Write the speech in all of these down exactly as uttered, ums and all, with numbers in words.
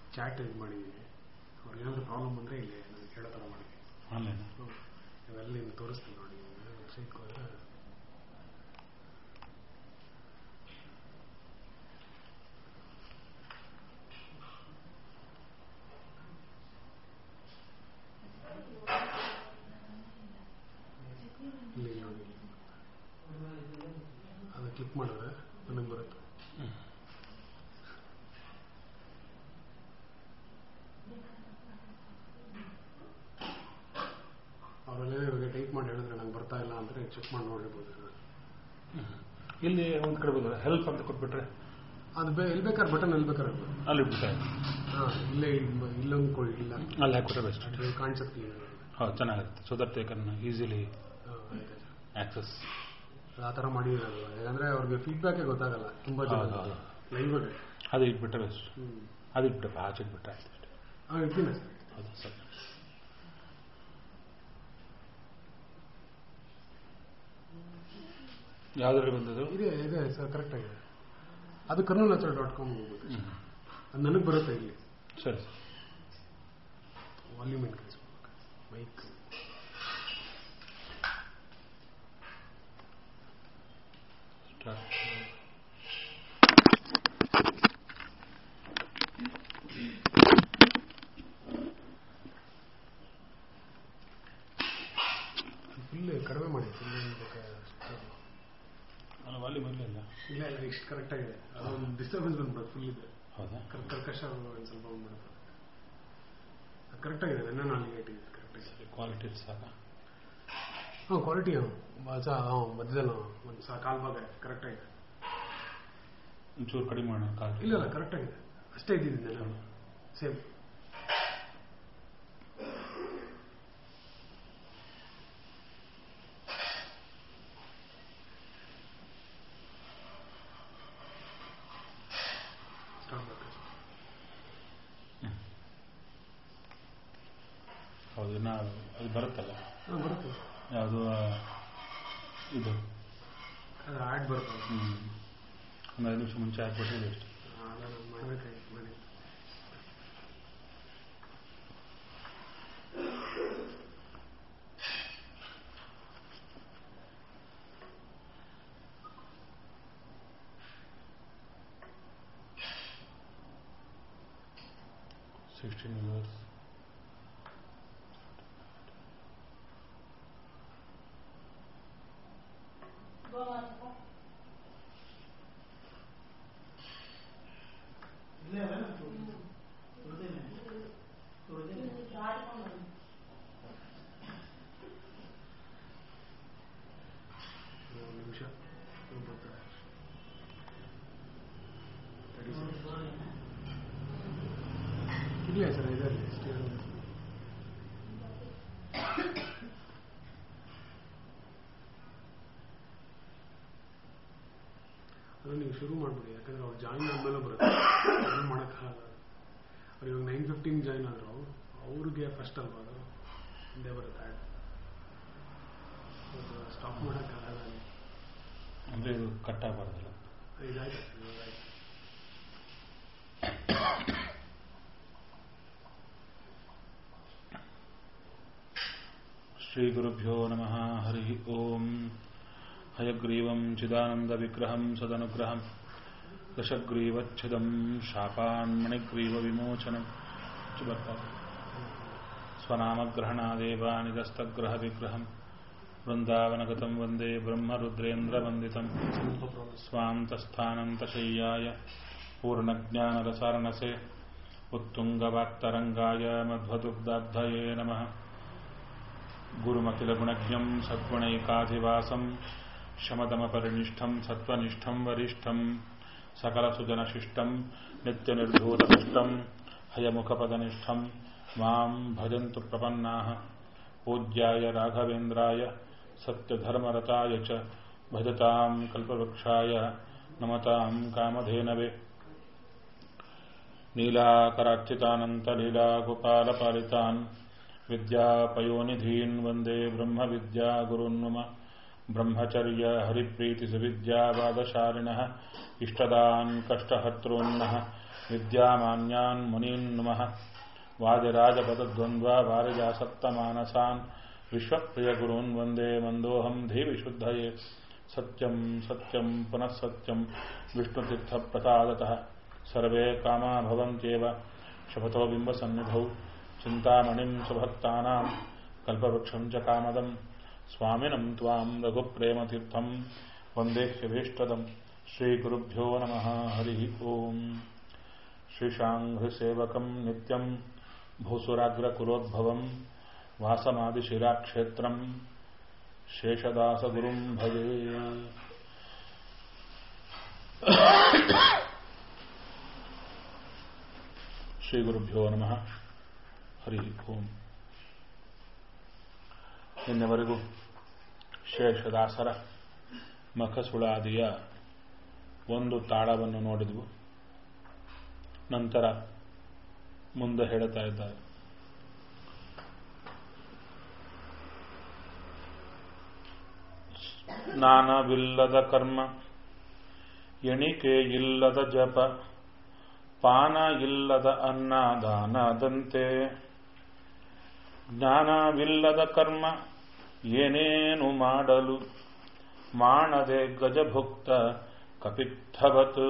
Chat ಇದು ಮಾಡಿದ್ದೀವಿ. ಅವ್ರಿಗೆ ಏನಾದರೂ ಪ್ರಾಬ್ಲಮ್ ಬಂದರೆ ಇಲ್ಲಿ ನಾನು ಕೇಳೋ ಥರ ಮಾಡಿದ್ವಿ. ಆನ್ಲೈನ್ ಇವೆಲ್ಲ ನಿಮ್ಗೆ ತೋರಿಸ್ತೀನಿ ನೋಡಿ. ವೆಬ್ಸೈಟ್ಗೆ ಹೋದರೆ ಇಲ್ಲಿ ನೋಡಿ, ಅದು ಕ್ಲಿಕ್ ಮಾಡಿದ್ರೆ ನನಗೆ ಬರುತ್ತೆ. ಅವರಲ್ಲೇ ಇವಾಗ ಟೈಪ್ ಮಾಡಿ ಹೇಳಿದ್ರೆ ನಂಗೆ ಬರ್ತಾ ಇಲ್ಲ ಅಂದರೆ ಚೆಕ್ ಮಾಡಿ ನೋಡಿರ್ಬೋದು. ಇಲ್ಲಿ ಒಂದು ಕಡೆ ಬಂದರೆ ಹೆಲ್ಪ್ ಅಂತ ಕೊಟ್ಬಿಟ್ರೆ ಅದು ಬೇ ಎಲ್ಲಿ ಬೇಕಾದ್ರೆ ಬಟನ್ ಎಲ್ಲಿ ಬೇಕಾದ್ರೆ ಅಲ್ಲಿ ಬಿಟ್ಟೆ. ಹಾಂ, ಇಲ್ಲೇ ಇಲ್ಲೊಂದು ಕೊಡಿ, ಇಲ್ಲ ಅಲ್ಲಿ ಹಾಕ್ಬಿಟ್ರೆ ಬೆಸ್ಟ್. ಕಾನ್ಸೆಪ್ಟ್ ಹೌದು, ಚೆನ್ನಾಗಿರುತ್ತೆ. So that they can easily access. ಆ ಥರ ಮಾಡಿರೋದು. ಯಾಕಂದರೆ ಅವ್ರಿಗೆ ಫೀಡ್ಬ್ಯಾಕೇ ಗೊತ್ತಾಗಲ್ಲ ತುಂಬ ಜನ ಲೈವ್ ಆಗಿ. ಅದು ಇಟ್ಬಿಟ್ರೆ ಬೆಸ್ಟ್. ಅದು ಇಟ್ಬಿಟ್ರೆ ಆಚೆ ಇಟ್ಬಿಟ್ರೆ ಆಯ್ತು ಅಷ್ಟೇ. ಹಾಂ, ಇರ್ತೀನಿ ಸರ್. ಹೌದು ಸರ್. ಯಾವುದ್ರಲ್ಲಿ ಬಂದದ್ದು? ಇದೆ ಇದೆ ಸರ್, ಕರೆಕ್ಟಾಗಿದೆ. ಅದು ಕರ್ನೂಲ್ ಆಚಾರ್ ಡಾಟ್ ಕಾಮ್ ಹೋಗ್ಬೋದು. ಅದು ನನಗೆ ಬರುತ್ತೆ ಇಲ್ಲಿ. ಸರಿ sir. Volume increase mic. Full ಕಡಿಮೆ ಮಾಡಿ. ವಾಲ್ಯೂಮ್ ಇಲ್ಲ ಇಲ್ಲ ಇಲ್ಲ ಇಲ್ಲ ಇಷ್ಟು ಕರೆಕ್ಟಾಗಿದೆ. ಅದೊಂದು ಡಿಸ್ಟರ್ಬೆನ್ಸ್ ಬಂದ್ಬಿಡೋದು ಫುಲ್ ಇದೆ. ಹೌದಾ? ಕರ್ಕಶ ಒಂದು ಸ್ವಲ್ಪ ಬಂದ್ಬಿಡುತ್ತೆ. ಕರೆಕ್ಟಾಗಿದೆ. ನನ್ನ ನಾಲ್ಕು ಏಟ್ ಇದೆ ಕರೆಕ್ಟಾಗಿ. ಕ್ವಾಲಿಟಿ ಸಾಕ? ಹಾಂ, ಕ್ವಾಲಿಟಿ ಹಾಂ ಹಾಂ ಮಧ್ಯದಲ್ಲಿ ಒಂದು ಸಹ ಕಾಲು ಭಾಗ ಕರೆಕ್ಟಾಗಿದೆ. ಒಂಚೂರು ಕಡಿಮೆ ಮಾಡೋಣ ಕಾಲು? ಇಲ್ಲ ಇಲ್ಲ ಕರೆಕ್ಟಾಗಿದೆ. ಅಷ್ಟೇ ಇದ್ದಿದ್ದೀನಿ ನಾನು ಸೇಮ್. ಹೌದು, ನಾ ಅದು ಬರುತ್ತಲ್ಲ? ಹಾಂ ಬರುತ್ತೆ. ಯಾವುದು ಇದು ಅದು ಆ್ಯಡ್ ಬರ್ತದೆ. ಹ್ಞೂ, ಒಂದು ಐದು ನಿಮಿಷ ಮುಂಚೆ ಹಾಕ್ಬಿಟ್ರೆ ಎಷ್ಟು? ಹಾಂ, ನಾನು ಮಾಡಬೇಕಾಗಿತ್ತು ಮಾಡಿ. ಸಿಕ್ಸ್ಟೀನ್ ಇಯರ್ಸ್ ನಿಮಿಷ ಇದೆಯಾ ಸರ್? ಇದರಲ್ಲಿ ಅದು ನೀವು ಶುರು ಮಾಡಿಬಿಡಿ. ಯಾಕಂದರೆ ಅವ್ರು ಜಾಯಿನ್ ಆದಮೇಲೆ ಬರುತ್ತೆ, ಏನು ಮಾಡೋಕ್ಕಾಗಲ್ಲ. ಅವ್ರು ಇವಾಗ ನೈನ್ ಫಿಫ್ಟೀನ್ ಜಾಯಿನ್ ಆದರು, ಅವ್ರಿಗೆ ಫಸ್ಟ್ ಅಲ್ವಾ ಅದು ಹಿಂದೆ ಬರುತ್ತೆ ಆ್ಯಡ್. ಸ್ಟಾಪ್ ಮಾಡೋಕ್ಕಾಗಲ್ಲ ಅಂದರೆ ಇದು ಕಟ್ ಆಗಬಾರ್ದಲ್ಲ? ಇದಾಯ್ತು ಇದಾಯ್ತು. ಶ್ರೀ ಗುರುಭ್ಯೋ ನಮಃ. ಹರಿ ಓಂ. ಹಯಗ್ರೀವಂ ಚಿದಾನಂದ ವಿಗ್ರಹಂ ಸದನುಗ್ರಹಂ ದಶಗ್ರೀವಚ್ಛಿದಂ ಶಾಪಾನ್ಮಣಿಗ್ರೀವ ವಿಮೋಚನಂ ಸ್ವನಾಮಗ್ರಹಣಾದೇವ ನಿಜಸ್ತಗ್ರಹ ವಿಗ್ರಹಂ ವೃಂದಾವನಗತಂ ವಂದೇ ಬ್ರಹ್ಮರುದ್ರೇಂದ್ರವಂದಿತಂ ಸ್ವಾಂತಸ್ಥಾನಂತಶಯ್ಯಾಯ ಪೂರ್ಣಜ್ಞಾನರಸಾರಣಸೆ ಉತ್ತುಂಗವಾಕ್ತರಂಗಾಯ ಮಧ್ವದುಗ್ಧಾಬ್ಧಯೇ ನಮಃ. ಗುರುಮಖಿಲಗುಣಜ್ಞಂ ಸದ್ಗುಣೈಕಾಧಿವಾಸಂ ಶಮದಮಪರಿನಿಷ್ಠಂ ಸತ್ವನಿಷ್ಠಂ ವರಿಷ್ಠಂ ಸಕಲಸುಜನಶಿಷ್ಟಂ ನಿತ್ಯನಿರ್ಧೂತಪುಷ್ಟಂ ಹಯಮುಖಪದನಿಷ್ಠಂ ಮಾಂ ಭಜಂತು ಪ್ರಪನ್ನಾಃ. ಪೂಜ್ಯಾಯ ರಾಘವೇಂದ್ರಾಯ ಸತ್ಯಧರ್ಮರತಾಯ ಚ ಭಜತಾಂ ಕಲ್ಪವೃಕ್ಷಾಯ ನಮತಾಂ ಕಾಮಧೇನವೇ. ನೀಲಾಕರಾರ್ಚಿತಾನಂತಲೀಲಾಗೋಪಾಲಪಾಲಿತಾನ್ ವಿದ್ಯಾಪಯೋನಿಧೀನ್ ವಂದೇ ಬ್ರಹ್ಮವಿದ್ಯಾಗುರುನ್ ಮಮ ಬ್ರಹ್ಮಚರ್ಯ ಹರಿಪ್ರೀತಿ ಸುವಿದ್ಯಾವಾದಶಾಲಿನಃ ಇಷ್ಟದಾನ್ ಕಷ್ಟಹರ್ತॄನ್ನಃ ವಿದ್ಯಾಮಾನ್ಯಾನ್ ಮುನೀನ್ ನಮಃ ವಾದಿರಾಜಪದದ್ವಂದ್ವ ವಾರಿಜಾಸಕ್ತಮಾನಸಾನ್ ವಿಶ್ವಪ್ರಿಯಗುರೂನ್ ವಂದೇ ಮಂದೋಹಂ ಧೀವಿಶುದ್ಧಯೇ ಸತ್ಯಂ ಸತ್ಯಂ ಪುನಃ ಸತ್ಯಂ ವಿಷ್ಣುತೀರ್ಥಪ್ರಸಾದತಃ ಸರ್ವೇ ಕಾಮಾ ಭವಂತ್ಯೇವ ಶಪಥೋ ಬಿಂಬಸನ್ನಿಧೌ ಚಿಂತಾಮಣಿಂ ಸುಭಕ್ತಾನಾಂ ಕಲ್ಪವೃಕ್ಷಂ ಚ ಕಾಮದಂ ಸ್ವಾಮಿನಂ ತ್ವಾಂ ರಘುಪ್ರೇಮತೀರ್ಥಂ ವಂದೇಹ್ಯಭೀಷ್ಟದಂ ಶ್ರೀಗುರುಭ್ಯೋ ನಮಃ ಹರಿ ಓಂ ಶ್ರೀಶಾಂಘ್ರಿಸೇವಕಂ ನಿತ್ಯಂ ಭೂಸುರಾಗ್ರಕುಲೋದ್ಭವಂ ವಾಸಮಾದಿಶಿರಾಕ್ಷೇತ್ರಂ ಶೇಷದಾಸಗುರುಂ ಭಜೆ. ಶ್ರೀಗುರುಭ್ಯೋ ನಮಃ ಹರಿ ಓಂ. ಇನ್ನವರೆಗೂ ಶೇಷದಾಸರ ಮಖಸುಳಾದಿಯ ಒಂದು ತಾಳವನ್ನು ನೋಡಿದ್ವು. ನಂತರ ಮುಂದೆ ಹೇಳುತ್ತಾ ಇದ್ದಾರೆ, ಸ್ನಾನವಿಲ್ಲದ ಕರ್ಮ, ಎಣಿಕೆ ಇಲ್ಲದ ಜಪ, ಪಾನ ಇಲ್ಲದ ಅನ್ನ ದಾನದಂತೆ. ಜ್ಞಾನವಿಲ್ಲದ ಕರ್ಮ ಏನೇನು ಮಾಡಲು, ಮಾಡದೆ ಗಜಭುಕ್ತ ಕಪಿತ್ಥವತ್.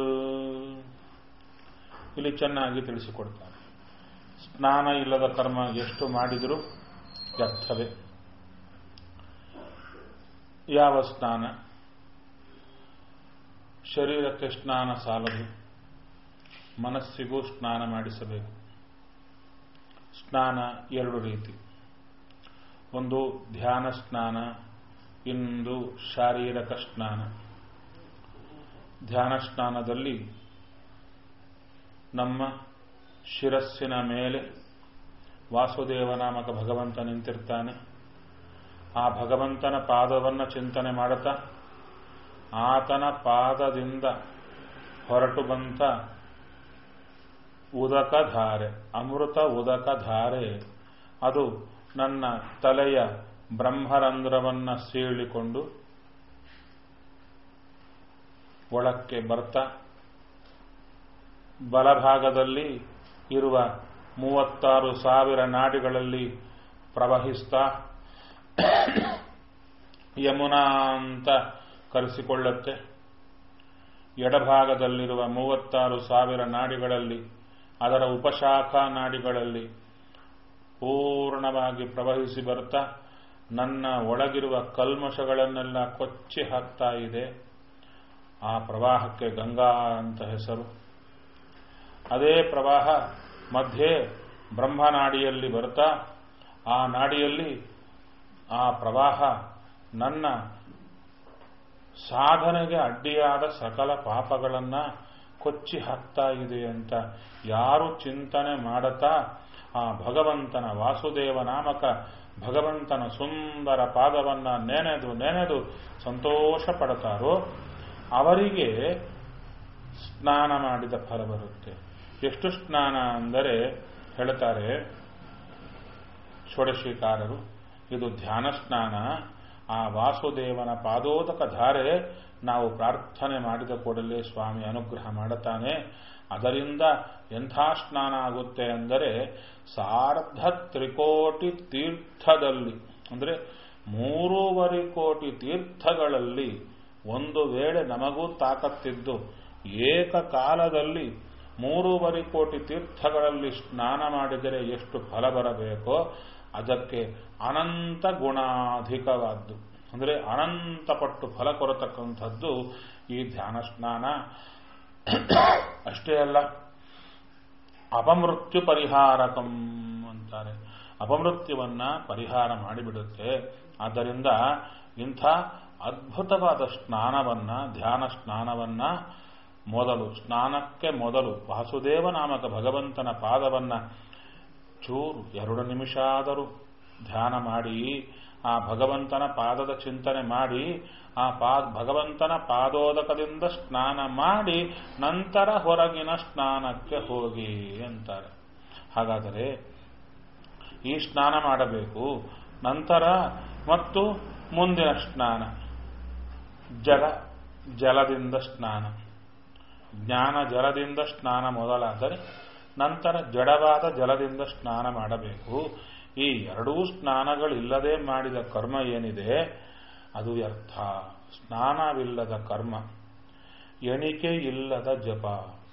ಇಲ್ಲಿ ಚೆನ್ನಾಗಿ ತಿಳಿಸಿಕೊಡ್ತಾನೆ. ಸ್ನಾನ ಇಲ್ಲದ ಕರ್ಮ ಎಷ್ಟು ಮಾಡಿದರೂ ವ್ಯರ್ಥವೇ. ಯಾವ ಸ್ನಾನ? ಶರೀರಕ್ಕೆ ಸ್ನಾನ ಸಾಲದು, ಮನಸ್ಸಿಗೂ ಸ್ನಾನ ಮಾಡಿಸಬೇಕು. ಸ್ನಾನ ಎರಡು ರೀತಿ. ಒಂದು ಧ್ಯಾನ ಸ್ನಾನ, ಇನ್ನೊಂದು ಶಾರೀರಿಕ ಸ್ನಾನ. ಧ್ಯಾನ ಸ್ನಾನದಲ್ಲಿ ನಮ್ಮ ಶಿರಸ್ಸಿನ ಮೇಲೆ ವಾಸುದೇವ ನಾಮಕ ಭಗವಂತ ನಿಂತಿರ್ತಾನೆ. ಆ ಭಗವಂತನ ಪಾದವನ್ನು ಚಿಂತನೆ ಮಾಡುತ್ತಾ ಆತನ ಪಾದದಿಂದ ಹೊರಟು ಬಂತ ಉದಕಧಾರೆ, ಅಮೃತ ಉದಕಧಾರೆ, ಅದು ನನ್ನ ತಲೆಯ ಬ್ರಹ್ಮರಂಧ್ರವನ್ನ ಸೀಳಿಕೊಂಡು ಒಳಕ್ಕೆ ಬರ್ತಾ ಬಲಭಾಗದಲ್ಲಿ ಇರುವ ಮೂವತ್ತಾರು ಸಾವಿರ ನಾಡಿಗಳಲ್ಲಿ ಪ್ರವಹಿಸ್ತಾ ಯಮುನಾ ಅಂತ ಕರೆಸಿಕೊಳ್ಳುತ್ತೆ. ಎಡಭಾಗದಲ್ಲಿರುವ ಮೂವತ್ತಾರು ಸಾವಿರ ನಾಡಿಗಳಲ್ಲಿ, ಅದರ ಉಪಶಾಖಾ ನಾಡಿಗಳಲ್ಲಿ ಪೂರ್ಣವಾಗಿ ಪ್ರವಹಿಸಿ ಬರ್ತಾ ನನ್ನ ಒಳಗಿರುವ ಕಲ್ಮಶಗಳನ್ನೆಲ್ಲ ಕೊಚ್ಚಿ ಹಾಕ್ತಾ ಇದೆ. ಆ ಪ್ರವಾಹಕ್ಕೆ ಗಂಗಾ ಅಂತ ಹೆಸರು. ಅದೇ ಪ್ರವಾಹ ಮಧ್ಯೆ ಬ್ರಹ್ಮನಾಡಿಯಲ್ಲಿ ಬರ್ತಾ ಆ ನಾಡಿಯಲ್ಲಿ ಆ ಪ್ರವಾಹ ನನ್ನ ಸಾಧನೆಗೆ ಅಡ್ಡಿಯಾದ ಸಕಲ ಪಾಪಗಳನ್ನ ಕೊಚ್ಚಿ ಹಾಕ್ತಾ ಇದೆ ಅಂತ ಯಾರು ಚಿಂತನೆ ಮಾಡುತ್ತಾ ಆ ಭಗವಂತನ ವಾಸುದೇವ ನಾಮಕ ಭಗವಂತನ ಸುಂದರ ಪಾದವನ್ನ ನೆನೆದು ನೆನೆದು ಸಂತೋಷ ಪಡುತ್ತಾರೋ ಅವರಿಗೆ ಸ್ನಾನ ಮಾಡಿದ ಫಲ ಬರುತ್ತೆ. ಎಷ್ಟು ಸ್ನಾನ ಅಂದರೆ ಹೇಳ್ತಾರೆ ಷೋಡಶೀಕಾರರು, ಇದು ಧ್ಯಾನ ಸ್ನಾನ. ಆ ವಾಸುದೇವನ ಪಾದೋದಕ ಧಾರೆ ನಾವು ಪ್ರಾರ್ಥನೆ ಮಾಡಿದ ಕೂಡಲೇ ಸ್ವಾಮಿ ಅನುಗ್ರಹ ಮಾಡುತ್ತಾನೆ. ಅದರಿಂದ ಎಂಥ ಸ್ನಾನ ಆಗುತ್ತೆ ಅಂದರೆ ಸಾರ್ಧ ತ್ರಿಕೋಟಿ ತೀರ್ಥದಲ್ಲಿ, ಅಂದರೆ ಮೂರೂವರೆ ಕೋಟಿ ತೀರ್ಥಗಳಲ್ಲಿ ಒಂದು ವೇಳೆ ನಮಗೂ ತಾಕತ್ತಿದ್ದು ಏಕಕಾಲದಲ್ಲಿ ಮೂರೂವರೆ ಕೋಟಿ ತೀರ್ಥಗಳಲ್ಲಿ ಸ್ನಾನ ಮಾಡಿದರೆ ಎಷ್ಟು ಫಲ ಬರಬೇಕೋ ಅದಕ್ಕೆ ಅನಂತ ಗುಣಾಧಿಕವಾದ್ದು, ಅಂದರೆ ಅನಂತ ಪಟ್ಟು ಫಲ ಕೊರತಕ್ಕಂಥದ್ದು ಈ ಧ್ಯಾನ ಸ್ನಾನ. ಅಷ್ಟೇ ಅಲ್ಲ, ಅಪಮೃತ್ಯು ಪರಿಹಾರಕಂ ಅಂತಾರೆ. ಅಪಮೃತ್ಯುವನ್ನ ಪರಿಹಾರ ಮಾಡಿಬಿಡುತ್ತೆ. ಆದ್ದರಿಂದ ಇಂಥ ಅದ್ಭುತವಾದ ಸ್ನಾನವನ್ನ, ಧ್ಯಾನ ಸ್ನಾನವನ್ನ ಮೊದಲು, ಸ್ನಾನಕ್ಕೆ ಮೊದಲು ವಾಸುದೇವ ನಾಮಕ ಭಗವಂತನ ಪಾದವನ್ನ ಚೂರು ಎರಡು ನಿಮಿಷ ಆದರೂ ಧ್ಯಾನ ಮಾಡಿ ಆ ಭಗವಂತನ ಪಾದದ ಚಿಂತನೆ ಮಾಡಿ ಆ ಪಾದ ಭಗವಂತನ ಪಾದೋದಕದಿಂದ ಸ್ನಾನ ಮಾಡಿ ನಂತರ ಹೊರಗಿನ ಸ್ನಾನಕ್ಕೆ ಹೋಗಿ ಅಂತಾರೆ. ಹಾಗಾದರೆ ಈ ಸ್ನಾನ ಮಾಡಬೇಕು. ನಂತರ ಮತ್ತು ಮುಂದಿನ ಸ್ನಾನ ಜಲ ಜಲದಿಂದ ಸ್ನಾನ, ಜ್ಞಾನ ಜಲದಿಂದ ಸ್ನಾನ ಮೊದಲಾದರೆ ನಂತರ ಜಡವಾದ ಜಲದಿಂದ ಸ್ನಾನ ಮಾಡಬೇಕು. ಈ ಎರಡೂ ಸ್ನಾನಗಳಿಲ್ಲದೆ ಮಾಡಿದ ಕರ್ಮ ಏನಿದೆ ಅದು ವ್ಯರ್ಥ. ಸ್ನಾನವಿಲ್ಲದ ಕರ್ಮ, ಎಣಿಕೆ ಇಲ್ಲದ ಜಪ.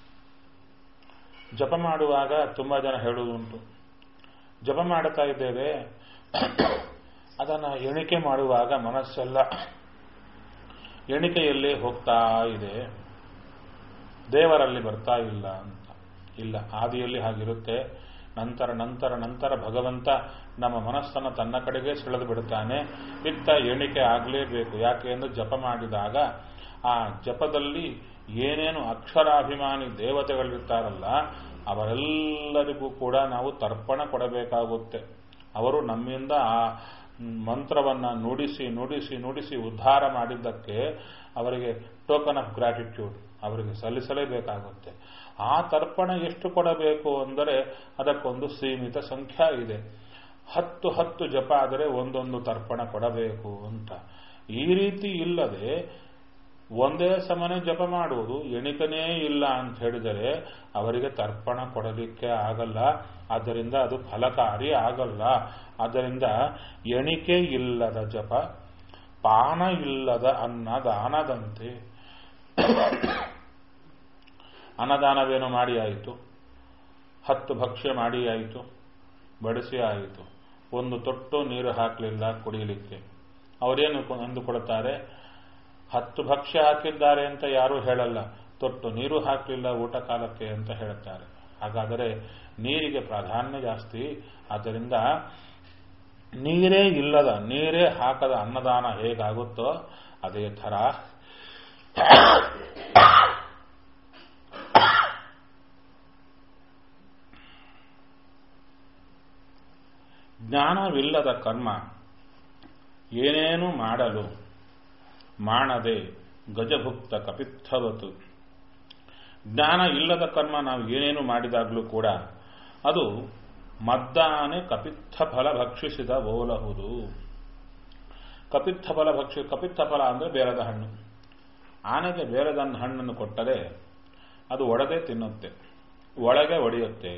ಜಪ ಮಾಡುವಾಗ ತುಂಬಾ ಜನ ಹೇಳುವುದುಂಟು, ಜಪ ಮಾಡುತ್ತಾ ಇದ್ದೇವೆ, ಅದನ್ನು ಎಣಿಕೆ ಮಾಡುವಾಗ ಮನಸ್ಸೆಲ್ಲ ಎಣಿಕೆಯಲ್ಲೇ ಹೋಗ್ತಾ ಇದೆ, ದೇವರಲ್ಲಿ ಬರ್ತಾ ಇಲ್ಲ ಅಂತ. ಇಲ್ಲ, ಆದಿಯಲ್ಲಿ ಹಾಗಿರುತ್ತೆ. ನಂತರ ನಂತರ ನಂತರ ಭಗವಂತ ನಮ್ಮ ಮನಸ್ಸನ್ನು ತನ್ನ ಕಡೆಗೆ ಸೆಳೆದು ಬಿಡುತ್ತಾನೆ. ಇತ್ತ ಎಣಿಕೆ ಆಗಲೇಬೇಕು. ಯಾಕೆ ಎಂದು ಜಪ ಮಾಡಿದಾಗ ಆ ಜಪದಲ್ಲಿ ಏನೇನು ಅಕ್ಷರಾಭಿಮಾನಿ ದೇವತೆಗಳಿರ್ತಾರಲ್ಲ ಅವರೆಲ್ಲರಿಗೂ ಕೂಡ ನಾವು ತರ್ಪಣ ಕೊಡಬೇಕಾಗುತ್ತೆ. ಅವರು ನಮ್ಮಿಂದ ಆ ಮಂತ್ರವನ್ನು ನುಡಿಸಿ ನುಡಿಸಿ ನುಡಿಸಿ ಉದ್ಧಾರ ಮಾಡಿದ್ದಕ್ಕೆ ಅವರಿಗೆ ಟೋಕನ್ ಆಫ್ ಗ್ರಾಟಿಟ್ಯೂಡ್ ಅವರಿಗೆ ಸಲ್ಲಿಸಲೇಬೇಕಾಗುತ್ತೆ. ಆ ತರ್ಪಣ ಎಷ್ಟು ಕೊಡಬೇಕು ಅಂದರೆ ಅದಕ್ಕೊಂದು ಸೀಮಿತ ಸಂಖ್ಯೆ ಇದೆ. ಹತ್ತು ಹತ್ತು ಜಪ ಆದರೆ ಒಂದೊಂದು ತರ್ಪಣ ಕೊಡಬೇಕು ಅಂತ. ಈ ರೀತಿ ಇಲ್ಲದೆ ಒಂದೇ ಸಮನೆ ಜಪ ಮಾಡುವುದು, ಎಣಿಕನೇ ಇಲ್ಲ ಅಂತ ಹೇಳಿದರೆ ಅವರಿಗೆ ತರ್ಪಣ ಕೊಡಲಿಕ್ಕೆ ಆಗಲ್ಲ. ಆದ್ದರಿಂದ ಅದು ಫಲಕಾರಿ ಆಗಲ್ಲ. ಆದ್ದರಿಂದ ಎಣಿಕೆ ಇಲ್ಲದ ಜಪ ಪಾನ ಇಲ್ಲದ ಅನ್ನದಾನದಂತೆ. ಅನ್ನದಾನವೇನೋ ಮಾಡಿ ಆಯಿತು, ಹತ್ತು ಭಕ್ಷ್ಯ ಮಾಡಿ ಆಯಿತು, ಬಡಿಸಿ ಆಯಿತು, ಒಂದು ತೊಟ್ಟು ನೀರು ಹಾಕಲಿಲ್ಲ ಕುಡಿಯಲಿಕ್ಕೆ. ಅವರೇನು ಅಂದುಕೊಳ್ತಾರೆ, ಹತ್ತು ಭಕ್ಷ್ಯ ಹಾಕಿದ್ದಾರೆ ಅಂತ ಯಾರೂ ಹೇಳಲ್ಲ, ತೊಟ್ಟು ನೀರು ಹಾಕಲಿಲ್ಲ ಊಟ ಕಾಲಕ್ಕೆ ಅಂತ ಹೇಳ್ತಾರೆ. ಹಾಗಾದರೆ ನೀರಿಗೆ ಪ್ರಾಧಾನ್ಯ ಜಾಸ್ತಿ. ಆದ್ದರಿಂದ ನೀರೇ ಇಲ್ಲದ, ನೀರೇ ಹಾಕದ ಅನ್ನದಾನ ಹೇಗಾಗುತ್ತೋ ಅದೇ ಥರ ಜ್ಞಾನವಿಲ್ಲದ ಕರ್ಮ ಏನೇನು ಮಾಡಲು ಮಾಡದೆ ಗಜಭುಕ್ತ ಕಪಿತ್ಥವತು. ಜ್ಞಾನ ಇಲ್ಲದ ಕರ್ಮ ನಾವು ಏನೇನು ಮಾಡಿದಾಗಲೂ ಕೂಡ ಅದು ಮದ್ದಾನೆ ಕಪಿತ್ಥ ಫಲ ಭಕ್ಷಿಸಿದ ಓಲಹುದು. ಕಪಿತ್ಥ ಫಲ ಭಕ್ಷಿ ಕಪಿತ್ಥ ಫಲ ಅಂದರೆ ಬೇರದ ಹಣ್ಣು. ಆನೆಗೆ ಬೇರದ ಹಣ್ಣನ್ನು ಕೊಟ್ಟರೆ ಅದು ಒಡೆದೇ ತಿನ್ನುತ್ತೆ, ಒಳಗೆ ಒಡೆಯುತ್ತೆ.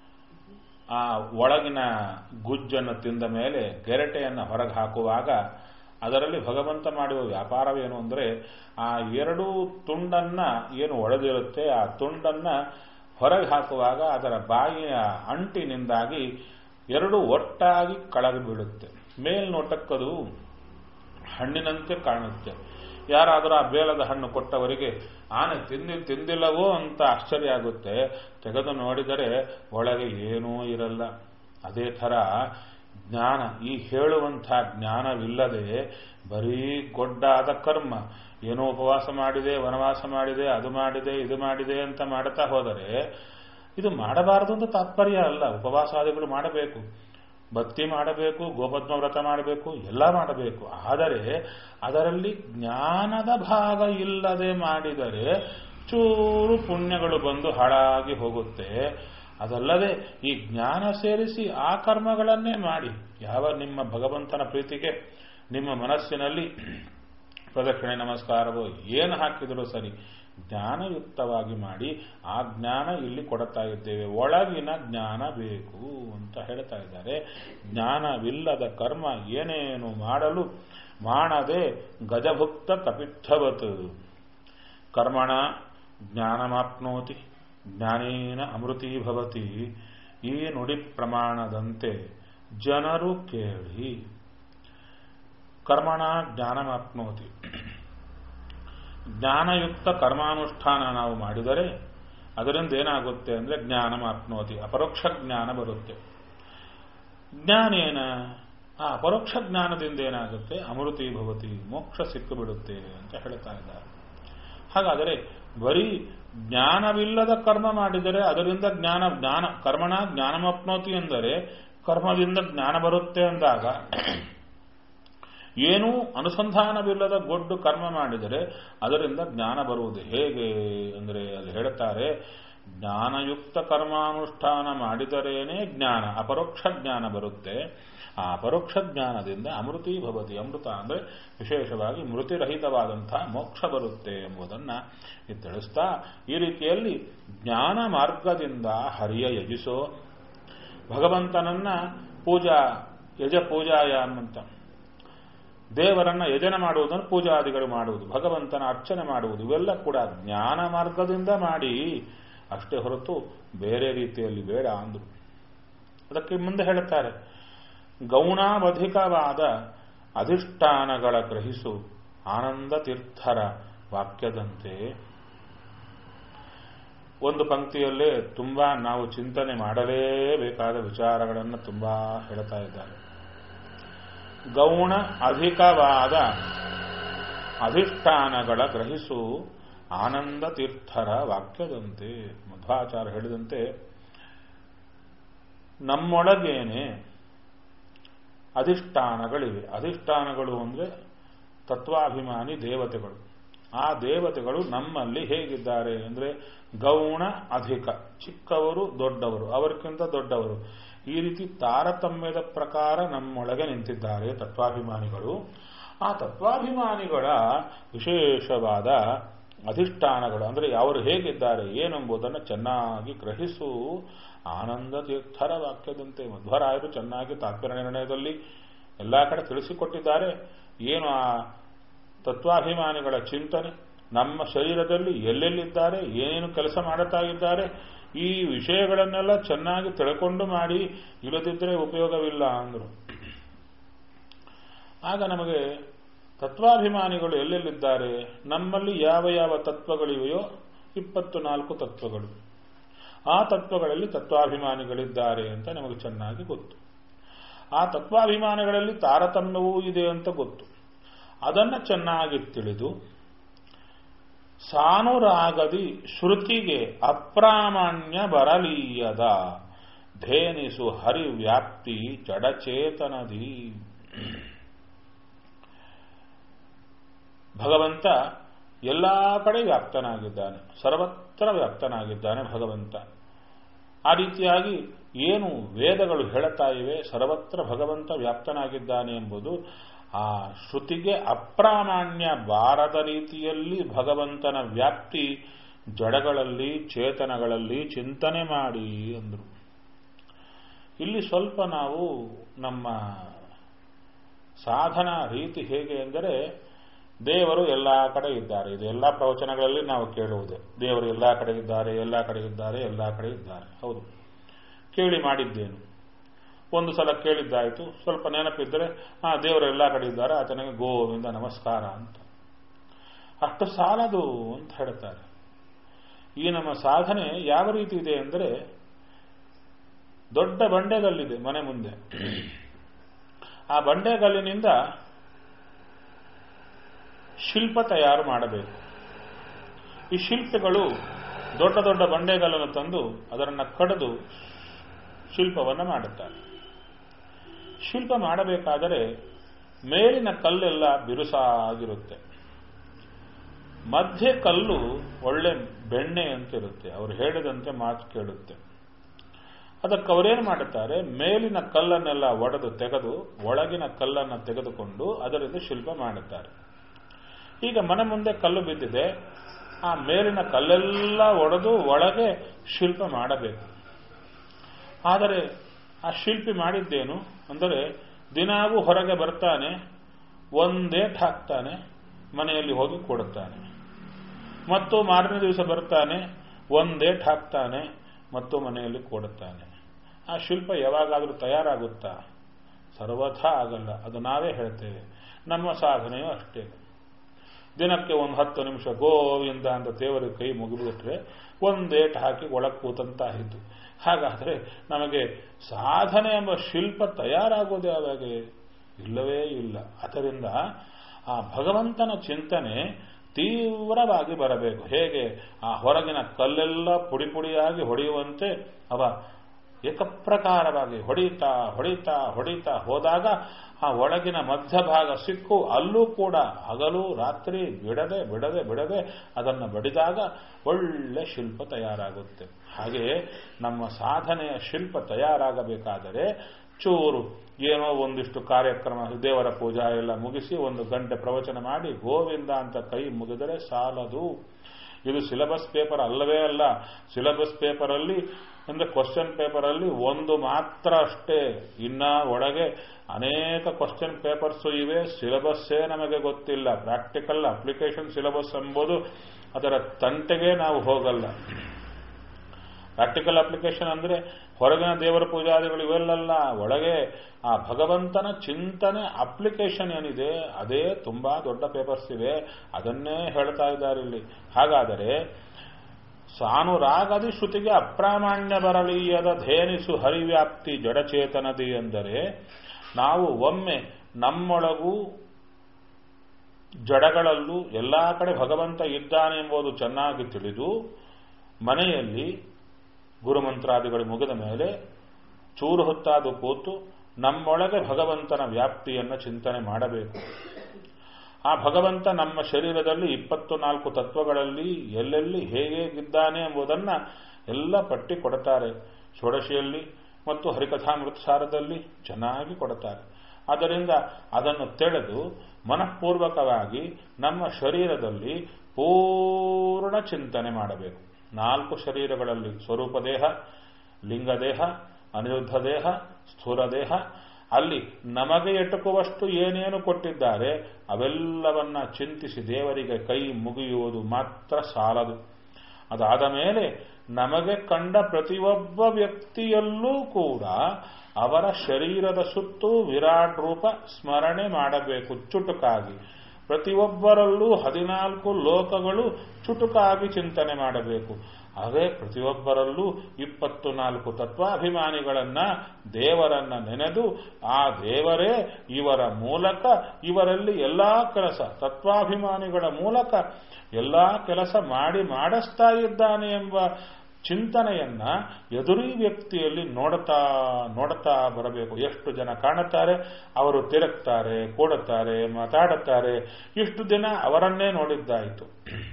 ಆ ಒಳಗಿನ ಗುಜ್ಜನ್ನು ತಿಂದ ಮೇಲೆ ಗೆರಟೆಯನ್ನು ಹೊರಗೆ ಹಾಕುವಾಗ ಅದರಲ್ಲಿ ಭಗವಂತ ಮಾಡುವ ವ್ಯಾಪಾರವೇನು ಅಂದರೆ ಆ ಎರಡು ತುಂಡನ್ನ ಏನು ಒಡೆದಿರುತ್ತೆ ಆ ತುಂಡನ್ನ ಹೊರಗೆ ಹಾಕುವಾಗ ಅದರ ಬಾಯಿಯ ಅಂಟಿನಿಂದಾಗಿ ಎರಡು ಒಟ್ಟಾಗಿ ಕೆಳಗೆ ಬೀಳುತ್ತೆ. ಮೇಲ್ನೋಟಕ್ಕದು ಹಣ್ಣಿನಂತೆ ಕಾಣುತ್ತೆ. ಯಾರಾದರೂ ಆ ಬೇಲದ ಹಣ್ಣು ಕೊಟ್ಟವರಿಗೆ ಆನೆ ತಿಂದಿ ತಿಂದಿಲ್ಲವೋ ಅಂತ ಆಶ್ಚರ್ಯ ಆಗುತ್ತೆ. ತೆಗೆದು ನೋಡಿದರೆ ಒಳಗೆ ಏನೂ ಇರಲ್ಲ. ಅದೇ ಥರ ಜ್ಞಾನ, ಈ ಹೇಳುವಂಥ ಜ್ಞಾನವಿಲ್ಲದೆ ಬರೀ ಗೊಡ್ಡಾದ ಕರ್ಮ, ಏನೋ ಉಪವಾಸ ಮಾಡಿದೆ, ವನವಾಸ ಮಾಡಿದೆ, ಅದು ಮಾಡಿದೆ, ಇದು ಮಾಡಿದೆ ಅಂತ ಮಾಡುತ್ತಾ ಹೋದರೆ ಇದು ಮಾಡಬಾರದು ಅಂತ ತಾತ್ಪರ್ಯ ಅಲ್ಲ. ಉಪವಾಸಾದಿಗಳು ಮಾಡಬೇಕು, ಭಕ್ತಿ ಮಾಡಬೇಕು, ಗೋಪದ್ಮ ವ್ರತ ಮಾಡಬೇಕು, ಎಲ್ಲ ಮಾಡಬೇಕು. ಆದರೆ ಅದರಲ್ಲಿ ಜ್ಞಾನದ ಭಾಗ ಇಲ್ಲದೆ ಮಾಡಿದರೆ ಚೂರು ಪುಣ್ಯಗಳು ಬಂದು ಹಾಳಾಗಿ ಹೋಗುತ್ತೆ. ಅದಲ್ಲದೆ ಈ ಜ್ಞಾನ ಸೇರಿಸಿ ಆ ಕರ್ಮಗಳನ್ನೇ ಮಾಡಿ, ಯಾವ ನಿಮ್ಮ ಭಗವಂತನ ಪ್ರೀತಿಗೆ ನಿಮ್ಮ ಮನಸ್ಸಿನಲ್ಲಿ ಪ್ರದಕ್ಷಿಣೆ ನಮಸ್ಕಾರವೋ ಏನು ಹಾಕಿದರೂ ಸರಿ, ಜ್ಞಾನಯುಕ್ತವಾಗಿ ಮಾಡಿ. ಆ ಜ್ಞಾನ ಇಲ್ಲಿ ಕೊಡುತ್ತಾ ಇದ್ದೇವೆ. ಒಳಗಿನ ಜ್ಞಾನ ಬೇಕು ಅಂತ ಹೇಳ್ತಾ ಇದ್ದಾರೆ. ಜ್ಞಾನವಿಲ್ಲದ ಕರ್ಮ ಏನೇನು ಮಾಡಲು ಮಾಡದೆ ಗಜಭುಕ್ತ ಕಪಿತ್ಥವತ್. ಕರ್ಮಣ ಜ್ಞಾನಮಾಪ್ನೋತಿ ಜ್ಞಾನೇನ ಅಮೃತೀಭವತಿ. ಈ ನುಡಿ ಪ್ರಮಾಣದಂತೆ ಜನರು ಕೇಳಿ. ಕರ್ಮಣ ಜ್ಞಾನಮಾಪ್ನೋತಿ, ಜ್ಞಾನಯುಕ್ತ ಕರ್ಮಾನುಷ್ಠಾನ ನಾವು ಮಾಡಿದರೆ ಅದರಿಂದ ಏನಾಗುತ್ತೆ ಅಂದರೆ ಜ್ಞಾನಮಾಪ್ನೋತಿ, ಅಪರೋಕ್ಷ ಜ್ಞಾನ ಬರುತ್ತೆ. ಜ್ಞಾನೇನ, ಆ ಅಪರೋಕ್ಷ ಜ್ಞಾನದಿಂದ ಏನಾಗುತ್ತೆ, ಅಮೃತೀಭವತಿ, ಮೋಕ್ಷ ಸಿಕ್ಕು ಬಿಡುತ್ತೆ ಅಂತ ಹೇಳ್ತಾ ಇದ್ದಾರೆ. ಹಾಗಾದರೆ ಬರೀ ಜ್ಞಾನವಿಲ್ಲದ ಕರ್ಮ ಮಾಡಿದರೆ ಅದರಿಂದ ಜ್ಞಾನ ಜ್ಞಾನ ಕರ್ಮಣ ಜ್ಞಾನಮಾಪ್ನೋತಿ ಎಂದರೆ ಕರ್ಮದಿಂದ ಜ್ಞಾನ ಬರುತ್ತೆ ಅಂದಾಗ, ಏನೂ ಅನುಸಂಧಾನವಿಲ್ಲದ ಗೊಡ್ಡು ಕರ್ಮ ಮಾಡಿದರೆ ಅದರಿಂದ ಜ್ಞಾನ ಬರುವುದು ಹೇಗೆ ಅಂದರೆ ಅಲ್ಲಿ ಹೇಳುತ್ತಾರೆ, ಜ್ಞಾನಯುಕ್ತ ಕರ್ಮಾನುಷ್ಠಾನ ಮಾಡಿದರೇನೇ ಜ್ಞಾನ, ಅಪರೋಕ್ಷ ಜ್ಞಾನ ಬರುತ್ತೆ. ಆ ಪರೋಕ್ಷ ಜ್ಞಾನದಿಂದ ಅಮೃತಿ ಭವತಿ. ಅಮೃತ ಅಂದರೆ ವಿಶೇಷವಾಗಿ ಮೃತಿರಹಿತವಾದಂತಹ ಮೋಕ್ಷ ಬರುತ್ತೆ ಎಂಬುದನ್ನು ಇದು ತಿಳಿಸ್ತಾ, ಈ ರೀತಿಯಲ್ಲಿ ಜ್ಞಾನ ಮಾರ್ಗದಿಂದ ಹರಿಯ ಯಜಿಸೋ ಭಗವಂತನನ್ನ ಪೂಜಾ ಯಜ ಪೂಜಾಯಾಮ್ ಅಂತ, ದೇವರನ್ನ ಯಜನ ಮಾಡುವುದನ್ನು ಪೂಜಾದಿಗಳು ಮಾಡುವುದು, ಭಗವಂತನ ಅರ್ಚನೆ ಮಾಡುವುದು, ಇವೆಲ್ಲ ಕೂಡ ಜ್ಞಾನ ಮಾರ್ಗದಿಂದ ಮಾಡಿ ಅಷ್ಟೇ ಹೊರತು ಬೇರೆ ರೀತಿಯಲ್ಲಿ ಬೇಡ ಅಂದರು. ಅದಕ್ಕೆ ಮುಂದೆ ಹೇಳುತ್ತಾರೆ, ಗೌಣಾವಧಿಕವಾದ ಅಧಿಷ್ಠಾನಗಳ ಗ್ರಹಿಸು ಆನಂದ ತೀರ್ಥರ ವಾಕ್ಯದಂತೆ. ಒಂದು ಪಂಕ್ತಿಯಲ್ಲೇ ತುಂಬಾ ನಾವು ಚಿಂತನೆ ಮಾಡಲೇಬೇಕಾದ ವಿಚಾರಗಳನ್ನು ತುಂಬಾ ಹೇಳ್ತಾ ಇದ್ದಾರೆ. ಗೌಣ ಅಧಿಕವಾದ ಅಧಿಷ್ಠಾನಗಳ ಗ್ರಹಿಸು ಆನಂದ ತೀರ್ಥರ ವಾಕ್ಯದಂತೆ. ಮಧ್ವಾಚಾರ್ಯ ಹೇಳಿದಂತೆ, ನಮ್ಮೊಳಗೇನೆ ಅಧಿಷ್ಠಾನಗಳಿವೆ. ಅಧಿಷ್ಠಾನಗಳು ಅಂದರೆ ತತ್ವಾಭಿಮಾನಿ ದೇವತೆಗಳು. ಆ ದೇವತೆಗಳು ನಮ್ಮಲ್ಲಿ ಹೇಗಿದ್ದಾರೆ ಅಂದರೆ ಗೌಣ ಅಧಿಕ, ಚಿಕ್ಕವರು ದೊಡ್ಡವರು, ಅವರಿಗಿಂತ ದೊಡ್ಡವರು, ಈ ರೀತಿ ತಾರತಮ್ಯದ ಪ್ರಕಾರ ನಮ್ಮೊಳಗೆ ನಿಂತಿದ್ದಾರೆ ತತ್ವಾಭಿಮಾನಿಗಳು. ಆ ತತ್ವಾಭಿಮಾನಿಗಳ ವಿಶೇಷವಾದ ಅಧಿಷ್ಠಾನಗಳು ಅಂದರೆ ಅವರು ಹೇಗಿದ್ದಾರೆ ಏನೆಂಬುದನ್ನು ಚೆನ್ನಾಗಿ ಗ್ರಹಿಸು ಆನಂದ ತೀರ್ಥರ ವಾಕ್ಯದಂತೆ. ಮಧ್ವರಾಯರು ಚೆನ್ನಾಗಿ ತಾತ್ಪರ್ಯ ನಿರ್ಣಯದಲ್ಲಿ ಎಲ್ಲ ಕಡೆ ತಿಳಿಸಿಕೊಟ್ಟಿದ್ದಾರೆ. ಏನು ಆ ತತ್ವಾಭಿಮಾನಿಗಳ ಚಿಂತನೆ, ನಮ್ಮ ಶರೀರದಲ್ಲಿ ಎಲ್ಲೆಲ್ಲಿದ್ದಾರೆ, ಏನೇನು ಕೆಲಸ ಮಾಡುತ್ತಾ ಇದ್ದಾರೆ, ಈ ವಿಷಯಗಳನ್ನೆಲ್ಲ ಚೆನ್ನಾಗಿ ತಿಳ್ಕೊಂಡು ಮಾಡಿ, ಇಲ್ಲದಿದ್ದರೆ ಉಪಯೋಗವಿಲ್ಲ ಅಂದರು. ಆಗ ನಮಗೆ ತತ್ವಾಭಿಮಾನಿಗಳು ಎಲ್ಲೆಲ್ಲಿದ್ದಾರೆ, ನಮ್ಮಲ್ಲಿ ಯಾವ ಯಾವ ತತ್ವಗಳಿವೆಯೋ ಇಪ್ಪತ್ತು ನಾಲ್ಕು ತತ್ವಗಳು, ಆ ತತ್ವಗಳಲ್ಲಿ ತತ್ವಾಭಿಮಾನಿಗಳಿದ್ದಾರೆ ಅಂತ ನಮಗೆ ಚೆನ್ನಾಗಿ ಗೊತ್ತು. ಆ ತತ್ವಾಭಿಮಾನಿಗಳಲ್ಲಿ ತಾರತಮ್ಯವೂ ಇದೆ ಅಂತ ಗೊತ್ತು. ಅದನ್ನು ಚೆನ್ನಾಗಿ ತಿಳಿದು ಸಾನುರಾಗದಿ ಶ್ರುತಿಗೆ ಅಪ್ರಾಮಾಣ್ಯ ಬರಲೀಯದ ಧೇನಿಸು ಹರಿವ್ಯಾಪ್ತಿ ಜಡಚೇತನದಿ. ಭಗವಂತ ಎಲ್ಲ ಕಡೆ ವ್ಯಾಪ್ತನಾಗಿದ್ದಾನೆ, ಸರ್ವತ್ರ ವ್ಯಾಪ್ತನಾಗಿದ್ದಾನೆ ಭಗವಂತ. ಆ ರೀತಿಯಾಗಿ ಏನು ವೇದಗಳು ಹೇಳುತ್ತಾ ಇವೆ, ಸರ್ವತ್ರ ಭಗವಂತ ವ್ಯಾಪ್ತನಾಗಿದ್ದಾನೆ ಎಂಬುದು ಆ ಶ್ರುತಿಗೆ ಅಪ್ರಾಮಾಣ್ಯ ಬಾರದ ರೀತಿಯಲ್ಲಿ ಭಗವಂತನ ವ್ಯಾಪ್ತಿ ಜಡಗಳಲ್ಲಿ ಚೇತನಗಳಲ್ಲಿ ಚಿಂತನೆ ಮಾಡಿ ಅಂದರು. ಇಲ್ಲಿ ಸ್ವಲ್ಪ ನಾವು ನಮ್ಮ ಸಾಧನಾ ರೀತಿ ಹೇಗೆ ಎಂದರೆ, ದೇವರು ಎಲ್ಲ ಕಡೆ ಇದ್ದಾರೆ, ಇದು ಎಲ್ಲ ಪ್ರವಚನಗಳಲ್ಲಿ ನಾವು ಕೇಳುವುದೇ, ದೇವರು ಎಲ್ಲ ಕಡೆ ಇದ್ದಾರೆ, ಎಲ್ಲ ಕಡೆ ಇದ್ದಾರೆ, ಎಲ್ಲ ಕಡೆ ಇದ್ದಾರೆ. ಹೌದು, ಕೇಳಿ ಮಾಡಿದ್ದೇನು, ಒಂದು ಸಲ ಕೇಳಿದ್ದಾಯಿತು, ಸ್ವಲ್ಪ ನೆನಪಿದ್ದರೆ ಆ ದೇವರು ಎಲ್ಲ ಕಡೆ ಇದ್ದಾರೆ, ಆತನಿಗೆ ಗೋವಿಂದ ನಮಸ್ಕಾರ ಅಂತ. ಅಷ್ಟು ಸಾಲದು ಅಂತ ಹೇಳ್ತಾರೆ. ಈ ನಮ್ಮ ಸಾಧನೆ ಯಾವ ರೀತಿ ಇದೆ ಅಂದರೆ, ದೊಡ್ಡ ಬಂಡೆಗಲ್ಲಿದೆ ಮನೆ ಮುಂದೆ, ಆ ಬಂಡೆಗಲ್ಲಿನಿಂದ ಶಿಲ್ಪ ತಯಾರು ಮಾಡಬೇಕು. ಈ ಶಿಲ್ಪಿಗಳು ದೊಡ್ಡ ದೊಡ್ಡ ಬಂಡೆಗಲ್ಲನ್ನು ತಂದು ಅದರನ್ನು ಕಡಿದು ಶಿಲ್ಪವನ್ನು ಮಾಡುತ್ತಾರೆ. ಶಿಲ್ಪ ಮಾಡಬೇಕಾದರೆ ಮೇಲಿನ ಕಲ್ಲೆಲ್ಲ ಬಿರುಸಾಗಿರುತ್ತೆ, ಮಧ್ಯೆ ಕಲ್ಲು ಒಳ್ಳೆ ಬೆಣ್ಣೆ ಅಂತಿರುತ್ತೆ, ಅವರು ಹೇಳಿದಂತೆ ಮಾತು ಕೇಳುತ್ತೆ. ಅದಕ್ಕೆ ಅವರೇನು ಮಾಡುತ್ತಾರೆ, ಮೇಲಿನ ಕಲ್ಲನ್ನೆಲ್ಲ ಒಡೆದು ತೆಗೆದು ಒಳಗಿನ ಕಲ್ಲನ್ನು ತೆಗೆದುಕೊಂಡು ಅದರಿಂದ ಶಿಲ್ಪ ಮಾಡುತ್ತಾರೆ. ಈಗ ಮನೆ ಮುಂದೆ ಕಲ್ಲು ಬಿದ್ದಿದೆ, ಆ ಮೇಲಿನ ಕಲ್ಲೆಲ್ಲ ಒಡೆದು ಒಳಗೆ ಶಿಲ್ಪ ಮಾಡಬೇಕು. ಆದರೆ ಆ ಶಿಲ್ಪಿ ಮಾಡಿದ್ದೇನು ಅಂದರೆ, ದಿನಾಗೂ ಹೊರಗೆ ಬರ್ತಾನೆ, ಒಂದೇಟ್ ಹಾಕ್ತಾನೆ, ಮನೆಯಲ್ಲಿ ಹೋಗಿ ಕೊಡುತ್ತಾನೆ, ಮತ್ತು ಮಾರನೇ ದಿವಸ ಬರ್ತಾನೆ, ಒಂದೇಟ್ ಹಾಕ್ತಾನೆ, ಮತ್ತು ಮನೆಯಲ್ಲಿ ಕೊಡುತ್ತಾನೆ. ಆ ಶಿಲ್ಪ ಯಾವಾಗಾದರೂ ತಯಾರಾಗುತ್ತಾ? ಸರ್ವಥಾ ಆಗಲ್ಲ. ಅದು ನಾವೇ ಹೇಳ್ತೇವೆ. ನಮ್ಮ ಸಾಧನೆಯೂ ಅಷ್ಟೇ. ದಿನಕ್ಕೆ ಒಂದು ಹತ್ತು ನಿಮಿಷ ಗೋವಿಂದ ಅಂತ ದೇವರಿಗೆ ಕೈ ಮುಗಿಬಿಟ್ರೆ ಒಂದೇಟ್ ಹಾಕಿ ಒಳಗೆ ಕೂತಂತಾಯಿತು. ಹಾಗಾದರೆ ನಮಗೆ ಸಾಧನೆ ಎಂಬ ಶಿಲ್ಪ ತಯಾರಾಗೋದು ಯಾವಾಗ? ಇಲ್ಲವೇ ಇಲ್ಲ. ಅದರಿಂದ ಆ ಭಗವಂತನ ಚಿಂತನೆ ತೀವ್ರವಾಗಿ ಬರಬೇಕು. ಹೇಗೆ ಆ ಹೊರಗಿನ ಕಲ್ಲೆಲ್ಲ ಪುಡಿ ಪುಡಿಯಾಗಿ ಹೊಡೆಯುವಂತೆ ಅವ ಏಕಪ್ರಕಾರವಾಗಿ ಹೊಡಿತಾ ಹೊಡಿತಾ ಹೊಡಿತಾ ಹೋದಾಗ ಆ ಒಳಗಿನ ಮಧ್ಯಭಾಗ ಸಿಕ್ಕು ಅಲ್ಲೂ ಕೂಡ ಹಗಲು ರಾತ್ರಿ ಬಿಡದೆ ಬಿಡದೆ ಬಿಡದೆ ಅದನ್ನು ಬಡಿದಾಗ ಒಳ್ಳೆ ಶಿಲ್ಪ ತಯಾರಾಗುತ್ತೆ. ಹಾಗೆಯೇ ನಮ್ಮ ಸಾಧನೆಯ ಶಿಲ್ಪ ತಯಾರಾಗಬೇಕಾದರೆ ಚೂರು ಏನೋ ಒಂದಿಷ್ಟು ಕಾರ್ಯಕ್ರಮ ದೇವರ ಪೂಜಾ ಎಲ್ಲ ಮುಗಿಸಿ ಒಂದು ಗಂಟೆ ಪ್ರವಚನ ಮಾಡಿ ಗೋವಿಂದ ಅಂತ ಕೈ ಮುಗಿದರೆ ಸಾಲದು. ಇದು ಸಿಲೆಬಸ್ ಪೇಪರ್ ಅಲ್ಲವೇ ಅಲ್ಲ. ಸಿಲೆಬಸ್ ಪೇಪರಲ್ಲಿ ಅಂದ್ರೆ ಕ್ವಶನ್ ಪೇಪರಲ್ಲಿ ಒಂದು ಮಾತ್ರ ಅಷ್ಟೇ. ಇನ್ನ ಒಳಗೆ ಅನೇಕ ಕ್ವಶನ್ ಪೇಪರ್ಸ್ ಇವೆ. ಸಿಲೆಬಸ್ಸೇ ನಮಗೆ ಗೊತ್ತಿಲ್ಲ. ಪ್ರಾಕ್ಟಿಕಲ್ ಅಪ್ಲಿಕೇಶನ್ ಸಿಲೆಬಸ್ ಎಂಬುದು ಅದರ ತಂಟೆಗೆ ನಾವು ಹೋಗಲ್ಲ. ಪ್ರಾಕ್ಟಿಕಲ್ ಅಪ್ಲಿಕೇಶನ್ ಅಂದ್ರೆ ಹೊರಗಿನ ದೇವರ ಪೂಜಾದಿಗಳು ಇವೆಲ್ಲ, ಒಳಗೆ ಆ ಭಗವಂತನ ಚಿಂತನೆ ಅಪ್ಲಿಕೇಶನ್ ಏನಿದೆ ಅದೇ ತುಂಬಾ ದೊಡ್ಡ ಪೇಪರ್ಸ್ ಇವೆ. ಅದನ್ನೇ ಹೇಳ್ತಾ ಇದ್ದಾರೆ ಇಲ್ಲಿ. ಹಾಗಾದರೆ ಸಾನುರಾಗದಿ ಶ್ರುತಿಗೆ ಅಪ್ರಾಮಾಣ್ಯ ಬರಲೀಯದ ಧೇನಿಸು ಹರಿವ್ಯಾಪ್ತಿ ಜಡಚೇತನದಿ ಎಂದರೆ ನಾವು ಒಮ್ಮೆ ನಮ್ಮೊಳಗೂ ಜಡಗಳಲ್ಲೂ ಎಲ್ಲಾ ಕಡೆ ಭಗವಂತ ಇದ್ದಾನೆ ಎಂಬುದು ಚೆನ್ನಾಗಿ ತಿಳಿದು ಮನೆಯಲ್ಲಿ ಗುರುಮಂತ್ರಾದಿಗಳು ಮುಗಿದ ಮೇಲೆ ಚೂರು ಹೊತ್ತಾದು ಕೂತು ನಮ್ಮೊಳಗೆ ಭಗವಂತನ ವ್ಯಾಪ್ತಿಯನ್ನು ಚಿಂತನೆ ಮಾಡಬೇಕು. ಆ ಭಗವಂತ ನಮ್ಮ ಶರೀರದಲ್ಲಿ ಇಪ್ಪತ್ತು ನಾಲ್ಕು ತತ್ವಗಳಲ್ಲಿ ಎಲ್ಲೆಲ್ಲಿ ಹೇಗಿದ್ದಾನೆ ಎಂಬುದನ್ನ ಎಲ್ಲ ಪಟ್ಟಿ ಕೊಡುತ್ತಾರೆ. ಷೋಡಶಿಯಲ್ಲಿ ಮತ್ತು ಹರಿಕಥಾಮೃತಸಾರದಲ್ಲಿ ಚೆನ್ನಾಗಿ ಕೊಡುತ್ತಾರೆ. ಆದ್ದರಿಂದ ಅದನ್ನು ತಿಳಿದು ಮನಃಪೂರ್ವಕವಾಗಿ ನಮ್ಮ ಶರೀರದಲ್ಲಿ ಪೂರ್ಣ ಚಿಂತನೆ ಮಾಡಬೇಕು. ನಾಲ್ಕು ಶರೀರಗಳಲ್ಲಿ ಸ್ವರೂಪ ದೇಹ, ಲಿಂಗದೇಹ, ಅನಿರುದ್ಧ ದೇಹ, ಸ್ಥೂಲ ದೇಹ, ಅಲ್ಲಿ ನಮಗೆ ಎಟುಕುವಷ್ಟು ಏನೇನು ಕೊಟ್ಟಿದ್ದಾರೆ ಅವೆಲ್ಲವನ್ನ ಚಿಂತಿಸಿ ದೇವರಿಗೆ ಕೈ ಮುಗಿಯುವುದು ಮಾತ್ರ ಸಾಲದು. ಅದಾದ ಮೇಲೆ ನಮಗೆ ಕಂಡ ಪ್ರತಿಯೊಬ್ಬ ವ್ಯಕ್ತಿಯಲ್ಲೂ ಕೂಡ ಅವರ ಶರೀರದ ಸುತ್ತು ವಿರಾಟ್ ರೂಪ ಸ್ಮರಣೆ ಮಾಡಬೇಕು ಚುಟುಕಾಗಿ. ಪ್ರತಿಯೊಬ್ಬರಲ್ಲೂ ಹದಿನಾಲ್ಕು ಲೋಕಗಳು ಚುಟುಕಾಗಿ ಚಿಂತನೆ ಮಾಡಬೇಕು. ಅದೇ ಪ್ರತಿಯೊಬ್ಬರಲ್ಲೂ ಇಪ್ಪತ್ತು ನಾಲ್ಕು ತತ್ವಾಭಿಮಾನಿಗಳನ್ನ ದೇವರನ್ನ ನೆನೆದು ಆ ದೇವರೇ ಇವರ ಮೂಲಕ ಇವರಲ್ಲಿ ಎಲ್ಲಾ ಕೆಲಸ ತತ್ವಾಭಿಮಾನಿಗಳ ಮೂಲಕ ಎಲ್ಲಾ ಕೆಲಸ ಮಾಡಿ ಮಾಡಿಸ್ತಾ ಇದ್ದಾನೆ ಎಂಬ ಚಿಂತನೆಯನ್ನ ಎದುರಿ ವ್ಯಕ್ತಿಯಲ್ಲಿ ನೋಡುತ್ತಾ ನೋಡುತ್ತಾ ಬರಬೇಕು. ಎಷ್ಟು ಜನ ಕಾಣುತ್ತಾರೆ, ಅವರು ತಿರುಗ್ತಾರೆ, ಕೂಡುತ್ತಾರೆ, ಮಾತಾಡುತ್ತಾರೆ. ಇಷ್ಟು ದಿನ ಅವರನ್ನೇ ನೋಡಿದ್ದಾಯಿತು.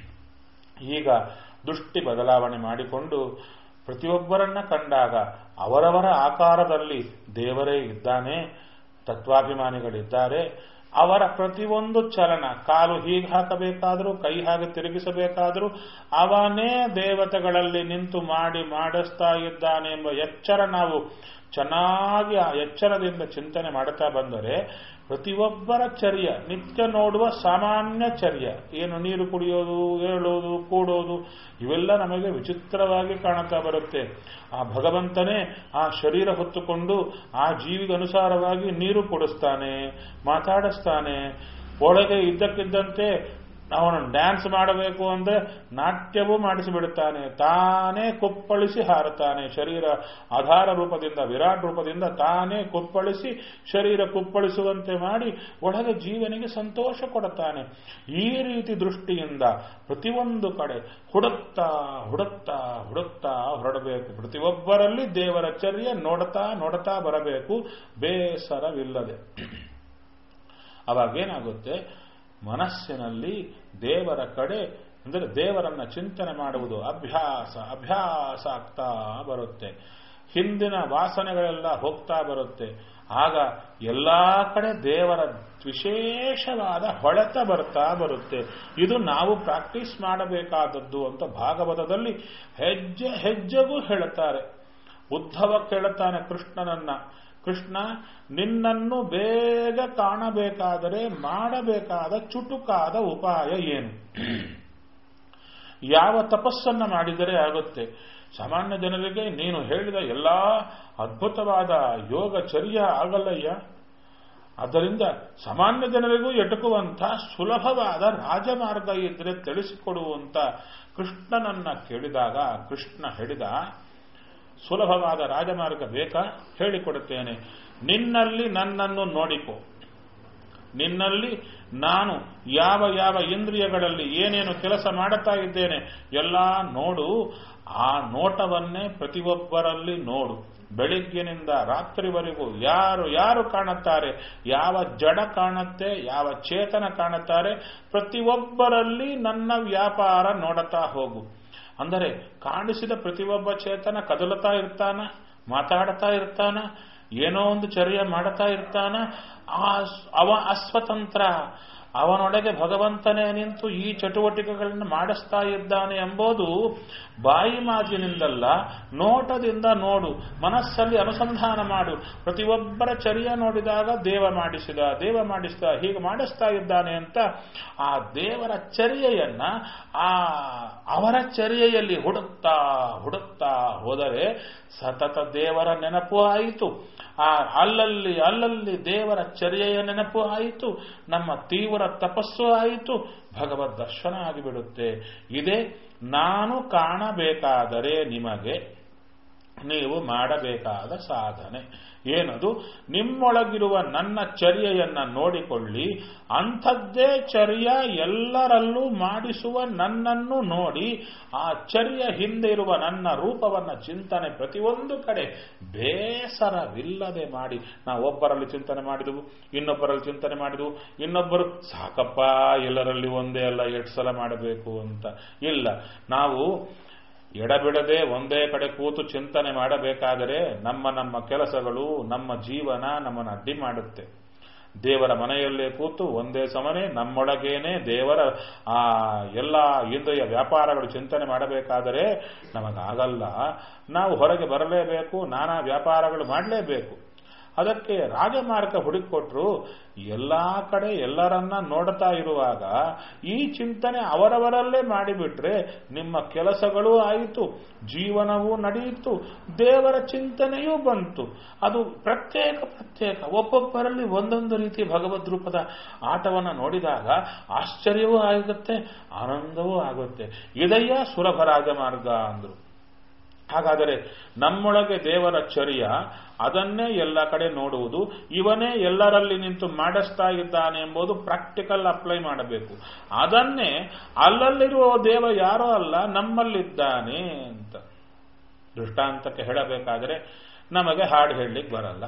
ಈಗ ದೃಷ್ಟಿ ಬದಲಾವಣೆ ಮಾಡಿಕೊಂಡು ಪ್ರತಿಯೊಬ್ಬರನ್ನ ಕಂಡಾಗ ಅವರವರ ಆಕಾರದಲ್ಲಿ ದೇವರೇ ಇದ್ದಾನೆ, ತತ್ವಾಭಿಮಾನಿಗಳಿದ್ದಾರೆ. ಅವರ ಪ್ರತಿಯೊಂದು ಚಲನ, ಕಾಲು ಹೀಗೆ ಹಾಕಬೇಕಾದರೂ, ಕೈ ಹಾಗೆ ತಿರುಗಿಸಬೇಕಾದರೂ ಅವನೇ ದೇವತೆಗಳಲ್ಲಿ ನಿಂತು ಮಾಡಿ ಮಾಡಿಸ್ತಾ ಇದ್ದಾನೆ ಎಂಬ ಎಚ್ಚರ ನಾವು ಚೆನ್ನಾಗಿ ಆ ಎಚ್ಚರದಿಂದ ಚಿಂತನೆ ಮಾಡುತ್ತಾ ಬಂದರೆ ಪ್ರತಿಯೊಬ್ಬರ ಚರ್ಯ ನಿತ್ಯ ನೋಡುವ ಸಾಮಾನ್ಯ ಚರ್ಯ ಏನು, ನೀರು ಕುಡಿಯೋದು, ಏಳೋದು, ಕೂಡೋದು, ಇವೆಲ್ಲ ನಮಗೆ ವಿಚಿತ್ರವಾಗಿ ಕಾಣುತ್ತಾ ಬರುತ್ತೆ. ಆ ಭಗವಂತನೇ ಆ ಶರೀರ ಹೊತ್ತುಕೊಂಡು ಆ ಜೀವಿಗನುಸಾರವಾಗಿ ನೀರು ಕೊಡಿಸ್ತಾನೆ, ಮಾತಾಡಿಸ್ತಾನೆ. ಒಳಗೆ ಇದ್ದಕ್ಕಿದ್ದಂತೆ ಅವನು ಡ್ಯಾನ್ಸ್ ಮಾಡಬೇಕು ಅಂದ್ರೆ ನಾಟ್ಯವೂ ಮಾಡಿಸಿಬಿಡುತ್ತಾನೆ. ತಾನೇ ಕುಪ್ಪಳಿಸಿ ಹಾರುತ್ತಾನೆ. ಶರೀರ ಆಧಾರ ರೂಪದಿಂದ, ವಿರಾಟ್ ರೂಪದಿಂದ ತಾನೇ ಕುಪ್ಪಳಿಸಿ ಶರೀರ ಕುಪ್ಪಳಿಸುವಂತೆ ಮಾಡಿ ಒಳಗೆ ಜೀವನಿಗೆ ಸಂತೋಷ ಕೊಡುತ್ತಾನೆ. ಈ ರೀತಿ ದೃಷ್ಟಿಯಿಂದ ಪ್ರತಿಯೊಂದು ಕಡೆ ಹುಡುಕ್ತಾ ಹುಡುಕ್ತಾ ಹುಡುಕ್ತಾ ಹೊರಡಬೇಕು. ಪ್ರತಿಯೊಬ್ಬರಲ್ಲಿ ದೇವರ ಚರ್ಯ ನೋಡುತ್ತಾ ನೋಡುತ್ತಾ ಬರಬೇಕು, ಬೇಸರವಿಲ್ಲದೆ. ಅವಾಗೇನಾಗುತ್ತೆ, ಮನಸ್ಸಿನಲ್ಲಿ ದೇವರ ಕಡೆ ಅಂದರೆ ದೇವರನ್ನ ಚಿಂತನೆ ಮಾಡುವುದು ಅಭ್ಯಾಸ ಅಭ್ಯಾಸ ಆಗ್ತಾ ಬರುತ್ತೆ. ಹಿಂದಿನ ವಾಸನೆಗಳೆಲ್ಲ ಹೋಗ್ತಾ ಬರುತ್ತೆ. ಆಗ ಎಲ್ಲಾ ಕಡೆ ದೇವರ ವಿಶೇಷವಾದ ಹೊಳೆತ ಬರ್ತಾ ಬರುತ್ತೆ. ಇದು ನಾವು ಪ್ರಾಕ್ಟೀಸ್ ಮಾಡಬೇಕಾದದ್ದು ಅಂತ ಭಾಗವತದಲ್ಲಿ ಹೆಜ್ಜೆ ಹೆಜ್ಜೆಗೂ ಹೇಳುತ್ತಾರೆ. ಉದ್ಧವ ಕೇಳುತ್ತಾನೆ ಕೃಷ್ಣನನ್ನ, ಕೃಷ್ಣ ನಿನ್ನನ್ನು ಬೇಗ ಕಾಣಬೇಕಾದರೆ ಮಾಡಬೇಕಾದ ಚುಟುಕಾದ ಉಪಾಯ ಏನು? ಯಾವ ತಪಸ್ಸನ್ನ ಮಾಡಿದರೆ ಆಗುತ್ತೆ? ಸಾಮಾನ್ಯ ಜನರಿಗೆ ನೀನು ಹೇಳಿದ ಎಲ್ಲಾ ಅದ್ಭುತವಾದ ಯೋಗಚರ್ಯ ಆಗಲ್ಲಯ್ಯ. ಆದ್ದರಿಂದ ಸಾಮಾನ್ಯ ಜನರಿಗೂ ಎಟುಕುವಂಥ ಸುಲಭವಾದ ರಾಜಮಾರ್ಗ ಇದ್ರೆ ತಿಳಿಸಿಕೊಡುವಂತ ಕೃಷ್ಣನನ್ನ ಕೇಳಿದಾಗ ಕೃಷ್ಣ ಹೇಳಿದ, ಸುಲಭವಾದ ರಾಜಮಾರ್ಗ ಬೇಕಾ? ಹೇಳಿಕೊಡುತ್ತೇನೆ. ನಿನ್ನಲ್ಲಿ ನನ್ನನ್ನು ನೋಡಿಕೊ. ನಿನ್ನಲ್ಲಿ ನಾನು ಯಾವ ಯಾವ ಇಂದ್ರಿಯಗಳಲ್ಲಿ ಏನೇನು ಕೆಲಸ ಮಾಡುತ್ತಾ ಇದ್ದೇನೆ ಎಲ್ಲ ನೋಡು. ಆ ನೋಟವನ್ನೇ ಪ್ರತಿಯೊಬ್ಬರಲ್ಲಿ ನೋಡು. ಬೆಳಿಗ್ಗಿನಿಂದ ರಾತ್ರಿವರೆಗೂ ಯಾರು ಯಾರು ಕಾಣುತ್ತಾರೆ, ಯಾವ ಜಡ ಕಾಣುತ್ತೆ, ಯಾವ ಚೇತನ ಕಾಣುತ್ತಾರೆ, ಪ್ರತಿಯೊಬ್ಬರಲ್ಲಿ ನನ್ನ ವ್ಯಾಪಾರ ನೋಡುತ್ತಾ ಹೋಗು. ಅಂದರೆ ಕಾಣಿಸಿದ ಪ್ರತಿಯೊಬ್ಬ ಚೇತನ ಕದಲುತ್ತಾ ಇರ್ತಾನ, ಮಾತಾಡ್ತಾ ಇರ್ತಾನ, ಏನೋ ಒಂದು ಚರ್ಯ ಮಾಡ್ತಾ ಇರ್ತಾನ, ಅವ ಅಸ್ವತಂತ್ರ, ಅವನೊಳಗೆ ಭಗವಂತನೇ ನಿಂತು ಈ ಚಟುವಟಿಕೆಗಳನ್ನು ಮಾಡಿಸ್ತಾ ಇದ್ದಾನೆ ಎಂಬುದು ಬಾಯಿ ಮಾತಿನಿಂದಲ್ಲ, ನೋಟದಿಂದ ನೋಡು, ಮನಸ್ಸಲ್ಲಿ ಅನುಸಂಧಾನ ಮಾಡು. ಪ್ರತಿಯೊಬ್ಬರ ಚರ್ಯ ನೋಡಿದಾಗ ದೇವ ಮಾಡಿಸಿದ ದೇವ ಮಾಡಿಸಿದ ಹೀಗೆ ಮಾಡಿಸ್ತಾ ಇದ್ದಾನೆ ಅಂತ ಆ ದೇವರ ಚರ್ಯೆಯನ್ನ ಆ ಅವರ ಚರ್ಯೆಯಲ್ಲಿ ಹುಡುಕ್ತಾ ಹುಡುಕ್ತಾ ಹೋದರೆ ಸತತ ದೇವರ ನೆನಪು ಆಯಿತು. ಆ ಅಲ್ಲಲ್ಲಿ ಅಲ್ಲಲ್ಲಿ ದೇವರ ಚರ್ಯೆಯ ನೆನಪು ಆಯಿತು, ನಮ್ಮ ತೀವ್ರ ತಪಸ್ಸು ಆಯಿತು, ಭಗವದ್ ದರ್ಶನ ಆಗಿಬಿಡುತ್ತೆ. ಇದೇ ನಾನು ಕಾಣಬೇಕಾದರೆ ನಿಮಗೆ ನೀವು ಮಾಡಬೇಕಾದ ಸಾಧನೆ. ಏನದು? ನಿಮ್ಮೊಳಗಿರುವ ನನ್ನ ಚರ್ಯೆಯನ್ನ ನೋಡಿಕೊಳ್ಳಿ, ಅಂಥದ್ದೇ ಚರ್ಯ ಎಲ್ಲರಲ್ಲೂ ಮಾಡಿಸುವ ನನ್ನನ್ನು ನೋಡಿ, ಆ ಚರ್ಯ ಹಿಂದೆ ಇರುವ ನನ್ನ ರೂಪವನ್ನ ಚಿಂತನೆ ಪ್ರತಿಯೊಂದು ಕಡೆ ಬೇಸರವಿಲ್ಲದೆ ಮಾಡಿ. ನಾವು ಒಬ್ಬರಲ್ಲಿ ಚಿಂತನೆ ಮಾಡಿದೆವು, ಇನ್ನೊಬ್ಬರಲ್ಲಿ ಚಿಂತನೆ ಮಾಡಿದೆವು, ಇನ್ನೊಬ್ಬರು ಸಾಕಪ್ಪ ಎಲ್ಲರಲ್ಲಿ ಒಂದೇ ಅಲ್ಲ ಎಷ್ಟು ಸಲ ಮಾಡಬೇಕು ಅಂತ ಇಲ್ಲ. ನಾವು ಎಡಬಿಡದೆ ಒಂದೇ ಕಡೆ ಕೂತು ಚಿಂತನೆ ಮಾಡಬೇಕಾದರೆ ನಮ್ಮ ನಮ್ಮ ಕೆಲಸಗಳು, ನಮ್ಮ ಜೀವನ ನಮ್ಮನ್ನು ಅಡ್ಡಿ ಮಾಡುತ್ತೆ. ದೇವರ ಮನೆಯಲ್ಲೇ ಕೂತು ಒಂದೇ ಸಮನೆ ನಮ್ಮೊಳಗೇನೆ ದೇವರ ಆ ಎಲ್ಲ ಇಂದ್ರಿಯ ವ್ಯಾಪಾರಗಳು ಚಿಂತನೆ ಮಾಡಬೇಕಾದರೆ ನಮಗಾಗಲ್ಲ. ನಾವು ಹೊರಗೆ ಬರಲೇಬೇಕು, ನಾನಾ ವ್ಯಾಪಾರಗಳು ಮಾಡಲೇಬೇಕು. ಅದಕ್ಕೆ ರಾಜಮಾರ್ಗ ಹುಡುಕಿಕೊಟ್ರು. ಎಲ್ಲಾ ಕಡೆ ಎಲ್ಲರನ್ನ ನೋಡ್ತಾ ಇರುವಾಗ ಈ ಚಿಂತನೆ ಅವರವರಲ್ಲೇ ಮಾಡಿಬಿಟ್ರೆ ನಿಮ್ಮ ಕೆಲಸಗಳೂ ಆಯಿತು, ಜೀವನವೂ ನಡೆಯಿತು, ದೇವರ ಚಿಂತನೆಯೂ ಬಂತು. ಅದು ಪ್ರತ್ಯೇಕ ಪ್ರತ್ಯೇಕ ಒಬ್ಬೊಬ್ಬರಲ್ಲಿ ಒಂದೊಂದು ರೀತಿ ಭಗವದ್ ರೂಪದ ಆಟವನ್ನು ನೋಡಿದಾಗ ಆಶ್ಚರ್ಯವೂ ಆಗುತ್ತೆ, ಆನಂದವೂ ಆಗುತ್ತೆ. ಇದಯ್ಯ ಸುಲಭ ರಾಜಮಾರ್ಗ ಅಂದ್ರು. ಹಾಗಾದರೆ ನಮ್ಮೊಳಗೆ ದೇವರ ಚರ್ಯ ಅದನ್ನೇ ಎಲ್ಲ ಕಡೆ ನೋಡುವುದು, ಇವನೇ ಎಲ್ಲರಲ್ಲಿ ನಿಂತು ಮಾಡಿಸ್ತಾ ಇದ್ದಾನೆ ಎಂಬುದು ಪ್ರಾಕ್ಟಿಕಲ್ ಅಪ್ಲೈ ಮಾಡಬೇಕು. ಅದನ್ನೇ ಅಲ್ಲಲ್ಲಿರುವ ದೇವ ಯಾರೋ ಅಲ್ಲ ನಮ್ಮಲ್ಲಿದ್ದಾನೆ ಅಂತ ದೃಷ್ಟಾಂತಕ್ಕೆ ಹೇಳಬೇಕಾದರೆ ನಮಗೆ ಹಾಡು ಹೇಳಲಿಕ್ಕೆ ಬರಲ್ಲ.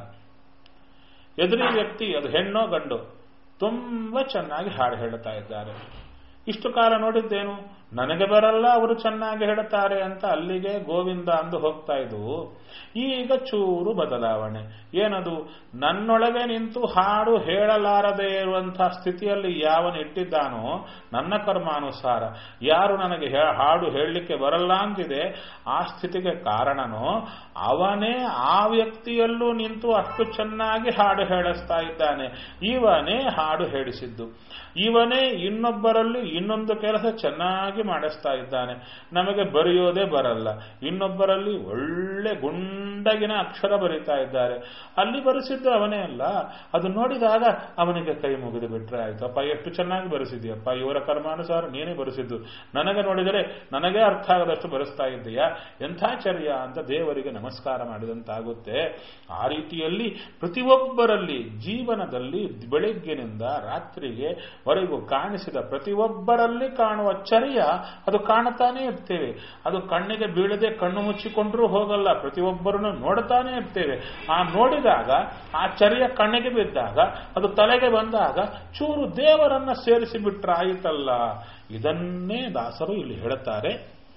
ಎದುರಿ ವ್ಯಕ್ತಿ ಅದು ಹೆಣ್ಣೋ ಗಂಡು ತುಂಬಾ ಚೆನ್ನಾಗಿ ಹಾಡು ಹೇಳುತ್ತಾ ಇದ್ದಾರೆ. ಇಷ್ಟು ಕಾಲ ನೋಡಿದ್ದೇನು, ನನಗೆ ಬರಲ್ಲ ಅವರು ಚೆನ್ನಾಗಿ ಹೇಳುತ್ತಾರೆ ಅಂತ ಅಲ್ಲಿಗೆ ಗೋವಿಂದ ಅಂದು ಹೋಗ್ತಾ ಇದ್ವು. ಈಗ ಚೂರು ಬದಲಾವಣೆ. ಏನದು? ನನ್ನೊಳಗೆ ನಿಂತು ಹಾಡು ಹೇಳಲಾರದೆ ಇರುವಂತಹ ಸ್ಥಿತಿಯಲ್ಲಿ ಯಾವನು ಇಟ್ಟಿದ್ದಾನೋ ನನ್ನ ಕರ್ಮಾನುಸಾರ, ಯಾರು ನನಗೆ ಹಾಡು ಹೇಳಲಿಕ್ಕೆ ಬರಲ್ಲ ಅಂತಿದೆ ಆ ಸ್ಥಿತಿಗೆ ಕಾರಣನೋ ಅವನೇ ಆ ವ್ಯಕ್ತಿಯಲ್ಲೂ ನಿಂತು ಅಷ್ಟು ಚೆನ್ನಾಗಿ ಹಾಡು ಹೇಳಿಸ್ತಾ ಇದ್ದಾನೆ. ಇವನೇ ಹಾಡು ಹೇಳಿಸಿದ್ದು, ಇವನೇ ಇನ್ನೊಬ್ಬರಲ್ಲಿ ಇನ್ನೊಂದು ಕೆಲಸ ಚೆನ್ನಾಗಿ ಮಾಡಿಸ್ತಾ ಇದ್ದಾನೆ. ನಮಗೆ ಬರೆಯೋದೇ ಬರಲ್ಲ, ಇನ್ನೊಬ್ಬರಲ್ಲಿ ಒಳ್ಳೆ ಗುಂಡಗಿನ ಅಕ್ಷರ ಬರೀತಾ ಇದ್ದಾರೆ, ಅಲ್ಲಿ ಬರೆಸಿದ್ದು ಅವನೇ ಅಲ್ಲ. ಅದು ನೋಡಿದಾಗ ಅವನಿಗೆ ಕೈ ಮುಗಿದು ಬಿಟ್ರೆ ಆಯ್ತು, ಅಪ್ಪ ಎಷ್ಟು ಚೆನ್ನಾಗಿ ಬರೆಸಿದ್ಯಪ್ಪ, ಇವರ ಕರ್ಮಾನುಸಾರ ನೀನೇ ಬರೆಸಿದ್ದು, ನನಗೆ ನೋಡಿದರೆ ನನಗೆ ಅರ್ಥ ಆಗದಷ್ಟು ಬರೆಸ್ತಾ ಇದ್ದೀಯಾ, ಎಂಥ ಚರ್ಯ ಅಂತ ದೇವರಿಗೆ ನಮಸ್ಕಾರ ಮಾಡಿದಂತಾಗುತ್ತೆ. ಆ ರೀತಿಯಲ್ಲಿ ಪ್ರತಿಯೊಬ್ಬರಲ್ಲಿ ಜೀವನದಲ್ಲಿ ಬೆಳಿಗ್ಗಿನಿಂದ ರಾತ್ರಿಗೆ ವರೆಗೂ ಕಾಣಿಸಿದ ಪ್ರತಿಯೊಬ್ಬರಲ್ಲಿ ಕಾಣುವ ಚರ್ಯ ಅದು ಕಾಣುತ್ತಾನೆ ಇರ್ತೇವೆ. ಅದು ಕಣ್ಣಿಗೆ ಬೀಳದೆ ಕಣ್ಣು ಮುಚ್ಚಿಕೊಂಡ್ರೂ ಹೋಗಲ್ಲ, ಪ್ರತಿಯೊಬ್ಬರನ್ನು ನೋಡ್ತಾನೆ ಇರ್ತೇವೆ. ಆ ನೋಡಿದಾಗ ಆ ಚರ್ಯ ಕಣ್ಣಿಗೆ ಬಿದ್ದಾಗ ಅದು ತಲೆಗೆ ಬಂದಾಗ ಚೂರು ದೇವರನ್ನ ಸೇರಿಸಿ ಬಿಟ್ರೆ ಆಯಿತಲ್ಲ. ಇದನ್ನೇ ದಾಸರು ಇಲ್ಲಿ ಹೇಳುತ್ತಾರೆ.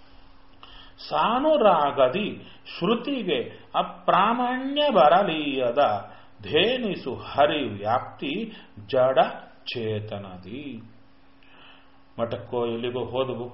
ಸಾನುರಾಗದಿ ಶ್ರುತಿಗೆ ಅಪ್ರಾಮಾಣ್ಯ ಬರಲೀಯದ ಧೇನಿಸು ಹರಿ ವ್ಯಾಪ್ತಿ ಜಡ ಚೇತನದಿ. ಮಠಕ್ಕೋ ಎಲ್ಲಿಗೋ ಹೋದವು,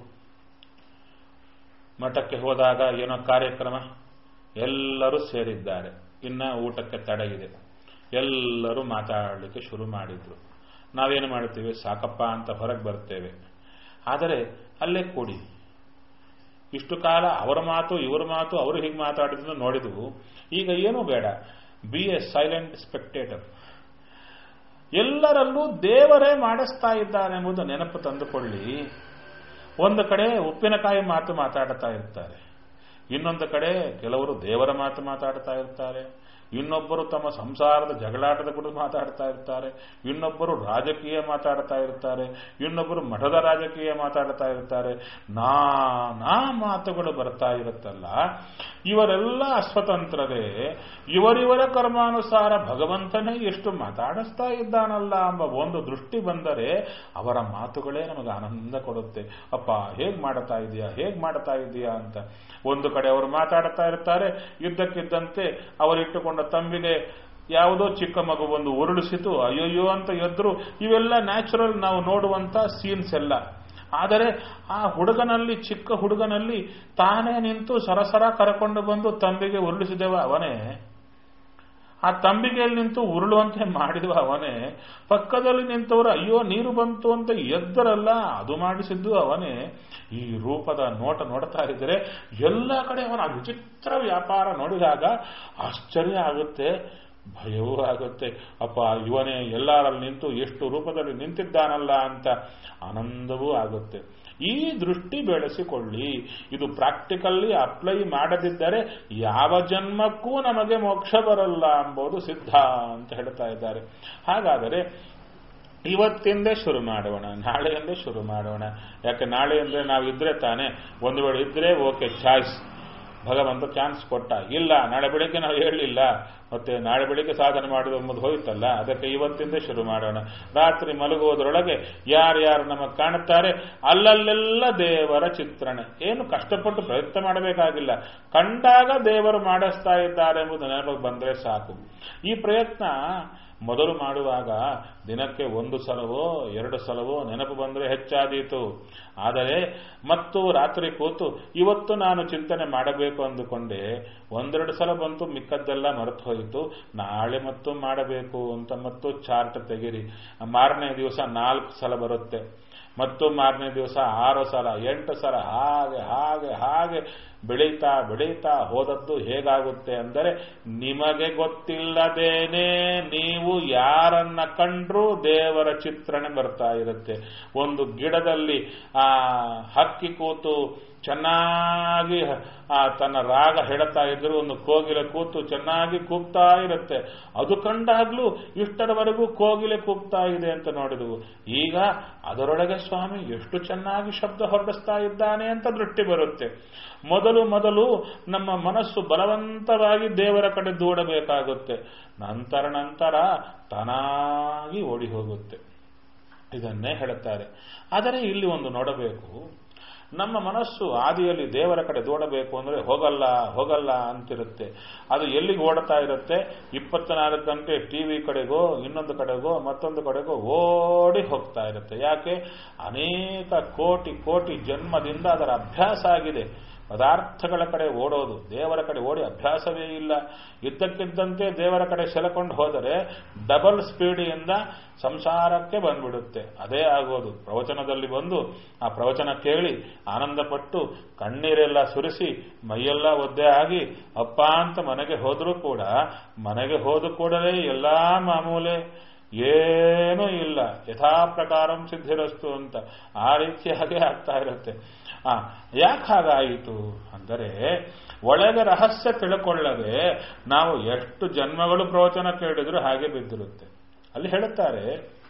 ಮಠಕ್ಕೆ ಹೋದಾಗ ಏನೋ ಕಾರ್ಯಕ್ರಮ, ಎಲ್ಲರೂ ಸೇರಿದ್ದಾರೆ, ಇನ್ನ ಊಟಕ್ಕೆ ತಡೆ ಇದೆ, ಎಲ್ಲರೂ ಮಾತಾಡಲಿಕ್ಕೆ ಶುರು ಮಾಡಿದ್ರು. ನಾವೇನು ಮಾಡ್ತೀವಿ, ಸಾಕಪ್ಪ ಅಂತ ಹೊರಗೆ ಬರ್ತೇವೆ. ಆದರೆ ಅಲ್ಲೇ ಕೂಡಿ ಇಷ್ಟು ಕಾಲ ಅವರ ಮಾತು ಇವರ ಮಾತು ಅವರು ಹೀಗೆ ಮಾತಾಡಿದ್ರು ನೋಡಿದ್ವು. ಈಗ ಏನೂ ಬೇಡ, ಬಿ ಎ ಸೈಲೆಂಟ್ ಸ್ಪೆಕ್ಟೇಟರ್. ಎಲ್ಲರಲ್ಲೂ ದೇವರೇ ಮಾಡಿಸ್ತಾ ಇದ್ದಾನೆ ಎಂಬುದು ನೆನಪು ತಂದುಕೊಳ್ಳಿ. ಒಂದು ಕಡೆ ಉಪ್ಪಿನಕಾಯಿ ಮಾತು ಮಾತಾಡ್ತಾ ಇರ್ತಾರೆ, ಇನ್ನೊಂದು ಕಡೆ ಕೆಲವರು ದೇವರ ಮಾತು ಮಾತಾಡ್ತಾ ಇರ್ತಾರೆ, ಇನ್ನೊಬ್ಬರು ತಮ್ಮ ಸಂಸಾರದ ಜಗಳಾಟದ ಕುರಿತು ಮಾತಾಡ್ತಾ ಇರ್ತಾರೆ, ಇನ್ನೊಬ್ಬರು ರಾಜಕೀಯ ಮಾತಾಡ್ತಾ ಇರ್ತಾರೆ, ಇನ್ನೊಬ್ಬರು ಮಠದ ರಾಜಕೀಯ ಮಾತಾಡ್ತಾ ಇರ್ತಾರೆ. ನಾನಾ ಮಾತುಗಳು ಬರ್ತಾ ಇರುತ್ತಲ್ಲ, ಇವರೆಲ್ಲ ಅಸ್ವತಂತ್ರರೇ. ಇವರಿವರ ಕರ್ಮಾನುಸಾರ ಭಗವಂತನೇ ಎಷ್ಟು ಮಾತಾಡಿಸ್ತಾ ಇದ್ದಾನಲ್ಲ ಎಂಬ ಒಂದು ದೃಷ್ಟಿ ಬಂದರೆ ಅವರ ಮಾತುಗಳೇ ನಮಗೆ ಆನಂದ ಕೊಡುತ್ತೆ. ಅಪ್ಪ ಹೇಗ್ ಮಾಡ್ತಾ ಇದೀಯಾ ಹೇಗ್ ಮಾಡ್ತಾ ಇದೀಯಾ ಅಂತ. ಒಂದು ಕಡೆ ಅವರು ಮಾತಾಡ್ತಾ ಇರ್ತಾರೆ, ಇದ್ದಕ್ಕಿದ್ದಂತೆ ಅವರಿಟ್ಟುಕೊಂಡ ಮಲಗಿಕೊಂಡ ತಂಬಿಗೆ ಯಾವುದೋ ಚಿಕ್ಕ ಮಗು ಒಂದು ಉರುಳಿಸಿತು, ಅಯ್ಯೋಯ್ಯೋ ಅಂತ ಎದ್ರು. ಇವೆಲ್ಲ ನ್ಯಾಚುರಲ್ ನಾವು ನೋಡುವಂತ ಸೀನ್ಸ್ ಎಲ್ಲ. ಆದರೆ ಆ ಹುಡುಗನಲ್ಲಿ, ಚಿಕ್ಕ ಹುಡುಗನಲ್ಲಿ ತಾನೇ ನಿಂತು ಸರಸರ ಕರಕೊಂಡು ಬಂದು ತಂಬಿಗೆ ಉರುಳಿಸಿದೆವ ಅವನೇ, ಆ ತಂಬಿಗೆಯಲ್ಲಿ ನಿಂತು ಉರುಳುವಂತೆ ಮಾಡಿದವ ಅವನೇ, ಪಕ್ಕದಲ್ಲಿ ನಿಂತವರು ಅಯ್ಯೋ ನೀರು ಬಂತು ಅಂತ ಎದ್ದರಲ್ಲ ಅದು ಮಾಡಿಸಿದ್ದು ಅವನೇ. ಈ ರೂಪದ ನೋಟ ನೋಡ್ತಾ ಇದ್ದರೆ ಎಲ್ಲ ಕಡೆ ಅವನ ವಿಚಿತ್ರ ವ್ಯಾಪಾರ ನೋಡಿದಾಗ ಆಶ್ಚರ್ಯ ಆಗುತ್ತೆ, ಭಯವೂ ಆಗುತ್ತೆ. ಅಪ್ಪ ಇವನೇ ಎಲ್ಲರಲ್ಲಿ ನಿಂತು ಎಷ್ಟು ರೂಪದಲ್ಲಿ ನಿಂತಿದ್ದಾನಲ್ಲ ಅಂತ ಆನಂದವೂ ಆಗುತ್ತೆ. ಈ ದೃಷ್ಟಿ ಬೆಳೆಸಿಕೊಳ್ಳಿ. ಇದು ಪ್ರಾಕ್ಟಿಕಲ್ಲಿ ಅಪ್ಲೈ ಮಾಡದಿದ್ದರೆ ಯಾವ ಜನ್ಮಕ್ಕೂ ನಮಗೆ ಮೋಕ್ಷ ಬರಲ್ಲ ಎಂಬುದು ಸಿದ್ಧ ಅಂತ ಹೇಳ್ತಾ ಇದ್ದಾರೆ. ಹಾಗಾದರೆ ಇವತ್ತಿಂದೇ ಶುರು ಮಾಡೋಣ, ನಾಳೆಯಿಂದೇ ಶುರು ಮಾಡೋಣ. ಯಾಕೆ ನಾಳೆ ಅಂದ್ರೆ ನಾವು ಇದ್ರೆ ತಾನೆ, ಒಂದು ವೇಳೆ ಇದ್ರೆ ಓಕೆ, ಚಾಯ್ಸ್, ಭಗವಂತ ಚಾನ್ಸ್ ಕೊಟ್ಟ. ಇಲ್ಲ ನಾಳೆ ಬೆಳಿಗ್ಗೆ ನಾವು ಹೇಳಲಿಲ್ಲ, ಮತ್ತೆ ನಾಳೆ ಬೆಳಿಗ್ಗೆ ಸಾಧನೆ ಮಾಡೋದು ಎಂಬುದು ಹೋಯ್ತಲ್ಲ. ಅದಕ್ಕೆ ಇವತ್ತಿಂದ ಶುರು ಮಾಡೋಣ. ರಾತ್ರಿ ಮಲಗುವುದರೊಳಗೆ ಯಾರ್ಯಾರು ನಮಗೆ ಕಾಣುತ್ತಾರೆ ಅಲ್ಲಲ್ಲೆಲ್ಲ ದೇವರ ಚಿತ್ರಣ. ಏನು ಕಷ್ಟಪಟ್ಟು ಪ್ರಯತ್ನ ಮಾಡಬೇಕಾಗಿಲ್ಲ, ಕಂಡಾಗ ದೇವರು ಮಾಡಿಸ್ತಾ ಇದ್ದಾರೆ ಎಂಬುದು ನೆನಪಿಗೆ ಬಂದರೆ ಸಾಕು. ಈ ಪ್ರಯತ್ನ ಮೊದಲು ಮಾಡುವಾಗ ದಿನಕ್ಕೆ ಒಂದು ಸಲವೋ ಎರಡು ಸಲವೋ ನೆನಪು ಬಂದರೆ ಹೆಚ್ಚಾದೀತು. ಆದರೆ ಮತ್ತು ರಾತ್ರಿ ಕೂತು ಇವತ್ತು ನಾನು ಚಿಂತನೆ ಮಾಡಬೇಕು ಅಂದುಕೊಂಡೆ, ಒಂದೆರಡು ಸಲ ಬಂತು, ಮಿಕ್ಕದ್ದೆಲ್ಲ ಮರೆತು ಹೋಯಿತು. ನಾಳೆ ಮತ್ತು ಮಾಡಬೇಕು ಅಂತ ಮತ್ತು ಚಾರ್ಟ್ ತೆಗಿರಿ. ಮಾರನೇ ದಿವಸ ನಾಲ್ಕು ಸಲ ಬರುತ್ತೆ, ಮತ್ತು ಮಾರನೇ ದಿವಸ ಆರು ಸಲ, ಎಂಟು ಸಲ, ಹಾಗೆ ಹಾಗೆ ಹಾಗೆ ಬೆಳೀತಾ ಬೆಳೀತಾ ಹೋದದ್ದು ಹೇಗಾಗುತ್ತೆ ಅಂದರೆ, ನಿಮಗೆ ಗೊತ್ತಿಲ್ಲದೇನೆ ನೀವು ಯಾರನ್ನ ಕಂಡ್ರೂ ದೇವರ ಚಿತ್ರಣ ಬರ್ತಾ ಇರುತ್ತೆ. ಒಂದು ಗಿಡದಲ್ಲಿ ಆ ಹಕ್ಕಿ ಕೂತು ಚೆನ್ನಾಗಿ ತನ್ನ ರಾಗ ಹೆಡತಾ ಇದ್ರು, ಒಂದು ಕೋಗಿಲೆ ಕೂತು ಚೆನ್ನಾಗಿ ಕೂಗ್ತಾ ಇರುತ್ತೆ. ಅದು ಕಂಡಾಗ್ಲೂ ಇಷ್ಟರವರೆಗೂ ಕೋಗಿಲೆ ಕೂಗ್ತಾ ಇದೆ ಅಂತ ನೋಡಿದವು. ಈಗ ಅದರೊಳಗೆ ಸ್ವಾಮಿ ಎಷ್ಟು ಚೆನ್ನಾಗಿ ಶಬ್ದ ಹೊರಡಿಸ್ತಾ ಇದ್ದಾನೆ ಅಂತ ದೃಷ್ಟಿ ಬರುತ್ತೆ. ಮೊದಲು ಮೊದಲು ನಮ್ಮ ಮನಸ್ಸು ಬಲವಂತವಾಗಿ ದೇವರ ಕಡೆ ದೂಡಬೇಕಾಗುತ್ತೆ, ನಂತರ ನಂತರ ತಾನಾಗಿ ಓಡಿ ಹೋಗುತ್ತೆ. ಇದನ್ನೇ ಹೇಳುತ್ತಾರೆ. ಆದರೆ ಇಲ್ಲಿ ಒಂದು ನೋಡಬೇಕು, ನಮ್ಮ ಮನಸ್ಸು ಆದಿಯಲ್ಲಿ ದೇವರ ಕಡೆ ದೂಡಬೇಕು ಅಂದರೆ ಹೋಗಲ್ಲ ಹೋಗಲ್ಲ ಅಂತಿರುತ್ತೆ. ಅದು ಎಲ್ಲಿಗೆ ಓಡ್ತಾ ಇರುತ್ತೆ? ಇಪ್ಪತ್ನಾಲ್ಕು ಗಂಟೆ ಟಿವಿ ಕಡೆಗೋ ಇನ್ನೊಂದು ಕಡೆಗೋ ಮತ್ತೊಂದು ಕಡೆಗೋ ಓಡಿ ಹೋಗ್ತಾ ಇರುತ್ತೆ. ಯಾಕೆ? ಅನೇಕ ಕೋಟಿ ಕೋಟಿ ಜನ್ಮದಿಂದ ಅದರ ಅಭ್ಯಾಸ ಆಗಿದೆ. ಪದಾರ್ಥಗಳ ಕಡೆ ಓಡೋದು, ದೇವರ ಕಡೆ ಓಡಿ ಅಭ್ಯಾಸವೇ ಇಲ್ಲ. ಇದ್ದಕ್ಕಿದ್ದಂತೆ ದೇವರ ಕಡೆ ಸೆಳೆಕೊಂಡು ಹೋದರೆ ಡಬಲ್ ಸ್ಪೀಡಿಯಿಂದ ಸಂಸಾರಕ್ಕೆ ಬಂದ್ಬಿಡುತ್ತೆ. ಅದೇ ಆಗೋದು. ಪ್ರವಚನದಲ್ಲಿ ಬಂದು ಆ ಪ್ರವಚನ ಕೇಳಿ ಆನಂದಪಟ್ಟು ಕಣ್ಣೀರೆಲ್ಲ ಸುರಿಸಿ ಮೈಯೆಲ್ಲ ಒದ್ದೆ ಆಗಿ ಅಪ್ಪ ಅಂತ ಮನೆಗೆ ಹೋದರೂ ಕೂಡ ಮನೆಗೆ ಹೋದ ಕೂಡಲೇ ಎಲ್ಲಾ ಮಾಮೂಲೆ, ಏನೂ ಇಲ್ಲ, ಯಥಾ ಪ್ರಕಾರಂ ಸಿದ್ಧಿರಸ್ತು ಅಂತ ಆ ರೀತಿಯಾಗಿ ಆಗ್ತಾ ಇರುತ್ತೆ. ಆ ಯಾಕೆ ಹಾಗಾಯಿತು ಅಂದರೆ, ಒಳಗೆ ರಹಸ್ಯ ತಿಳ್ಕೊಳ್ಳದೆ ನಾವು ಎಷ್ಟು ಜನ್ಮಗಳು ಪ್ರವಚನ ಕೇಳಿದ್ರು ಹಾಗೆ ಬಿದ್ದಿರುತ್ತೆ. ಅಲ್ಲಿ ಹೇಳುತ್ತಾರೆ,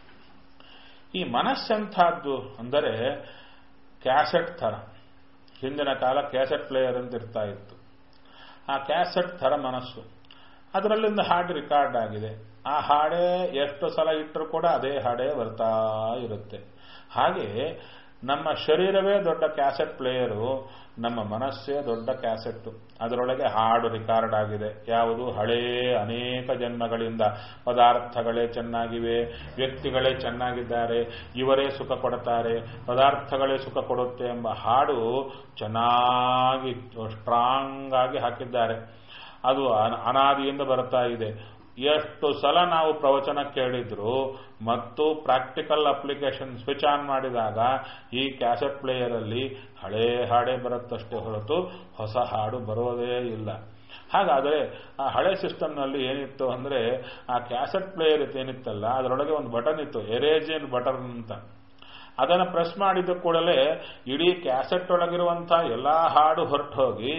ಈ ಮನಸ್ಸಂಥದ್ದು ಅಂದರೆ ಕ್ಯಾಸೆಟ್ ಥರ. ಹಿಂದಿನ ಕಾಲ ಕ್ಯಾಸೆಟ್ ಪ್ಲೇಯರ್ ಅಂತ ಇರ್ತಾ ಇತ್ತು. ಆ ಕ್ಯಾಸೆಟ್ ಥರ ಮನಸ್ಸು. ಅದರಲ್ಲಿಂದ ಹಾಡು ರೆಕಾರ್ಡ್ ಆಗಿದೆ. ಆ ಹಾಡೇ ಎಷ್ಟು ಸಲ ಇಟ್ಟರೂ ಕೂಡ ಅದೇ ಹಾಡೇ ಬರ್ತಾ ಇರುತ್ತೆ. ಹಾಗೆ ನಮ್ಮ ಶರೀರವೇ ದೊಡ್ಡ ಕ್ಯಾಸೆಟ್ ಪ್ಲೇಯರು, ನಮ್ಮ ಮನಸ್ಸೇ ದೊಡ್ಡ ಕ್ಯಾಸೆಟ್ಟು. ಅದರೊಳಗೆ ಹಾಡು ರೆಕಾರ್ಡ್ ಆಗಿದೆ. ಯಾವುದು? ಹಳೇ ಅನೇಕ ಜನ್ಮಗಳಿಂದ ಪದಾರ್ಥಗಳೇ ಚೆನ್ನಾಗಿವೆ, ವ್ಯಕ್ತಿಗಳೇ ಚೆನ್ನಾಗಿದ್ದಾರೆ, ಇವರೇ ಸುಖ ಕೊಡುತ್ತಾರೆ, ಪದಾರ್ಥಗಳೇ ಸುಖ ಕೊಡುತ್ತೆ ಎಂಬ ಹಾಡು ಚೆನ್ನಾಗಿ ಸ್ಟ್ರಾಂಗ್ ಆಗಿ ಹಾಕಿದ್ದಾರೆ. ಅದು ಅನಾದಿಯಿಂದ ಬರ್ತಾ ಇದೆ. ಎಷ್ಟು ಸಲ ನಾವು ಪ್ರವಚನ ಕೇಳಿದ್ರು ಮತ್ತು ಪ್ರಾಕ್ಟಿಕಲ್ ಅಪ್ಲಿಕೇಶನ್ ಸ್ವಿಚ್ ಆನ್ ಮಾಡಿದಾಗ ಈ ಕ್ಯಾಸೆಟ್ ಪ್ಲೇಯರ್ ಅಲ್ಲಿ ಹಳೇ ಹಾಡೇ ಬರುತ್ತಷ್ಟೇ ಹೊರತು ಹೊಸ ಹಾಡು ಬರೋದೇ ಇಲ್ಲ. ಹಾಗಾದರೆ ಆ ಹಳೆ ಸಿಸ್ಟಮ್ನಲ್ಲಿ ಏನಿತ್ತು ಅಂದರೆ, ಆ ಕ್ಯಾಸೆಟ್ ಪ್ಲೇಯರ್ ಏನಿತ್ತಲ್ಲ ಅದರೊಳಗೆ ಒಂದು ಬಟನ್ ಇತ್ತು, ಎರೇಜ್ ಬಟನ್ ಅಂತ. ಅದನ್ನು ಪ್ರೆಸ್ ಮಾಡಿದ ಕೂಡಲೇ ಇಡೀ ಕ್ಯಾಸೆಟ್ ಒಳಗಿರುವಂತಹ ಎಲ್ಲಾ ಹಾಡು ಹೊರಟು ಹೋಗಿ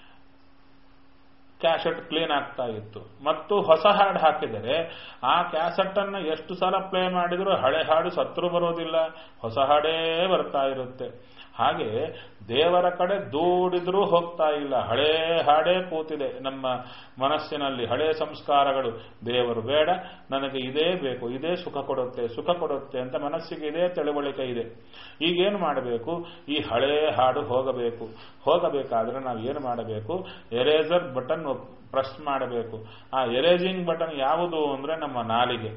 ಕ್ಯಾಸೆಟ್ ಕ್ಲೀನ್ ಆಗ್ತಾ ಇತ್ತು. ಮತ್ತು ಹೊಸ ಹಾಡು ಹಾಕಿದರೆ ಆ ಕ್ಯಾಸೆಟ್ ಅನ್ನು ಎಷ್ಟು ಸಲ ಪ್ಲೇ ಮಾಡಿದರೂ ಹಳೆ ಹಾಡು ಸತ್ರು ಬರೋದಿಲ್ಲ, ಹೊಸ ಹಾಡೇ ಬರ್ತಾ ಇರುತ್ತೆ. ಹಾಗೆ ದೇವರ ಕಡೆ ದೂಡಿದ್ರೂ ಹೋಗ್ತಾ ಇಲ್ಲ, ಹಳೇ ಹಾಡೇ ಕೂತಿದೆ ನಮ್ಮ ಮನಸ್ಸಿನಲ್ಲಿ. ಹಳೇ ಸಂಸ್ಕಾರಗಳು, ದೇವರು ಬೇಡ, ನನಗೆ ಇದೇ ಬೇಕು, ಇದೇ ಸುಖ ಕೊಡುತ್ತೆ ಸುಖ ಕೊಡುತ್ತೆ ಅಂತ ಮನಸ್ಸಿಗೆ ಇದೇ ತಿಳುವಳಿಕೆ ಇದೆ. ಈಗೇನು ಮಾಡಬೇಕು? ಈ ಹಳೇ ಹಾಡು ಹೋಗಬೇಕು. ಹೋಗಬೇಕಾದ್ರೆ ನಾವು ಏನು ಮಾಡಬೇಕು? ಎರೇಸರ್ ಬಟನ್ ಪ್ರೆಸ್ ಮಾಡಬೇಕು. ಆ ಎರೇಜಿಂಗ್ ಬಟನ್ ಯಾವುದು ಅಂದರೆ ನಮ್ಮ ನಾಲಿಗೆ.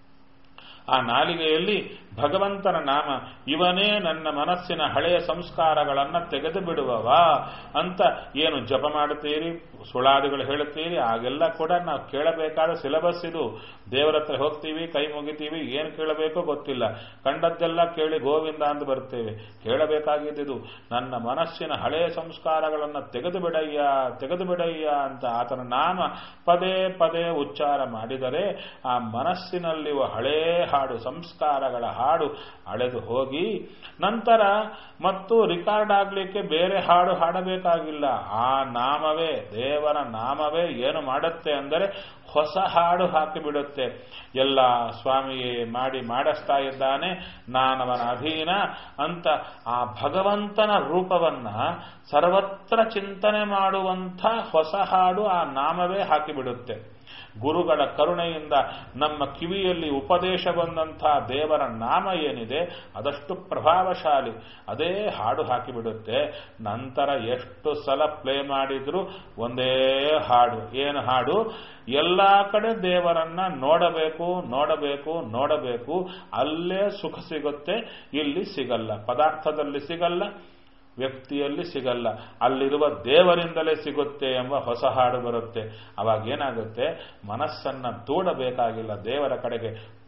ಆ ನಾಲಿಗೆಯಲ್ಲಿ ಭಗವಂತನ ನಾಮ, ಇವನೇ ನನ್ನ ಮನಸ್ಸಿನ ಹಳೆಯ ಸಂಸ್ಕಾರಗಳನ್ನು ತೆಗೆದು ಬಿಡುವವ ಅಂತ ಏನು ಜಪ ಮಾಡುತ್ತೀರಿ, ಸುಳಾದಿಗಳು ಹೇಳುತ್ತೀರಿ, ಆಗೆಲ್ಲ ಕೂಡ ನಾವು ಕೇಳಬೇಕಾದ ಸಿಲೆಬಸ್ ಇದು. ದೇವರ ಹತ್ರ ಹೋಗ್ತೀವಿ, ಕೈ ಮುಗಿತೀವಿ, ಏನು ಕೇಳಬೇಕೋ ಗೊತ್ತಿಲ್ಲ, ಕಂಡದ್ದೆಲ್ಲ ಕೇಳಿ ಗೋವಿಂದ ಅಂತ ಬರ್ತೇವೆ. ಕೇಳಬೇಕಾಗಿದ್ದು ನನ್ನ ಮನಸ್ಸಿನ ಹಳೆಯ ಸಂಸ್ಕಾರಗಳನ್ನು ತೆಗೆದು ಬಿಡಯ್ಯ ತೆಗೆದು ಬಿಡಯ್ಯ ಅಂತ ಆತನ ನಾಮ ಪದೇ ಪದೇ ಉಚ್ಚಾರ ಮಾಡಿದರೆ ಆ ಮನಸ್ಸಿನಲ್ಲಿರುವ ಹಳೇ ಹಾಡು, ಸಂಸ್ಕಾರಗಳ ಹಾಡು ಅಳೆದು ಹೋಗಿ ನಂತರ ಮತ್ತು ರಿಕಾರ್ಡ್ ಆಗಲಿಕ್ಕೆ ಬೇರೆ ಹಾಡು ಹಾಡಬೇಕಾಗಿಲ್ಲ. ಆ ನಾಮವೇ, ದೇವರ ನಾಮವೇ ಏನು ಮಾಡುತ್ತೆ ಅಂದರೆ ಹೊಸ ಹಾಡು ಹಾಕಿಬಿಡುತ್ತೆ. ಎಲ್ಲ ಸ್ವಾಮಿಯೇ ಮಾಡಿ ಮಾಡಿಸ್ತಾ ಇದ್ದಾನೆ, ನಾನವನ ಅಧೀನ ಅಂತ ಆ ಭಗವಂತನ ರೂಪವನ್ನ ಸರ್ವತ್ರ ಚಿಂತನೆ ಮಾಡುವಂಥ ಹೊಸ ಹಾಡು ಆ ನಾಮವೇ ಹಾಕಿಬಿಡುತ್ತೆ. ಗುರುಗಳ ಕರುಣೆಯಿಂದ ನಮ್ಮ ಕಿವಿಯಲ್ಲಿ ಉಪದೇಶ ಬಂದಂಥ ದೇವರ ನಾಮ ಏನಿದೆ ಅದಷ್ಟು ಪ್ರಭಾವಶಾಲಿ. ಅದೇ ಹಾಡು ಹಾಕಿಬಿಡುತ್ತೆ. ನಂತರ ಎಷ್ಟು ಸಲ ಪ್ಲೇ ಮಾಡಿದ್ರು ಒಂದೇ ಹಾಡು. ಏನು ಹಾಡು? ಎಲ್ಲ ಕಡೆ ದೇವರನ್ನ ನೋಡಬೇಕು ನೋಡಬೇಕು ನೋಡಬೇಕು. ಅಲ್ಲೇ ಸುಖ ಸಿಗುತ್ತೆ, ಇಲ್ಲಿ ಸಿಗಲ್ಲ. ಪದಾರ್ಥದಲ್ಲಿ ಸಿಗಲ್ಲ, ವ್ಯಕ್ತಿಯಲ್ಲಿ ಸಿಗಲ್ಲ, ಅಲ್ಲಿರುವ ದೇವರಿಂದಲೇ ಸಿಗುತ್ತೆ ಎಂಬ ಹೊಸ ಹಾಡು ಬರುತ್ತೆ. ಅವಾಗ ಏನಾಗುತ್ತೆ? ಮನಸ್ಸನ್ನ ದೂಡಬೇಕಾಗಿಲ್ಲ, ದೇವರ ಕಡೆಗೆ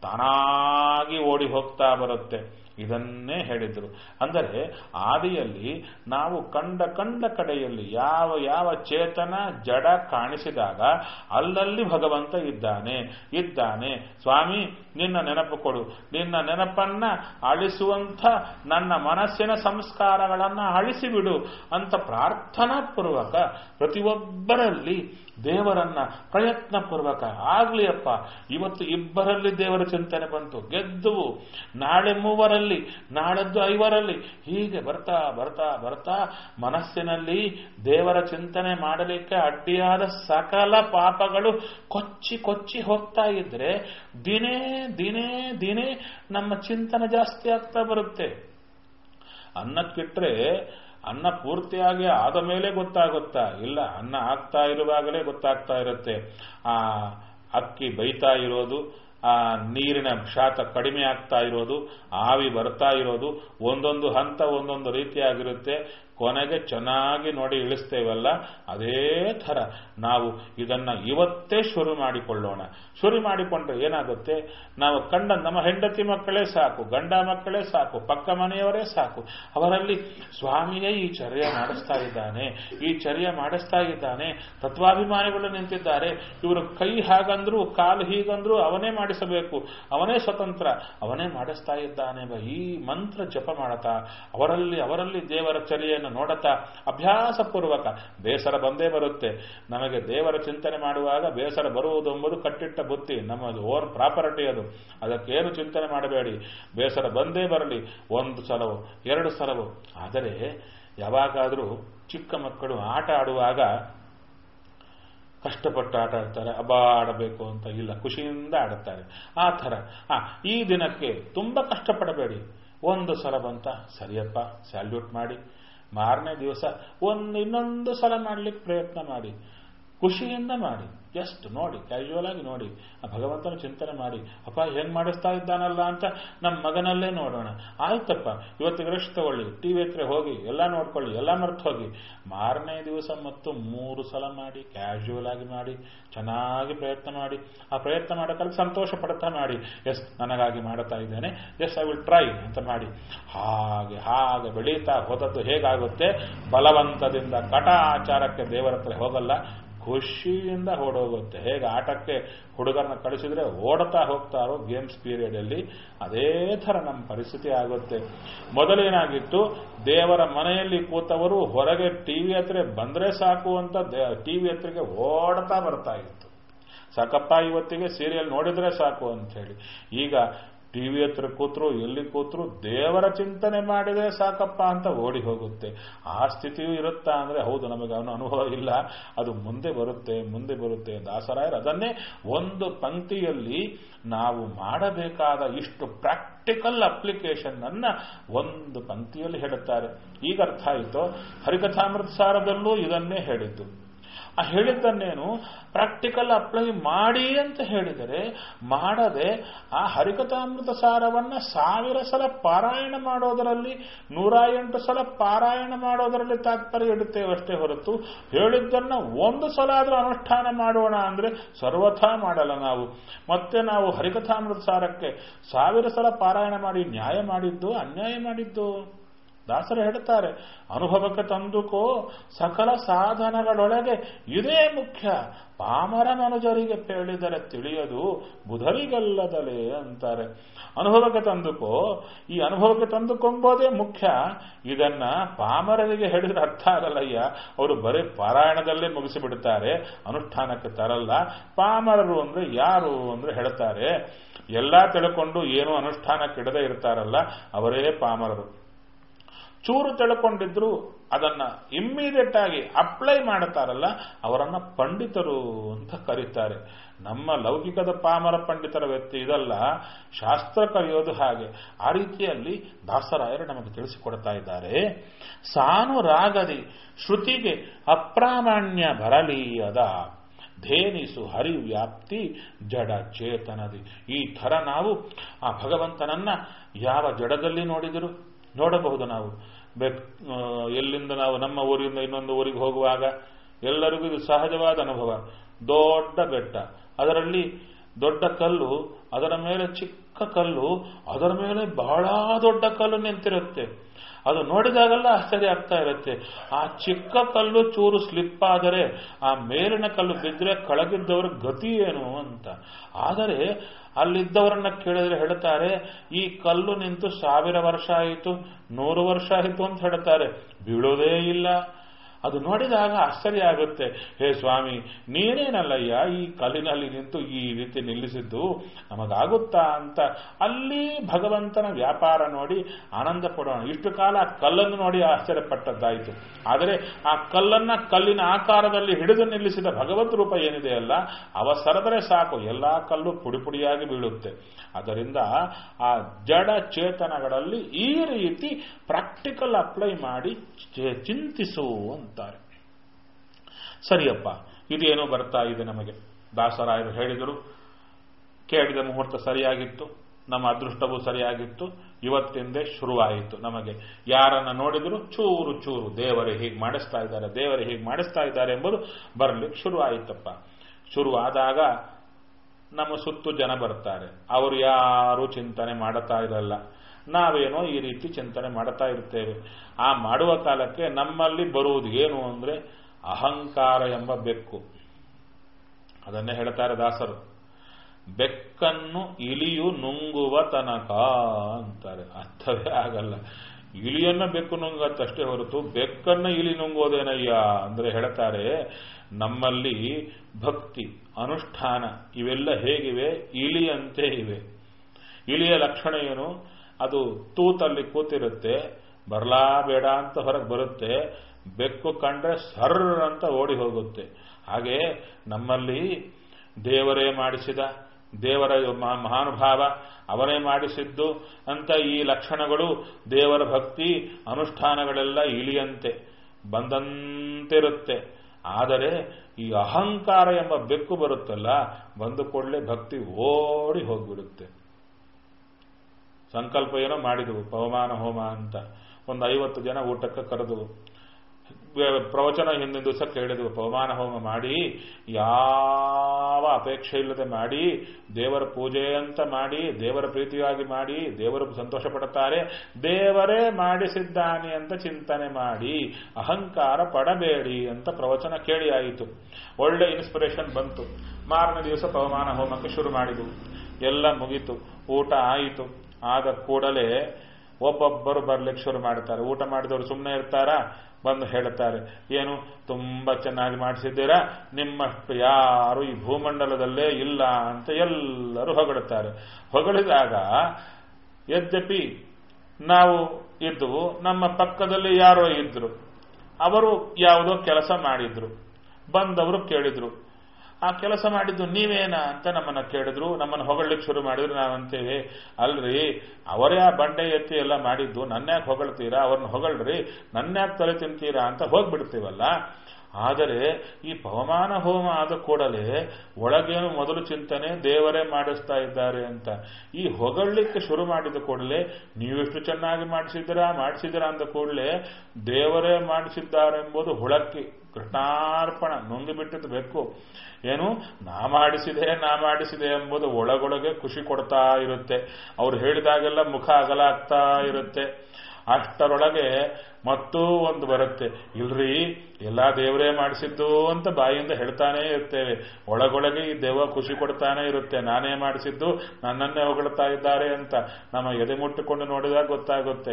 ತಾನಾಗಿ ಓಡಿ ಹೋಗ್ತಾ ಬರುತ್ತೆ. ಇದನ್ನೇ ಹೇಳಿದ್ರು. ಅಂದರೆ ಆದಿಯಲ್ಲಿ ನಾವು ಕಂಡ ಕಂಡ ಕಡೆಯಲ್ಲಿ ಯಾವ ಯಾವ ಚೇತನ ಜಡ ಕಾಣಿಸಿದಾಗ ಅಲ್ಲಲ್ಲಿ ಭಗವಂತ ಇದ್ದಾನೆ ಇದ್ದಾನೆ ಸ್ವಾಮಿ ನಿನ್ನ ನೆನಪು ಕೊಡು, ನಿನ್ನ ನೆನಪನ್ನ ಅಳಿಸುವಂಥ ನನ್ನ ಮನಸ್ಸಿನ ಸಂಸ್ಕಾರಗಳನ್ನ ಅಳಿಸಿಬಿಡು ಅಂತ ಪ್ರಾರ್ಥನಾ ಪೂರ್ವಕ ಪ್ರತಿಯೊಬ್ಬರಲ್ಲಿ ದೇವರನ್ನ ಪ್ರಯತ್ನ ಪೂರ್ವಕ ಆಗ್ಲಿ ಅಪ್ಪ. ಇವತ್ತು ಇಬ್ಬರಲ್ಲಿ ದೇವರ ಚಿಂತನೆ ಬಂತು, ಗೆದ್ದುವು. ನಾಳೆ ಮೂವರಲ್ಲಿ, ನಾಳದ್ದು ಐವರಲ್ಲಿ, ಹೀಗೆ ಬರ್ತಾ ಬರ್ತಾ ಬರ್ತಾ ಮನಸ್ಸಿನಲ್ಲಿ ದೇವರ ಚಿಂತನೆ ಮಾಡಲಿಕ್ಕೆ ಅಡ್ಡಿಯಾದ ಸಕಲ ಪಾಪಗಳು ಕೊಚ್ಚಿ ಕೊಚ್ಚಿ ಹೋಗ್ತಾ ಇದ್ರೆ ದಿನೇ ದಿನೇ ದಿನೇ ನಮ್ಮ ಚಿಂತನೆ ಜಾಸ್ತಿ ಆಗ್ತಾ ಬರುತ್ತೆ. ಅನ್ನಕ್ಕಿಟ್ರೆ ಅನ್ನ ಪೂರ್ತಿಯಾಗಿ ಆದ ಮೇಲೆ ಗೊತ್ತಾಗುತ್ತಾ? ಇಲ್ಲ, ಅನ್ನ ಆಗ್ತಾ ಇರುವಾಗಲೇ ಗೊತ್ತಾಗ್ತಾ ಇರುತ್ತೆ. ಆ ಅಕ್ಕಿ ಬೈತಾ ಇರೋದು, ಆ ನೀರಿನ ಶಾತ ಕಡಿಮೆ ಆಗ್ತಾ ಇರೋದು, ಆವಿ ಬರ್ತಾ ಇರೋದು, ಒಂದೊಂದು ಹಂತ ಒಂದೊಂದು ರೀತಿಯಾಗಿರುತ್ತೆ. ಕೊನೆಗೆ ಚೆನ್ನಾಗಿ ನೋಡಿ ಇಳಿಸ್ತೇವಲ್ಲ, ಅದೇ ಥರ ನಾವು ಇದನ್ನ ಇವತ್ತೇ ಶುರು ಮಾಡಿಕೊಳ್ಳೋಣ. ಶುರು ಮಾಡಿಕೊಂಡ್ರೆ ಏನಾಗುತ್ತೆ? ನಾವು ಕಂಡ ನಮ್ಮ ಹೆಂಡತಿ ಮಕ್ಕಳೇ ಸಾಕು, ಗಂಡ ಮಕ್ಕಳೇ ಸಾಕು, ಪಕ್ಕ ಮನೆಯವರೇ ಸಾಕು, ಅವರಲ್ಲಿ ಸ್ವಾಮಿಯೇ ಈ ಚರ್ಯ ಮಾಡಿಸ್ತಾ ಇದ್ದಾನೆ, ಈ ಚರ್ಯ ಮಾಡಿಸ್ತಾ ಇದ್ದಾನೆ, ತತ್ವಾಭಿಮಾನಿಗಳು ನಿಂತಿದ್ದಾರೆ, ಇವರು ಕೈ ಹಾಗಂದ್ರು ಕಾಲು ಹೀಗಂದ್ರು ಅವನೇ ಮಾಡಿಸಬೇಕು, ಅವನೇ ಸ್ವತಂತ್ರ, ಅವನೇ ಮಾಡಿಸ್ತಾ ಇದ್ದಾನೆ. ಈ ಮಂತ್ರ ಜಪ ಮಾಡತಾ ಅವರಲ್ಲಿ ಅವರಲ್ಲಿ ದೇವರ ಚರ್ಯೆಯನ್ನು ನೋಡತಾ ಅಭ್ಯಾಸ ಪೂರ್ವಕ ಬೇಸರ ಬಂದೇ ಬರುತ್ತೆ. ನಮಗೆ ದೇವರ ಚಿಂತನೆ ಮಾಡುವಾಗ ಬೇಸರ ಬರುವುದು ಎಂಬುದು ಕಟ್ಟಿಟ್ಟ ಬುತ್ತಿ, ನಮ್ಮದು ಓನ್ ಪ್ರಾಪರ್ಟಿ ಅದು. ಅದಕ್ಕೇನು ಚಿಂತನೆ ಮಾಡಬೇಡಿ, ಬೇಸರ ಬಂದೇ ಬರಲಿ, ಒಂದು ಸಲವೋ ಎರಡು ಸಲವೋ. ಆದರೆ ಯಾವಾಗಾದರೂ ಚಿಕ್ಕ ಮಕ್ಕಳು ಆಟ ಆಡುವಾಗ ಕಷ್ಟಪಟ್ಟು ಆಟ ಆಡ್ತಾರೆ, ಹಬ್ಬ ಆಡಬೇಕು ಅಂತ ಇಲ್ಲ, ಖುಷಿಯಿಂದ ಆಡುತ್ತಾರೆ. ಆ ಥರ ಆ ಈ ದಿನಕ್ಕೆ ತುಂಬ ಕಷ್ಟಪಡಬೇಡಿ. ಒಂದು ಸಲ ಬಂತ ಸರಿಯಪ್ಪ ಸ್ಯಾಲ್ಯೂಟ್ ಮಾಡಿ, ಮಾರನೇ ದಿವಸ ಒಂದು ಇನ್ನೊಂದು ಸಲ ಮಾಡ್ಲಿಕ್ಕೆ ಪ್ರಯತ್ನ ಮಾಡಿ, ಖುಷಿಯಿಂದ ಮಾಡಿ. ಜಸ್ಟ್ ನೋಡಿ, ಕ್ಯಾಶುವಲ್ ಆಗಿ ನೋಡಿ, ಆ ಭಗವಂತನ ಚಿಂತನೆ ಮಾಡಿ. ಅಪ್ಪ ಹೆಂಗ್ ಮಾಡಿಸ್ತಾ ಇದ್ದಾನಲ್ಲ ಅಂತ ನಮ್ಮ ಮಗನಲ್ಲೇ ನೋಡೋಣ. ಆಯ್ತಪ್ಪ ಇವತ್ತಿಗೆ ರೆಸ್ಟ್ ತಗೊಳ್ಳಿ, ಟಿವಿ ಹತ್ರ ಹೋಗಿ ಎಲ್ಲ ನೋಡ್ಕೊಳ್ಳಿ, ಎಲ್ಲ ಮರ್ತು ಹೋಗಿ. ಮಾರನೇ ದಿವಸ ಮತ್ತು ಮೂರು ಸಲ ಮಾಡಿ, ಕ್ಯಾಶುವಲ್ ಆಗಿ ಮಾಡಿ, ಚೆನ್ನಾಗಿ ಪ್ರಯತ್ನ ಮಾಡಿ. ಆ ಪ್ರಯತ್ನ ಮಾಡೋಕ್ಕಲ್ಲಿ ಸಂತೋಷ ಪಡ್ತಾ ಮಾಡಿ. ಎಸ್ ನನಗಾಗಿ ಮಾಡುತ್ತಾ ಇದ್ದೇನೆ, ಎಸ್ ಐ ವಿಲ್ ಟ್ರೈ ಅಂತ ಮಾಡಿ. ಹಾಗೆ ಹಾಗೆ ಬೆಳೀತಾ ಹೋದದ್ದು ಹೇಗಾಗುತ್ತೆ? ಬಲವಂತದಿಂದ ಕಟ ಆಚಾರಕ್ಕೆ ದೇವರ ಹತ್ರ ಹೋಗಲ್ಲ, ಖುಷಿಯಿಂದ ಓಡೋಗುತ್ತೆ. ಹೇಗೆ ಆಟಕ್ಕೆ ಹುಡುಗರನ್ನ ಕಳಿಸಿದ್ರೆ ಓಡ್ತಾ ಹೋಗ್ತಾರೋ ಗೇಮ್ಸ್ ಪೀರಿಯಡ್ ಅಲ್ಲಿ, ಅದೇ ಥರ ನಮ್ಮ ಪರಿಸ್ಥಿತಿ ಆಗುತ್ತೆ. ಮೊದಲೇನಾಗಿತ್ತು? ದೇವರ ಮನೆಯಲ್ಲಿ ಕೂತವರು ಹೊರಗೆ ಟಿವಿ ಹತ್ರ ಬಂದ್ರೆ ಸಾಕು ಅಂತ ಟಿವಿ ಹತ್ರಕ್ಕೆ ಓಡ್ತಾ ಬರ್ತಾ ಇತ್ತು. ಸಾಕಪ್ಪ ಇವತ್ತಿಗೆ ಸೀರಿಯಲ್ ನೋಡಿದ್ರೆ ಸಾಕು ಅಂತ ಹೇಳಿ. ಈಗ ಟಿವಿ ಹತ್ರ ಕೂತ್ರು, ಎಲ್ಲಿ ಕೂತ್ರು ದೇವರ ಚಿಂತನೆ ಮಾಡಿದ್ರೆ ಸಾಕಪ್ಪ ಅಂತ ಓಡಿ ಹೋಗುತ್ತೆ. ಆ ಸ್ಥಿತಿಯೂ ಇರುತ್ತಾ ಅಂದ್ರೆ ಹೌದು, ನಮಗೆ ಅವನು ಅನುಭವ ಇಲ್ಲ, ಅದು ಮುಂದೆ ಬರುತ್ತೆ ಮುಂದೆ ಬರುತ್ತೆ. ದಾಸರಾಯರು ಅದನ್ನೇ ಒಂದು ಪಂಕ್ತಿಯಲ್ಲಿ ನಾವು ಮಾಡಬೇಕಾದ ಇಷ್ಟು ಪ್ರಾಕ್ಟಿಕಲ್ ಅಪ್ಲಿಕೇಶನ್ ಅನ್ನ ಒಂದು ಪಂಕ್ತಿಯಲ್ಲಿ ಹೇಳುತ್ತಾರೆ. ಈಗ ಅರ್ಥ ಆಯಿತು. ಹರಿಕಥಾಮೃತ ಸಾರದಲ್ಲೂ ಇದನ್ನೇ ಹೇಳಿದ್ದು. ಆ ಹೇಳಿದ್ದನ್ನೇನು ಪ್ರಾಕ್ಟಿಕಲ್ ಅಪ್ಲೈ ಮಾಡಿ ಅಂತ ಹೇಳಿದರೆ ಮಾಡದೆ ಆ ಹರಿಕಥಾಮೃತ ಸಾರವನ್ನ ಸಾವಿರ ಸಲ ಪಾರಾಯಣ ಮಾಡೋದರಲ್ಲಿ ನೂರ ಎಂಟು ಸಲ ಪಾರಾಯಣ ಮಾಡೋದರಲ್ಲಿ ತಾತ್ಪರ್ಯ ಇಡುತ್ತೇವೆ ಅಷ್ಟೇ ಹೊರತು ಹೇಳಿದ್ದನ್ನ ಒಂದು ಸಲ ಆದರೂ ಅನುಷ್ಠಾನ ಮಾಡೋಣ ಅಂದ್ರೆ ಸರ್ವಥಾ ಮಾಡಲ್ಲ ನಾವು. ಮತ್ತೆ ನಾವು ಹರಿಕಥಾಮೃತ ಸಾರಕ್ಕೆ ಸಾವಿರ ಸಲ ಪಾರಾಯಣ ಮಾಡಿ ನ್ಯಾಯ ಮಾಡಿದ್ದು ಅನ್ಯಾಯ ಮಾಡಿದ್ದು. ದಾಸರು ಹೇಳ್ತಾರೆ, ಅನುಭವಕ್ಕೆ ತಂದುಕೋ ಸಕಲ ಸಾಧನಗಳೊಳಗೆ ಇದೇ ಮುಖ್ಯ, ಪಾಮರ ಮನುಜರಿಗೆ ಹೇಳಿದರೆ ತಿಳಿಯದು ಬುಧರಿಗೆಲ್ಲದಲೇ ಅಂತಾರೆ. ಅನುಭವಕ್ಕೆ ತಂದುಕೋ, ಈ ಅನುಭವಕ್ಕೆ ತಂದುಕೊಂಬೋದೇ ಮುಖ್ಯ. ಇದನ್ನ ಪಾಮರರಿಗೆ ಹೇಳಿದ್ರೆ ಅರ್ಥ ಆಗಲ್ಲಯ್ಯ, ಅವರು ಬರೀ ಪಾರಾಯಣದಲ್ಲೇ ಮುಗಿಸಿಬಿಡ್ತಾರೆ, ಅನುಷ್ಠಾನಕ್ಕೆ ತರಲ್ಲ. ಪಾಮರರು ಅಂದ್ರೆ ಯಾರು ಅಂದ್ರೆ ಹೇಳ್ತಾರೆ, ಎಲ್ಲಾ ತಿಳ್ಕೊಂಡು ಏನು ಅನುಷ್ಠಾನಕ್ಕೆ ಇಡದೇ ಇರ್ತಾರಲ್ಲ ಅವರೇ ಪಾಮರರು. ಚೂರು ತಿಳ್ಕೊಂಡಿದ್ರು ಅದನ್ನ ಇಮ್ಮಿಡಿಯೇಟ್ ಆಗಿ ಅಪ್ಲೈ ಮಾಡ್ತಾರಲ್ಲ ಅವರನ್ನ ಪಂಡಿತರು ಅಂತ ಕರೀತಾರೆ. ನಮ್ಮ ಲೌಕಿಕದ ಪಾಮರ ಪಂಡಿತರ ವ್ಯಕ್ತಿ ಇದಲ್ಲ, ಶಾಸ್ತ್ರ ಕಲಿಯೋದು ಹಾಗೆ. ಆ ರೀತಿಯಲ್ಲಿ ದಾಸರಾಯರು ನಮಗೆ ತಿಳಿಸಿಕೊಡ್ತಾ ಇದ್ದಾರೆ. ಸಾನುರಾಗದಿ ಶ್ರುತಿಗೆ ಅಪ್ರಾಮಾಣ್ಯ ಬರಲೀಯದ ಧೇನಿಸು ಹರಿವ್ಯಾಪ್ತಿ ಜಡ ಚೇತನದಿ. ಈ ಥರ ನಾವು ಆ ಭಗವಂತನನ್ನ ಯಾವ ಜಡದಲ್ಲಿ ನೋಡಿದರು ನೋಡಬಹುದು. ನಾವು ಬೆಕ್ ಎಲ್ಲಿಂದ ನಾವು ನಮ್ಮ ಊರಿಂದ ಇನ್ನೊಂದು ಊರಿಗೆ ಹೋಗುವಾಗ ಎಲ್ಲರಿಗೂ ಇದು ಸಹಜವಾದ ಅನುಭವ. ದೊಡ್ಡ ಬೆಟ್ಟ, ಅದರಲ್ಲಿ ದೊಡ್ಡ ಕಲ್ಲು, ಅದರ ಮೇಲೆ ಚಿಕ್ಕ ಕಲ್ಲು, ಅದರ ಮೇಲೆ ಬಹಳ ದೊಡ್ಡ ಕಲ್ಲು ನಿಂತಿರುತ್ತೆ. ಅದು ನೋಡಿದಾಗೆಲ್ಲ ಆಶ್ಚರ್ಯ ಆಗ್ತಾ ಇರುತ್ತೆ. ಆ ಚಿಕ್ಕ ಕಲ್ಲು ಚೂರು ಸ್ಲಿಪ್ ಆದರೆ ಆ ಮೇಲಿನ ಕಲ್ಲು ಬಿದ್ದರೆ ಕೆಳಗಿದ್ದವರ ಗತಿ ಏನು ಅಂತ. ಆದರೆ ಅಲ್ಲಿದ್ದವರನ್ನ ಕೇಳಿದ್ರೆ ಹೇಳ್ತಾರೆ, ಈ ಕಲ್ಲು ನಿಂತು ಸಾವಿರ ವರ್ಷ ಆಯಿತು, ನೂರು ವರ್ಷ ಆಯಿತು ಅಂತ ಹೇಳ್ತಾರೆ, ಬೀಳೋದೇ ಇಲ್ಲ. ಅದು ನೋಡಿದಾಗ ಆಶ್ಚರ್ಯ ಆಗುತ್ತೆ. ಹೇ ಸ್ವಾಮಿ, ನೀನೇನಲ್ಲಯ್ಯ ಈ ಕಲ್ಲಿನಲ್ಲಿ ನಿಂತು ಈ ರೀತಿ ನಿಲ್ಲಿಸಿದ್ದು, ನಮಗಾಗುತ್ತಾ ಅಂತ ಅಲ್ಲಿ ಭಗವಂತನ ವ್ಯಾಪಾರ ನೋಡಿ ಆನಂದ ಪಡೋಣ. ಇಷ್ಟು ಕಾಲ ಆ ಕಲ್ಲನ್ನು ನೋಡಿ ಆಶ್ಚರ್ಯಪಟ್ಟದ್ದಾಯಿತು. ಆದರೆ ಆ ಕಲ್ಲನ್ನ ಕಲ್ಲಿನ ಆಕಾರದಲ್ಲಿ ಹಿಡಿದು ನಿಲ್ಲಿಸಿದ ಭಗವದ್ ರೂಪ ಏನಿದೆ ಅಲ್ಲ, ಅವಸರದರೆ ಸಾಕು, ಎಲ್ಲಾ ಕಲ್ಲು ಪುಡಿ ಪುಡಿಯಾಗಿ ಬೀಳುತ್ತೆ. ಅದರಿಂದ ಆ ಜಡ ಚೇತನಗಳಲ್ಲಿ ಈ ರೀತಿ ಪ್ರಾಕ್ಟಿಕಲ್ ಅಪ್ಲೈ ಮಾಡಿ ಚಿಂತಿಸು ಅಂತಾರೆ. ಸರಿಯಪ್ಪ, ಇದೇನೋ ಬರ್ತಾ ಇದೆ ನಮಗೆ. ದಾಸರಾಯರು ಹೇಳಿದರು, ಕೇಳಿದ ಮುಹೂರ್ತ ಸರಿಯಾಗಿತ್ತು, ನಮ್ಮ ಅದೃಷ್ಟವೂ ಸರಿಯಾಗಿತ್ತು. ಇವತ್ತಿಂದೇ ಶುರುವಾಯಿತು. ನಮಗೆ ಯಾರನ್ನ ನೋಡಿದ್ರು ಚೂರು ಚೂರು ದೇವರೇ ಹೀಗೆ ಮಾಡಿಸ್ತಾ ಇದ್ದಾರೆ, ದೇವರೇ ಹೀಗೆ ಮಾಡಿಸ್ತಾ ಇದ್ದಾರೆ ಎಂಬುದು ಬರಲಿಕ್ಕೆ ಶುರುವಾಯಿತಪ್ಪ. ಶುರುವಾದಾಗ ನಮ್ಮ ಸುತ್ತು ಜನ ಬರ್ತಾರೆ. ಅವರು ಯಾರು ಚಿಂತನೆ ಮಾಡುತ್ತಾ ಇರಲ್ಲ, ನಾವೇನೋ ಈ ರೀತಿ ಚಿಂತನೆ ಮಾಡುತ್ತಾ ಇರ್ತೇವೆ. ಆ ಮಾಡುವ ಕಾಲಕ್ಕೆ ನಮ್ಮಲ್ಲಿ ಬರುವುದು ಏನು ಅಂದ್ರೆ ಅಹಂಕಾರ ಎಂಬ ಬೆಕ್ಕು. ಅದನ್ನೇ ಹೇಳ್ತಾರೆ ದಾಸರು, ಬೆಕ್ಕನ್ನು ಇಲಿಯು ನುಂಗುವ ತನಕ ಅಂತಾರೆ. ಅರ್ಥವೇ ಆಗಲ್ಲ. ಇಲಿಯನ್ನ ಬೆಕ್ಕು ನುಂಗತ್ತಷ್ಟೇ ಹೊರತು ಬೆಕ್ಕನ್ನ ಇಲಿ ನುಂಗೋದೇನಯ್ಯ ಅಂದ್ರೆ ಹೇಳ್ತಾರೆ, ನಮ್ಮಲ್ಲಿ ಭಕ್ತಿ ಅನುಷ್ಠಾನ ಇವೆಲ್ಲ ಹೇಗಿವೆ, ಇಲಿಯಂತೆ ಇವೆ. ಇಲಿಯ ಲಕ್ಷಣ ಏನು? ಅದು ತೂತಲ್ಲಿ ಕೂತಿರುತ್ತೆ, ಬರ್ಲಾ ಬೇಡ ಅಂತ ಹೊರಗೆ ಬರುತ್ತೆ, ಬೆಕ್ಕು ಕಂಡ್ರೆ ಸರ್ರ ಅಂತ ಓಡಿ ಹೋಗುತ್ತೆ. ಹಾಗೆ ನಮ್ಮಲ್ಲಿ ದೇವರೇ ಮಾಡಿಸಿದ, ದೇವರ ಮಹಾನುಭಾವ ಅವರೇ ಮಾಡಿಸಿದ್ದು ಅಂತ ಈ ಲಕ್ಷಣಗಳು, ದೇವರ ಭಕ್ತಿ ಅನುಷ್ಠಾನಗಳೆಲ್ಲ ಇಲಿಯಂತೆ ಬಂದಂತಿರುತ್ತೆ. ಆದರೆ ಈ ಅಹಂಕಾರ ಎಂಬ ಬೆಕ್ಕು ಬರುತ್ತಲ್ಲ, ಬಂದು ಕೂಡಲೇ ಭಕ್ತಿ ಓಡಿ ಹೋಗ್ಬಿಡುತ್ತೆ. ಸಂಕಲ್ಪ ಏನೋ ಮಾಡಿದವು, ಪವಮಾನ ಹೋಮ ಅಂತ ಒಂದು ಐವತ್ತು ಜನ ಊಟಕ್ಕೆ ಕರೆದು ಪ್ರವಚನ ಹಿಂದಿನ ದಿವಸ ಕೇಳಿದವು, ಪವಮಾನ ಹೋಮ ಮಾಡಿ ಯಾವ ಅಪೇಕ್ಷೆ ಇಲ್ಲದೆ ಮಾಡಿ, ದೇವರ ಪೂಜೆ ಅಂತ ಮಾಡಿ, ದೇವರ ಪ್ರೀತಿಯಾಗಿ ಮಾಡಿ, ದೇವರು ಸಂತೋಷ ಪಡುತ್ತಾರೆ, ದೇವರೇ ಮಾಡಿಸಿದ್ದಾನೆ ಅಂತ ಚಿಂತನೆ ಮಾಡಿ, ಅಹಂಕಾರ ಪಡಬೇಡಿ ಅಂತ ಪ್ರವಚನ ಕೇಳಿ ಆಯಿತು. ಒಳ್ಳೆ ಇನ್ಸ್ಪಿರೇಷನ್ ಬಂತು. ಮಾರನೇ ದಿವಸ ಪವಮಾನ ಹೋಮಕ್ಕೆ ಶುರು ಮಾಡಿದವು. ಎಲ್ಲ ಮುಗೀತು, ಊಟ ಆಯಿತು. ಆದ ಕೂಡಲೇ ಒಬ್ಬೊಬ್ಬರು ಬರ್ಲಿಕ್ಕೆ ಶುರು ಮಾಡ್ತಾರೆ. ಊಟ ಮಾಡಿದವರು ಸುಮ್ಮನೆ ಇರ್ತಾರಾ? ಬಂದು ಹೇಳುತ್ತಾರೆ, ಏನು ತುಂಬಾ ಚೆನ್ನಾಗಿ ಮಾಡಿಸಿದ್ದೀರಾ, ನಿಮ್ಮಷ್ಟು ಯಾರು ಈ ಭೂಮಂಡಲದಲ್ಲೇ ಇಲ್ಲ ಅಂತ ಎಲ್ಲರೂ ಹೊಗಳುತ್ತಾರೆ. ಹೊಗಳಿದಾಗ ಯದ್ಯಪಿ ನಾವು ಇದ್ದು ನಮ್ಮ ಪಕ್ಕದಲ್ಲಿ ಯಾರೋ ಇದ್ರು, ಅವರು ಯಾವುದೋ ಕೆಲಸ ಮಾಡಿದ್ರು, ಬಂದವರು ಕೇಳಿದ್ರು, ಆ ಕೆಲಸ ಮಾಡಿದ್ದು ನೀವೇನಾ ಅಂತ ನಮ್ಮನ್ನ ಕೇಳಿದ್ರು. ನಮ್ಮನ್ನು ಹೊಗಳಲಿಕ್ಕೆ ಶುರು ಮಾಡಿದ್ರು. ನಾವಂತೇವೆ, ಅಲ್ರಿ ಅವರೇ ಆ ಬಂಡೆ ಎತ್ತಿ ಎಲ್ಲ ಮಾಡಿದ್ದು, ನನ್ಯಾಕೆ ಹೊಗಳ್ತೀರಾ, ಅವ್ರನ್ನ ಹೊಗಳ್ರಿ, ನನ್ಯಾಕೆ ತಲೆ ತಿಂತೀರಾ ಅಂತ ಹೋಗ್ಬಿಡ್ತೀವಲ್ಲ. ಆದರೆ ಈ ಪವಮಾನ ಹೋಮ ಆದ ಕೂಡಲೇ ಒಳಗೇನು ಮೊದಲು ಚಿಂತನೆ ದೇವರೇ ಮಾಡಿಸ್ತಾ ಇದ್ದಾರೆ ಅಂತ. ಈ ಹೊಗಳಿಕ್ಕೆ ಶುರು ಮಾಡಿದ ಕೂಡಲೇ ನೀವೆಷ್ಟು ಚೆನ್ನಾಗಿ ಮಾಡಿಸಿದ್ದೀರಾ ಮಾಡಿಸಿದ್ದೀರಾ ಅಂದ ಕೂಡಲೇ ದೇವರೇ ಮಾಡಿಸಿದ್ದಾರೆಂಬುದು ಹುಳಕ್ಕೆ ಕೃಷ್ಣಾರ್ಪಣ ನೊಂದು ಬಿಟ್ಟಿದ್ದು ಬೇಕು. ಏನು ನಾ ಮಾಡಿಸಿದೆ ನಾ ಮಾಡಿಸಿದೆ ಎಂಬುದು ಒಳಗೊಳಗೆ ಖುಷಿ ಕೊಡ್ತಾ ಇರುತ್ತೆ. ಅವ್ರು ಹೇಳಿದಾಗೆಲ್ಲ ಮುಖ ಅಗಲಾಗ್ತಾ ಇರುತ್ತೆ. ಅಷ್ಟರೊಳಗೆ ಮತ್ತೂ ಒಂದು ಬರುತ್ತೆ, ಇಲ್ರಿ ಎಲ್ಲಾ ದೇವರೇ ಮಾಡಿಸಿದ್ದು ಅಂತ ಬಾಯಿಂದ ಹೇಳ್ತಾನೆ ಇರ್ತೇವೆ. ಒಳಗೊಳಗೆ ಈ ದೇವ ಖುಷಿ ಕೊಡ್ತಾನೆ ಇರುತ್ತೆ, ನಾನೇ ಮಾಡಿಸಿದ್ದು ನನ್ನನ್ನೇ ಹೊಗಳ್ತಾ ಇದ್ದಾರೆ ಅಂತ. ನಮ್ಮ ಎದೆ ಮುಟ್ಟಿಕೊಂಡು ನೋಡಿದಾಗ ಗೊತ್ತಾಗುತ್ತೆ.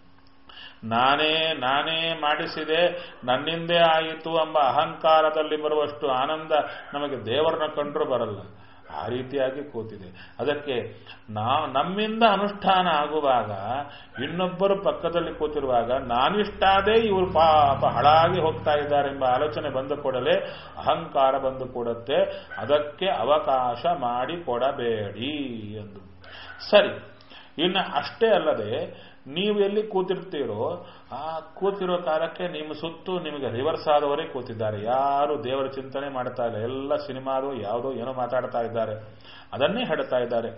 ನಾನೇ ನಾನೇ ಮಾಡಿಸಿದೆ ನನ್ನಿಂದೇ ಆಯಿತು ಎಂಬ ಅಹಂಕಾರದಲ್ಲಿ ಬರುವಷ್ಟು ಆನಂದ ನಮಗೆ ದೇವರನ್ನ ಕಂಡ್ರೂ ಬರಲ್ಲ. ಆ ರೀತಿಯಾಗಿ ಕೂತಿದೆ. ಅದಕ್ಕೆ ನಾ ನಮ್ಮಿಂದ ಅನುಷ್ಠಾನ ಆಗುವಾಗ ಇನ್ನೊಬ್ಬರು ಪಕ್ಕದಲ್ಲಿ ಕೂತಿರುವಾಗ ನಾನಿಷ್ಟಾದೇ ಇವರು ಪಾಪ ಹಾಳಾಗಿ ಹೋಗ್ತಾ ಇದ್ದಾರೆ ಎಂಬ ಆಲೋಚನೆ ಬಂದು ಕೂಡಲೇ ಅಹಂಕಾರ ಬಂದು ಕೂಡುತ್ತೆ. ಅದಕ್ಕೆ ಅವಕಾಶ ಮಾಡಿ ಕೊಡಬೇಡಿ ಎಂದು. ಸರಿ, ಇನ್ನು ಅಷ್ಟೇ ಅಲ್ಲದೆ ನೀವು ಎಲ್ಲಿ ಕೂತಿರ್ತೀರೋ ಆ ಕೂತಿರೋ ಕಾಲಕ್ಕೆ ನಿಮ್ಮ ಸುತ್ತು ನಿಮಗೆ ರಿವರ್ಸ್ ಆದವರೇ ಕೂತಿದ್ದಾರೆ. ಯಾರು ದೇವರ ಚಿಂತನೆ ಮಾಡ್ತಾ ಇಲ್ಲ, ಎಲ್ಲ ಸಿನಿಮಾದು ಯಾವುದೋ ಏನೋ ಮಾತಾಡ್ತಾ ಇದ್ದಾರೆ. ಅದನ್ನೇ ಹೇಳ್ತಾ ಇದ್ದಾರೆ.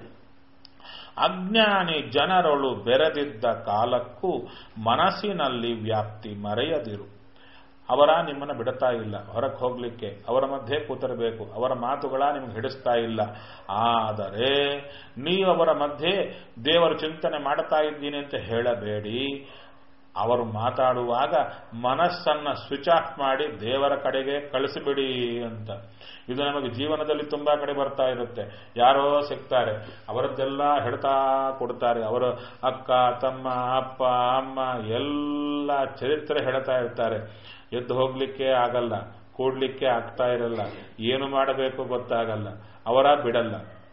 ಅಜ್ಞಾನಿ ಜನರೊಳು ಬೆರೆದಿದ್ದ ಕಾಲಕ್ಕೂ ಮನಸ್ಸಿನಲ್ಲಿ ವ್ಯಾಪ್ತಿ ಮರೆಯದಿರು. ಅವರ ನಿಮ್ಮನ್ನು ಬಿಡುತ್ತಾ ಇಲ್ಲ ಹೊರಗೆ ಹೋಗ್ಲಿಕ್ಕೆ, ಅವರ ಮಧ್ಯೆ ಕೂತಿರಬೇಕು, ಅವರ ಮಾತುಗಳ ನಿಮ್ಗೆ ಹಿಡಿಸ್ತಾ ಇಲ್ಲ. ಆದರೆ ನೀವು ಅವರ ಮಧ್ಯೆ ದೇವರ ಚಿಂತನೆ ಮಾಡ್ತಾ ಇದ್ದೀನಿ ಅಂತ ಹೇಳಬೇಡಿ. ಅವರು ಮಾತಾಡುವಾಗ ಮನಸ್ಸನ್ನ ಸ್ವಿಚ್ ಆಫ್ ಮಾಡಿ ದೇವರ ಕಡೆಗೆ ಕಳಿಸಿಬಿಡಿ ಅಂತ. ಇದು ನಮಗೆ ಜೀವನದಲ್ಲಿ ತುಂಬಾ ಕಡೆ ಬರ್ತಾ ಇರುತ್ತೆ. ಯಾರೋ ಸಿಗ್ತಾರೆ, ಅವರದ್ದೆಲ್ಲ ಹೇಳ್ತಾ ಕೊಡ್ತಾರೆ. ಅವರ ಅಕ್ಕ ತಮ್ಮ ಅಪ್ಪ ಅಮ್ಮ ಎಲ್ಲ ಚರಿತ್ರೆ ಹೇಳ್ತಾ ಇರ್ತಾರೆ. ಎದ್ದು ಹೋಗ್ಲಿಕ್ಕೆ ಆಗಲ್ಲ, ಕೂಡ್ಲಿಕ್ಕೆ ಆಗ್ತಾ ಇರಲ್ಲ, ಏನು ಮಾಡಬೇಕು ಗೊತ್ತಾಗಲ್ಲ, ಅವರ ಬಿಡಲ್ಲ.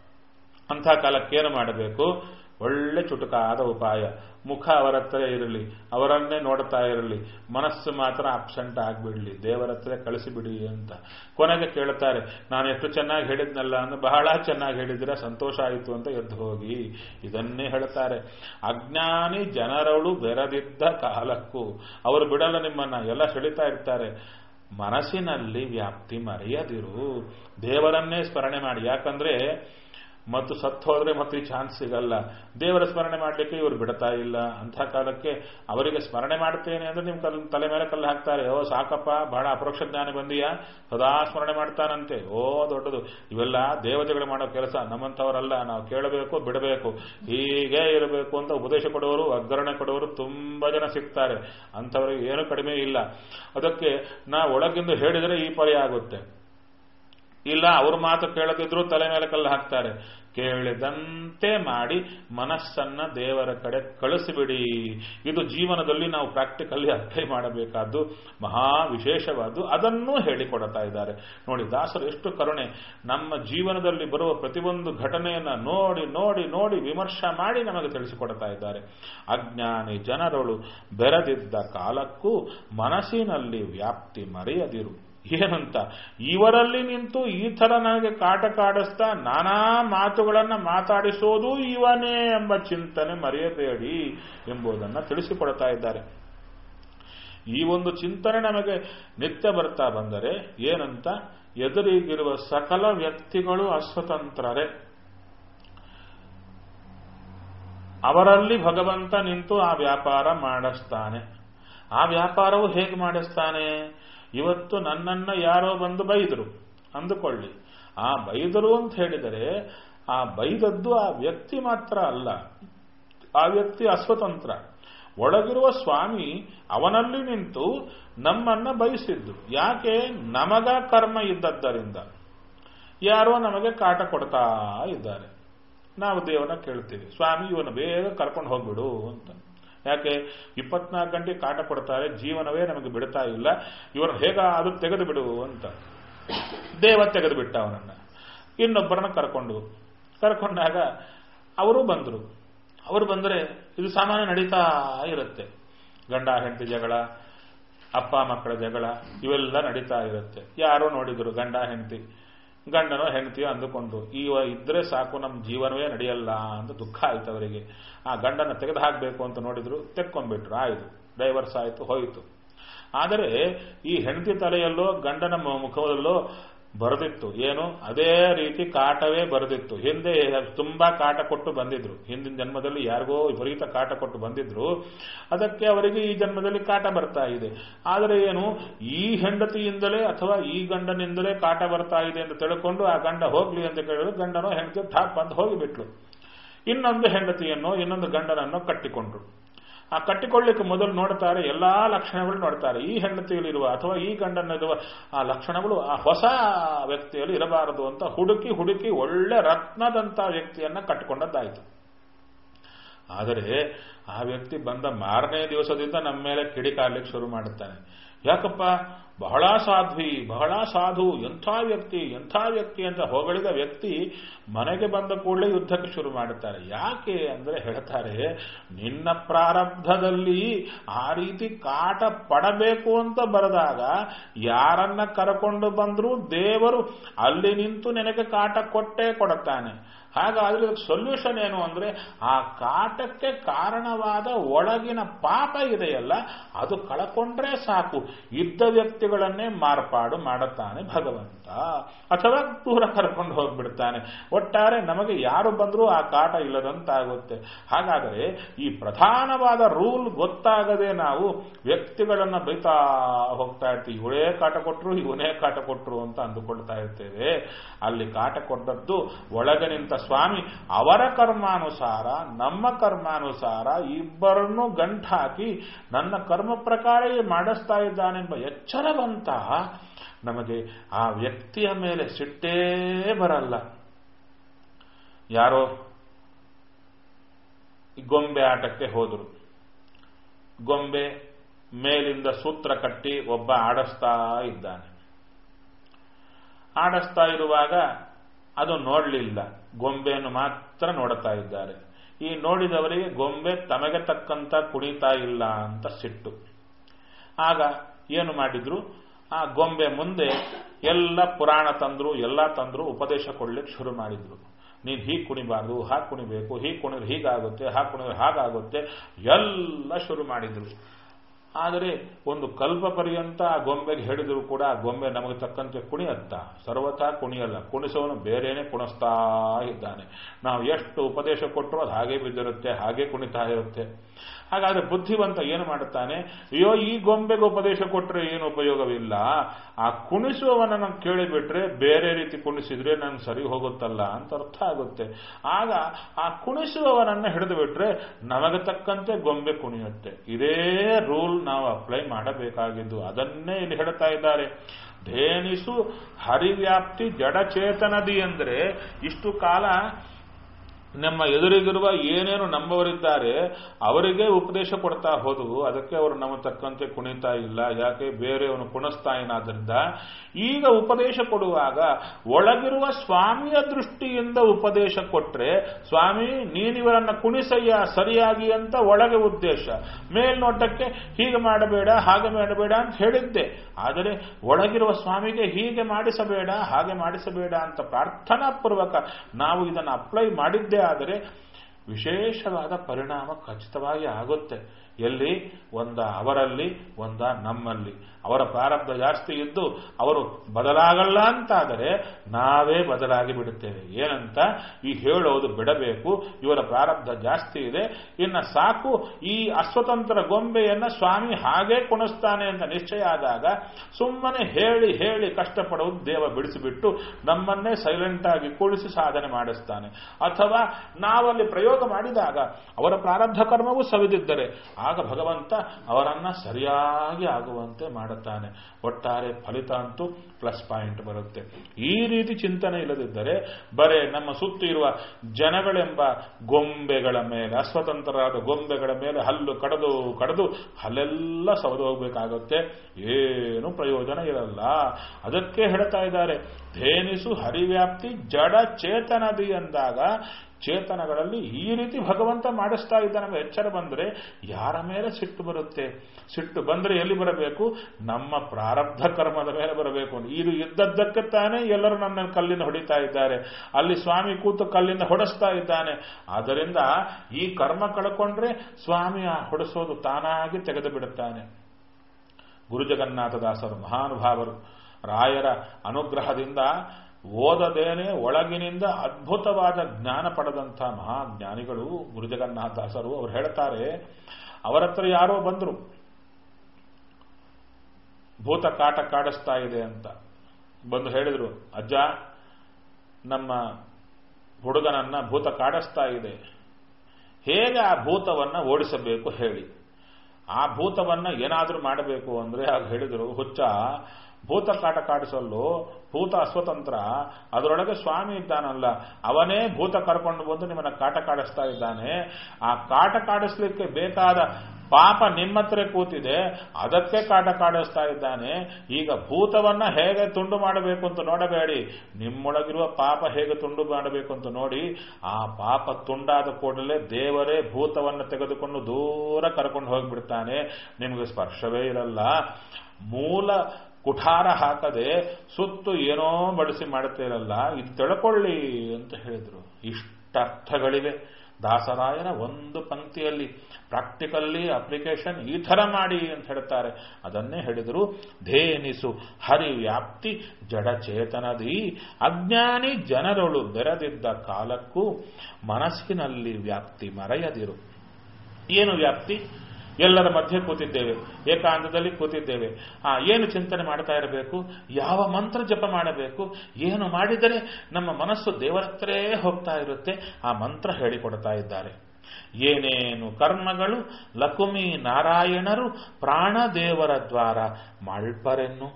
ಅಂಥ ಕಾಲಕ್ಕೇನು ಮಾಡಬೇಕು? ಒಳ್ಳೆ ಚುಟುಕಾದ ಉಪಾಯ. ಮುಖ ಅವರ ಹತ್ರ ಇರಲಿ, ಅವರನ್ನೇ ನೋಡ್ತಾ ಇರಲಿ, ಮನಸ್ಸು ಮಾತ್ರ ಅಬ್ಸೆಂಟ್ ಆಗಿಬಿಡ್ಲಿ, ದೇವರ ಹತ್ರ ಕಳಿಸಿಬಿಡಿ ಅಂತ. ಕೊನೆಗೆ ಕೇಳ್ತಾರೆ, ನಾನು ಎಷ್ಟು ಚೆನ್ನಾಗಿ ಹೇಳಿದ್ನಲ್ಲ ಅಂದ್ರೆ, ಬಹಳ ಚೆನ್ನಾಗಿ ಹೇಳಿದ್ರೆ ಸಂತೋಷ ಆಯಿತು ಅಂತ ಎದ್ದು ಹೋಗಿ. ಇದನ್ನೇ ಹೇಳ್ತಾರೆ. ಅಜ್ಞಾನಿ ಜನರಳು ಬೆರೆದಿದ್ದ ಕಾಲಕ್ಕೂ ಅವರು ಬಿಡಲ್ಲ ನಿಮ್ಮನ್ನ, ಎಲ್ಲ ಸೆಳಿತಾ ಇರ್ತಾರೆ. ಮನಸ್ಸಿನಲ್ಲಿ ವ್ಯಾಪ್ತಿ ಮರೆಯದಿರು, ದೇವರನ್ನೇ ಸ್ಮರಣೆ ಮಾಡಿ. ಯಾಕಂದ್ರೆ ಮತ್ತು ಸತ್ತು ಹೋದ್ರೆ ಮತ್ತೆ ಈ ಚಾನ್ಸ್ ಸಿಗಲ್ಲ. ದೇವರ ಸ್ಮರಣೆ ಮಾಡಲಿಕ್ಕೆ ಇವರು ಬಿಡ್ತಾ ಇಲ್ಲ. ಅಂಥ ಕಾಲಕ್ಕೆ ಅವರಿಗೆ ಸ್ಮರಣೆ ಮಾಡ್ತೇನೆ ಅಂದ್ರೆ ನಿಮ್ಮ ಕಲ್ ತಲೆ ಮೇಲೆ ಕಲ್ಲು ಹಾಕ್ತಾರೆ. ಓ ಸಾಕಪ್ಪ, ಬಹಳ ಅಪರೋಕ್ಷ ಜ್ಞಾನ ಬಂದಿಯಾ, ಸದಾ ಸ್ಮರಣೆ ಮಾಡ್ತಾನಂತೆ. ಓ ದೊಡ್ಡದು. ಇವೆಲ್ಲ ದೇವತೆಗಳು ಮಾಡೋ ಕೆಲಸ, ನಮ್ಮಂಥವರಲ್ಲ. ನಾವು ಕೇಳಬೇಕು, ಬಿಡಬೇಕು, ಹೀಗೆ ಇರಬೇಕು ಅಂತ ಉಪದೇಶ ಕೊಡೋರು, ಒಗ್ಗರಣೆ ಕೊಡೋರು ತುಂಬಾ ಜನ ಸಿಗ್ತಾರೆ. ಅಂಥವ್ರಿಗೆ ಏನು ಕಡಿಮೆ ಇಲ್ಲ. ಅದಕ್ಕೆ ನಾ ಒಳಗಿಂದ ಹೇಳಿದರೆ ಈ ಪರಿ ಆಗುತ್ತೆ. ಇಲ್ಲ, ಅವ್ರ ಮಾತು ಕೇಳದಿದ್ರು ತಲೆ ಮೇಲೆ ಕಲ್ಲು ಹಾಕ್ತಾರೆ. ಕೇಳಿದಂತೆ ಮಾಡಿ ಮನಸ್ಸನ್ನ ದೇವರ ಕಡೆ ಕಳಿಸಿಬಿಡಿ. ಇದು ಜೀವನದಲ್ಲಿ ನಾವು ಪ್ರಾಕ್ಟಿಕಲಿ ಅಪ್ಲೈ ಮಾಡಬೇಕಾದ್ದು, ಮಹಾ ವಿಶೇಷವಾದ್ದು. ಅದನ್ನೂ ಹೇಳಿಕೊಡ್ತಾ ಇದ್ದಾರೆ ನೋಡಿ. ದಾಸರು ಎಷ್ಟು ಕರುಣೆ. ನಮ್ಮ ಜೀವನದಲ್ಲಿ ಬರುವ ಪ್ರತಿಯೊಂದು ಘಟನೆಯನ್ನ ನೋಡಿ ನೋಡಿ ನೋಡಿ ವಿಮರ್ಶೆ ಮಾಡಿ ನಮಗೆ ತಿಳಿಸಿಕೊಡ್ತಾ ಇದ್ದಾರೆ. ಅಜ್ಞಾನಿ ಜನರೊಳು ಬೆರೆದಿದ್ದ ಕಾಲಕ್ಕೂ ಮನಸ್ಸಿನಲ್ಲಿ ವ್ಯಾಪ್ತಿ ಮರೆಯದಿರು. ಏನಂತ, ಇವರಲ್ಲಿ ನಿಂತು ಈ ಥರ ನನಗೆ ಕಾಟ ಕಾಡಿಸ್ತಾ ನಾನಾ ಮಾತುಗಳನ್ನು ಮಾತಾಡಿಸೋದು ಇವನೇ ಎಂಬ ಚಿಂತನೆ ಮರೆಯಬೇಡಿ ಎಂಬುದನ್ನು ತಿಳಿಸಿಕೊಡ್ತಾ ಇದ್ದಾರೆ. ಈ ಒಂದು ಚಿಂತನೆ ನಮಗೆ ನಿತ್ಯ ಬರ್ತಾ ಬಂದರೆ ಏನಂತ, ಎದುರಿಗಿರುವ ಸಕಲ ವ್ಯಕ್ತಿಗಳು ಅಸ್ವತಂತ್ರರೇ, ಅವರಲ್ಲಿ ಭಗವಂತ ನಿಂತು ಆ ವ್ಯಾಪಾರ ಮಾಡಿಸ್ತಾನೆ. ಆ ವ್ಯಾಪಾರವು ಹೇಗೆ ಮಾಡಿಸ್ತಾನೆ? ಇವತ್ತು ನನ್ನನ್ನ ಯಾರೋ ಬಂದು ಬೈದರು ಅಂದುಕೊಳ್ಳಿ. ಆ ಬೈದರು ಅಂತ ಹೇಳಿದರೆ ಆ ಬೈದದ್ದು ಆ ವ್ಯಕ್ತಿ ಮಾತ್ರ ಅಲ್ಲ, ಆ ವ್ಯಕ್ತಿ ಅಸ್ವತಂತ್ರ. ಒಳಗಿರುವ ಸ್ವಾಮಿ ಅವನಲ್ಲಿ ನಿಂತು ನಮ್ಮನ್ನ ಬಯಸಿದ್ದು. ಯಾಕೆ? ನಮಗ ಕರ್ಮ ಇದ್ದದ್ದರಿಂದ. ಯಾರೋ ನಮಗೆ ಕಾಟ ಕೊಡ್ತಾ ಇದ್ದಾರೆ, ನಾವು ದೇವರನ್ನ ಕೇಳ್ತೀವಿ, ಸ್ವಾಮಿ ಇವನು ಬೇಗ ಕರ್ಕೊಂಡು ಹೋಗ್ಬಿಡು ಅಂತ. ಯಾಕೆ? ಇಪ್ಪತ್ನಾಲ್ಕು ಗಂಟೆ ಕಾಟ ಕೊಡ್ತಾರೆ, ಜೀವನವೇ ನಮಗೆ ಬಿಡ್ತಾ ಇಲ್ಲ, ಇವರನ್ನು ಹೇಗ ಅದು ತೆಗೆದು ಬಿಡು ಅಂತ. ದೇವ ತೆಗೆದು ಬಿಟ್ಟ ಅವನನ್ನ. ಇನ್ನೊಬ್ಬರನ್ನ ಕರ್ಕೊಂಡು ಕರ್ಕೊಂಡಾಗ ಅವರು ಬಂದರು. ಅವರು ಬಂದರೆ ಇದು ಸಾಮಾನ್ಯ ನಡೀತಾ ಇರುತ್ತೆ. ಗಂಡ ಹೆಂಡತಿ ಜಗಳ, ಅಪ್ಪ ಮಕ್ಕಳ ಜಗಳ, ಇವೆಲ್ಲ ನಡೀತಾ ಇರುತ್ತೆ. ಯಾರೋ ನೋಡಿದ್ರು ಗಂಡ ಹೆಂಡತಿ, ಗಂಡನೋ ಹೆಂಡತಿಯೋ ಅಂದುಕೊಂಡು ಇವ ಇದ್ರೆ ಸಾಕು ನಮ್ಮ ಜೀವನವೇ ನಡೆಯಲ್ಲ ಅಂತ ದುಃಖ ಆಯ್ತು ಅವರಿಗೆ. ಆ ಗಂಡನ ತೆಗೆದು ಹಾಕಬೇಕು ಅಂತ ನೋಡಿದ್ರು, ತೆಕ್ಕೊಂಡ್ಬಿಟ್ರು. ಆಯ್ತು, ಡೈವರ್ಸ್ ಆಯ್ತು, ಹೋಯಿತು. ಆದರೆ ಈ ಹೆಂಡತಿ ತಲೆಯಲ್ಲೋ ಗಂಡನ ಮುಖದಲ್ಲೋ ಬರೆದಿತ್ತು ಏನು ಅದೇ ರೀತಿ ಕಾಟವೇ ಬರೆದಿತ್ತು. ಹಿಂದೆ ತುಂಬಾ ಕಾಟ ಕೊಟ್ಟು ಬಂದಿದ್ರು, ಹಿಂದಿನ ಜನ್ಮದಲ್ಲಿ ಯಾರಿಗೋ ವಿಪರೀತ ಕಾಟ ಕೊಟ್ಟು ಬಂದಿದ್ರು, ಅದಕ್ಕೆ ಅವರಿಗೆ ಈ ಜನ್ಮದಲ್ಲಿ ಕಾಟ ಬರ್ತಾ ಇದೆ. ಆದರೆ ಏನು ಈ ಹೆಂಡತಿಯಿಂದಲೇ ಅಥವಾ ಈ ಗಂಡನಿಂದಲೇ ಕಾಟ ಬರ್ತಾ ಇದೆ ಅಂತ ತಿಳ್ಕೊಂಡು ಆ ಗಂಡ ಹೋಗ್ಲಿ ಅಂತ ಕೇಳಿದ್ರು, ಗಂಡನೋ ಹೆಂಡತಿ ಠಾಪ್ ಅಂತ ಹೋಗಿಬಿಟ್ಲು. ಇನ್ನೊಂದು ಹೆಂಡತಿಯನ್ನು ಇನ್ನೊಂದು ಗಂಡನನ್ನು ಕಟ್ಟಿಕೊಂಡ್ರು. ಆ ಕಟ್ಟಿಕೊಳ್ಳಿಕ್ಕೆ ಮೊದಲು ನೋಡ್ತಾರೆ, ಎಲ್ಲಾ ಲಕ್ಷಣಗಳು ನೋಡ್ತಾರೆ. ಈ ಹೆಂಡತಿಯಲ್ಲಿರುವ ಅಥವಾ ಈ ಗಂಡನಿರುವ ಆ ಲಕ್ಷಣಗಳು ಆ ಹೊಸ ವ್ಯಕ್ತಿಯಲ್ಲಿ ಇರಬಾರದು ಅಂತ ಹುಡುಕಿ ಹುಡುಕಿ ಒಳ್ಳೆ ರತ್ನದಂತ ವ್ಯಕ್ತಿಯನ್ನ ಕಟ್ಟಿಕೊಂಡದ್ದಾಯಿತು. ಆದರೆ ಆ ವ್ಯಕ್ತಿ ಬಂದ ಮಾರನೇ ದಿವಸದಿಂದ ನಮ್ಮ ಮೇಲೆ ಕಿಡಿಕಾರ್ಲಿಕ್ಕೆ ಶುರು ಮಾಡುತ್ತಾನೆ. ಯಾಕಪ್ಪ, ಬಹಳ ಸಾಧ್ವಿ, ಬಹಳ ಸಾಧು, ಎಂಥ ವ್ಯಕ್ತಿ ಎಂಥ ವ್ಯಕ್ತಿ ಅಂತ ಹೊಗಳಿದ ವ್ಯಕ್ತಿ ಮನೆಗೆ ಬಂದ ಕೂಡಲೇ ಯುದ್ಧಕ್ಕೆ ಶುರು ಮಾಡುತ್ತಾರೆ. ಯಾಕೆ ಅಂದ್ರೆ ಹೇಳ್ತಾರೆ, ನಿನ್ನ ಪ್ರಾರಬ್ಧದಲ್ಲಿ ಆ ರೀತಿ ಕಾಟ ಪಡಬೇಕು ಅಂತ ಬರೆದಾಗ ಯಾರನ್ನ ಕರಕೊಂಡು ಬಂದರೂ ದೇವರು ಅಲ್ಲಿ ನಿಂತು ನಿನಗೆ ಕಾಟ ಕೊಟ್ಟೇ ಕೊಡುತ್ತಾನೆ. ಹಾಗಾದ್ರೆ ಸೊಲ್ಯೂಷನ್ ಏನು ಅಂದ್ರೆ ಆ ಕಾಟಕ್ಕೆ ಕಾರಣವಾದ ಒಳಗಿನ ಪಾಪ ಇದೆಯಲ್ಲ ಅದು ಕಳಕೊಂಡ್ರೆ ಸಾಕು, ಇದ್ದ ವ್ಯಕ್ತಿಗಳನ್ನೇ ಮಾರ್ಪಾಡು ಮಾಡುತ್ತಾನೆ ಭಗವಂತ, ಅಥವಾ ದೂರ ಕರ್ಕೊಂಡು ಹೋಗ್ಬಿಡ್ತಾನೆ. ಒಟ್ಟಾರೆ ನಮಗೆ ಯಾರು ಬಂದರೂ ಆ ಕಾಟ ಇಲ್ಲದಂತಾಗುತ್ತೆ. ಹಾಗಾದರೆ ಈ ಪ್ರಧಾನವಾದ ರೂಲ್ ಗೊತ್ತಾಗದೆ ನಾವು ವ್ಯಕ್ತಿಗಳನ್ನ ಬೈತಾ ಹೋಗ್ತಾ ಇರ್ತೀವಿ. ಇವಳೇ ಕಾಟ ಕೊಟ್ಟರು ಇವನೇ ಕಾಟ ಕೊಟ್ಟರು ಅಂತ ಅಂದುಕೊಳ್ತಾ ಇರ್ತೇವೆ. ಅಲ್ಲಿ ಕಾಟ ಕೊಟ್ಟದ್ದು ಒಳಗೆ ನಿಂತ ಸ್ವಾಮಿ ಅವರ ಕರ್ಮಾನುಸಾರ ನಮ್ಮ ಕರ್ಮಾನುಸಾರ ಇಬ್ಬರನ್ನು ಗಂಟಾಕಿ ನನ್ನ ಕರ್ಮ ಪ್ರಕಾರ ಮಾಡಿಸ್ತಾ ಇದ್ದಾನೆಂಬ ಎಚ್ಚರ ಬಂತ ನಮಗೆ ಆ ವ್ಯಕ್ತಿಯ ಮೇಲೆ ಸಿಟ್ಟೇ ಬರಲ್ಲ. ಯಾರೋ ಗೊಂಬೆ ಆಟಕ್ಕೆ ಹೋದರು. ಗೊಂಬೆ ಮೇಲಿಂದ ಸೂತ್ರ ಕಟ್ಟಿ ಒಬ್ಬ ಆಡಿಸ್ತಾ ಇದ್ದಾನೆ. ಆಡಿಸ್ತಾ ಇರುವಾಗ ಅದು ನೋಡಲಿಲ್ಲ, ಗೊಂಬೆಯನ್ನು ಮಾತ್ರ ನೋಡುತ್ತಾ ಇದ್ದಾರೆ. ಈ ನೋಡಿದವರಿಗೆ ಗೊಂಬೆ ತಮಗೆ ತಕ್ಕಂತ ಕುಣಿತಾ ಇಲ್ಲ ಅಂತ ಸಿಟ್ಟು. ಆಗ ಏನು ಮಾಡಿದ್ರು, ಆ ಗೊಂಬೆ ಮುಂದೆ ಎಲ್ಲ ಪುರಾಣ ತಂದ್ರು, ಎಲ್ಲ ತಂದ್ರು, ಉಪದೇಶ ಕೊಡ್ಲಿಕ್ಕೆ ಶುರು ಮಾಡಿದ್ರು. ನೀನು ಹೀಗೆ ಕುಣಿಬಾರ್ದು, ಹಾಗೆ ಕುಣಿಬೇಕು, ಹೀಗೆ ಕುಣಿದ್ರೆ ಹೀಗಾಗುತ್ತೆ, ಹಾಗೆ ಕುಣಿದ್ರೆ ಹಾಗಾಗುತ್ತೆ, ಎಲ್ಲ ಶುರು ಮಾಡಿದ್ರು. ಆದರೆ ಒಂದು ಕಲ್ಪ ಪರ್ಯಂತ ಆ ಗೊಂಬೆಗೆ ಹೇಳಿದ್ರು ಕೂಡ ಆ ಗೊಂಬೆ ನಮಗೆ ತಕ್ಕಂತೆ ಕುಣಿಯತ್ತ, ಸರ್ವತಾ ಕುಣಿಯಲ್ಲ, ಕುಣಿಸೋನು ಬೇರೆನೆ ಕುಣಿಸ್ತಾ ಇದ್ದಾನೆ. ನಾವು ಎಷ್ಟು ಉಪದೇಶ ಕೊಟ್ಟರು ಅದು ಹಾಗೆ ಬಿದ್ದಿರುತ್ತೆ, ಹಾಗೆ ಕುಣಿತಾ ಇರುತ್ತೆ. ಹಾಗಾದ್ರೆ ಬುದ್ಧಿವಂತ ಏನು ಮಾಡುತ್ತಾನೆ, ಅಯ್ಯೋ ಈ ಗೊಂಬೆಗೆ ಉಪದೇಶ ಕೊಟ್ಟರೆ ಏನು ಉಪಯೋಗವಿಲ್ಲ, ಆ ಕುಣಿಸುವವನನ್ನು ಕೇಳಿಬಿಟ್ರೆ ಬೇರೆ ರೀತಿ ಕುಣಿಸಿದ್ರೆ ನಂಗೆ ಸರಿ ಹೋಗುತ್ತಲ್ಲ ಅಂತ ಅರ್ಥ ಆಗುತ್ತೆ. ಆಗ ಆ ಕುಣಿಸುವವನನ್ನು ಹಿಡಿದು ಬಿಟ್ರೆ ನಮಗೆ ತಕ್ಕಂತೆ ಗೊಂಬೆ ಕುಣಿಯುತ್ತೆ. ಇದೇ ರೂಲ್ ನಾವು ಅಪ್ಲೈ ಮಾಡಬೇಕಾಗಿದ್ದು. ಅದನ್ನೇ ಇಲ್ಲಿ ಹೇಳ್ತಾ ಇದ್ದಾರೆ. ಧೇನಿಸು ಹರಿವ್ಯಾಪ್ತಿ ಜಡಚೇತನದಿ ಅಂದ್ರೆ ಇಷ್ಟು ಕಾಲ ನಮ್ಮ ಎದುರಿಗಿರುವ ಏನೇನು ನಂಬವರಿದ್ದಾರೆ ಅವರಿಗೆ ಉಪದೇಶ ಕೊಡ್ತಾ ಹೋದವು. ಅದಕ್ಕೆ ಅವರು ನಮ್ಮ ತಕ್ಕಂತೆ ಕುಣಿತಾ ಇಲ್ಲ, ಯಾಕೆ ಬೇರೆಯವನು ಕುಣಿಸ್ತಾ ಏನಾದ್ರಿಂದ. ಈಗ ಉಪದೇಶ ಕೊಡುವಾಗ ಒಳಗಿರುವ ಸ್ವಾಮಿಯ ದೃಷ್ಟಿಯಿಂದ ಉಪದೇಶ ಕೊಟ್ರೆ, ಸ್ವಾಮಿ ನೀನಿವರನ್ನ ಕುಣಿಸಯ್ಯ ಸರಿಯಾಗಿ ಅಂತ ಒಳಗೆ ಉದ್ದೇಶ, ಮೇಲ್ನೋಟಕ್ಕೆ ಹೀಗೆ ಮಾಡಬೇಡ ಹಾಗೆ ಮಾಡಬೇಡ ಅಂತ ಹೇಳಿದ್ದೆ. ಆದರೆ ಒಳಗಿರುವ ಸ್ವಾಮಿಗೆ ಹೀಗೆ ಮಾಡಿಸಬೇಡ ಹಾಗೆ ಮಾಡಿಸಬೇಡ ಅಂತ ಪ್ರಾರ್ಥನಾ ಪೂರ್ವಕ ನಾವು ಇದನ್ನು ಅಪ್ಲೈ ಮಾಡಿದ್ದೇ ಆದರೆ ವಿಶೇಷವಾದ ಪರಿಣಾಮ ಖಚಿತವಾಗಿ ಆಗುತ್ತೆ. ಎಲ್ಲಿ ಒಂದ ಅವರಲ್ಲಿ ಒಂದ ನಮ್ಮಲ್ಲಿ. ಅವರ ಪ್ರಾರಬ್ಧ ಜಾಸ್ತಿ ಇದ್ದು ಅವರು ಬದಲಾಗಲ್ಲ ಅಂತಾದರೆ ನಾವೇ ಬದಲಾಗಿ ಬಿಡುತ್ತೇವೆ. ಏನಂತ ಈ ಹೇಳೋದು ಬಿಡಬೇಕು, ಇವರ ಪ್ರಾರಬ್ಧ ಜಾಸ್ತಿ ಇದೆ, ಇನ್ನು ಸಾಕು ಈ ಅಸ್ವತಂತ್ರ ಗೊಂಬೆಯನ್ನ ಸ್ವಾಮಿ ಹಾಗೇ ಕುಣಿಸ್ತಾನೆ ಅಂತ ನಿಶ್ಚಯ ಆದಾಗ ಸುಮ್ಮನೆ ಹೇಳಿ ಹೇಳಿ ಕಷ್ಟಪಡುವುದು ದೇವ ಬಿಡಿಸಿಬಿಟ್ಟು ನಮ್ಮನ್ನೇ ಸೈಲೆಂಟ್ ಆಗಿ ಕುಳಿಸಿ ಸಾಧನೆ ಮಾಡಿಸ್ತಾನೆ. ಅಥವಾ ನಾವಲ್ಲಿ ಪ್ರಯೋಗ ಮಾಡಿದಾಗ ಅವರ ಪ್ರಾರಬ್ಧ ಕರ್ಮವೂ ಸವಿದಿದ್ದರೆ ಆಗ ಭಗವಂತ ಅವರನ್ನ ಸರಿಯಾಗಿ ಆಗುವಂತೆ ಮಾಡುತ್ತಾನೆ. ಒಟ್ಟಾರೆ ಫಲಿತ ಅಂತೂ ಪ್ಲಸ್ ಪಾಯಿಂಟ್ ಬರುತ್ತೆ. ಈ ರೀತಿ ಚಿಂತನೆ ಇಲ್ಲದಿದ್ದರೆ ಬರೇ ನಮ್ಮ ಸುತ್ತ ಇರುವ ಜನಗಳೆಂಬ ಗೊಂಬೆಗಳ ಮೇಲೆ, ಅಸ್ವತಂತ್ರರಾದ ಗೊಂಬೆಗಳ ಮೇಲೆ ಹಲ್ಲು ಕಡದು ಕಡದು ಹಲ್ಲೆಲ್ಲ ಸವದು ಹೋಗಬೇಕಾಗುತ್ತೆ, ಏನು ಪ್ರಯೋಜನ ಇರಲ್ಲ. ಅದಕ್ಕೆ ಹೇಳ್ತಾ ಇದ್ದಾರೆ, ಧೇನಿಸು ಹರಿವ್ಯಾಪ್ತಿ ಜಡ ಚೇತನದಿ ಅಂದಾಗ ಚೇತನಗಳಲ್ಲಿ ಈ ರೀತಿ ಭಗವಂತ ಮಾಡಿಸ್ತಾ ಇದ್ದ ನಮಗೆ ಎಚ್ಚರ ಬಂದರೆ ಯಾರ ಮೇಲೆ ಸಿಟ್ಟು ಬರುತ್ತೆ? ಸಿಟ್ಟು ಬಂದರೆ ಎಲ್ಲಿ ಬರಬೇಕು? ನಮ್ಮ ಪ್ರಾರಬ್ಧ ಕರ್ಮದ ಮೇಲೆ ಬರಬೇಕು. ಇದು ಇದ್ದದ್ದಕ್ಕೆ ತಾನೇ ಎಲ್ಲರೂ ನನ್ನ ಕಲ್ಲಿಂದ ಹೊಡಿತಾ ಇದ್ದಾರೆ, ಅಲ್ಲಿ ಸ್ವಾಮಿ ಕೂತು ಕಲ್ಲಿಂದ ಹೊಡೆಸ್ತಾ ಇದ್ದಾನೆ. ಆದ್ದರಿಂದ ಈ ಕರ್ಮ ಕಳ್ಕೊಂಡ್ರೆ ಸ್ವಾಮಿ ಹೊಡೆಸೋದು ತಾನಾಗಿ ತೆಗೆದು ಬಿಡುತ್ತಾನೆ. ಗುರುಜಗನ್ನಾಥದಾಸರು ಮಹಾನುಭಾವರು ರಾಯರ ಅನುಗ್ರಹದಿಂದ ಓದದೇನೆ ಒಳಗಿನಿಂದ ಅದ್ಭುತವಾದ ಜ್ಞಾನ ಪಡೆದಂಥ ಮಹಾಜ್ಞಾನಿಗಳು ಗುರುಜಗನ್ನಾಥದಾಸರು. ಅವರು ಹೇಳ್ತಾರೆ, ಅವರ ಹತ್ರ ಯಾರೋ ಬಂದರು, ಭೂತ ಕಾಟ ಕಾಡಿಸ್ತಾ ಇದೆ ಅಂತ ಬಂದು ಹೇಳಿದ್ರು, ಅಜ್ಜ ನಮ್ಮ ಹುಡುಗನನ್ನ ಭೂತ ಕಾಡಿಸ್ತಾ ಇದೆ, ಹೇಗೆ ಆ ಭೂತವನ್ನ ಓಡಿಸಬೇಕು ಹೇಳಿ. ಆ ಭೂತವನ್ನ ಏನಾದರೂ ಮಾಡಬೇಕು ಅಂದ್ರೆ ಆಗ ಹೇಳಿದರು, ಹುಚ್ಚ, ಭೂತ ಕಾಟ ಕಾಡಿಸಲು ಭೂತ ಅಸ್ವತಂತ್ರ, ಅದರೊಳಗೆ ಸ್ವಾಮಿ ಇದ್ದಾನಲ್ಲ, ಅವನೇ ಭೂತ ಕರ್ಕೊಂಡು ಬಂದು ನಿಮ್ಮನ್ನ ಕಾಟ ಕಾಡಿಸ್ತಾ ಇದ್ದಾನೆ. ಆ ಕಾಟ ಕಾಡಿಸ್ಲಿಕ್ಕೆ ಬೇಕಾದ ಪಾಪ ನಿಮ್ಮ ಹತ್ರ ಕೂತಿದೆ, ಅದಕ್ಕೆ ಕಾಟ ಕಾಡಿಸ್ತಾ ಇದ್ದಾನೆ. ಈಗ ಭೂತವನ್ನ ಹೇಗೆ ತುಂಡು ಮಾಡಬೇಕು ಅಂತ ನೋಡಬೇಡಿ, ನಿಮ್ಮೊಳಗಿರುವ ಪಾಪ ಹೇಗೆ ತುಂಡು ಮಾಡಬೇಕು ಅಂತ ನೋಡಿ. ಆ ಪಾಪ ತುಂಡಾದ ಕೂಡಲೇ ದೇವರೇ ಭೂತವನ್ನು ತೆಗೆದುಕೊಂಡು ದೂರ ಕರ್ಕೊಂಡು ಹೋಗಿಬಿಡ್ತಾನೆ, ನಿಮಗೆ ಸ್ಪರ್ಶವೇ ಇರಲ್ಲ. ಮೂಲ ಕುಠಾರ ಹಾಕದೆ ಸುತ್ತು ಏನೋ ಬಡಿಸಿ ಮಾಡುತ್ತೀರಲ್ಲ, ಇದು ತಿಳ್ಕೊಳ್ಳಿ ಅಂತ ಹೇಳಿದ್ರು. ಇಷ್ಟರ್ಥಗಳಿವೆ ದಾಸರಾಯನ ಒಂದು ಪಂಕ್ತಿಯಲ್ಲಿ. ಪ್ರಾಕ್ಟಿಕಲ್ಲಿ ಅಪ್ಲಿಕೇಶನ್ ಈ ಥರ ಮಾಡಿ ಅಂತ ಹೇಳ್ತಾರೆ. ಅದನ್ನೇ ಹೇಳಿದರು, ಧೇನಿಸು ಹರಿವ್ಯಾಪ್ತಿ ಜಡಚೇತನದಿ ಅಜ್ಞಾನಿ ಜನರೊಳು ಬೆರೆದಿದ್ದ ಕಾಲಕ್ಕೂ ಮನಸ್ಸಿನಲ್ಲಿ ವ್ಯಾಪ್ತಿ ಮರೆಯದಿರು. ಏನು ವ್ಯಾಪ್ತಿ? ಎಲ್ಲರ ಮಧ್ಯೆ ಕೂತಿದ್ದೇವೆ, ಏಕಾಂತದಲ್ಲಿ ಕೂತಿದ್ದೇವೆ. ಆ ಏನು ಚಿಂತನೆ ಮಾಡ್ತಾ ಇರಬೇಕು, ಯಾವ ಮಂತ್ರ ಜಪ ಮಾಡಬೇಕು, ಏನು ಮಾಡಿದರೆ ನಮ್ಮ ಮನಸ್ಸು ದೇವರತ್ರೇ ಹೋಗ್ತಾ ಇರುತ್ತೆ, ಆ ಮಂತ್ರ ಹೇಳಿಕೊಡ್ತಾ ಇದ್ದಾರೆ. ಏನೇನು ಕರ್ಮಗಳು ಲಕುಮಿ ನಾರಾಯಣರು ಪ್ರಾಣದೇವರ ದ್ವಾರ ಮಳ್ಪರೆನ್ನು.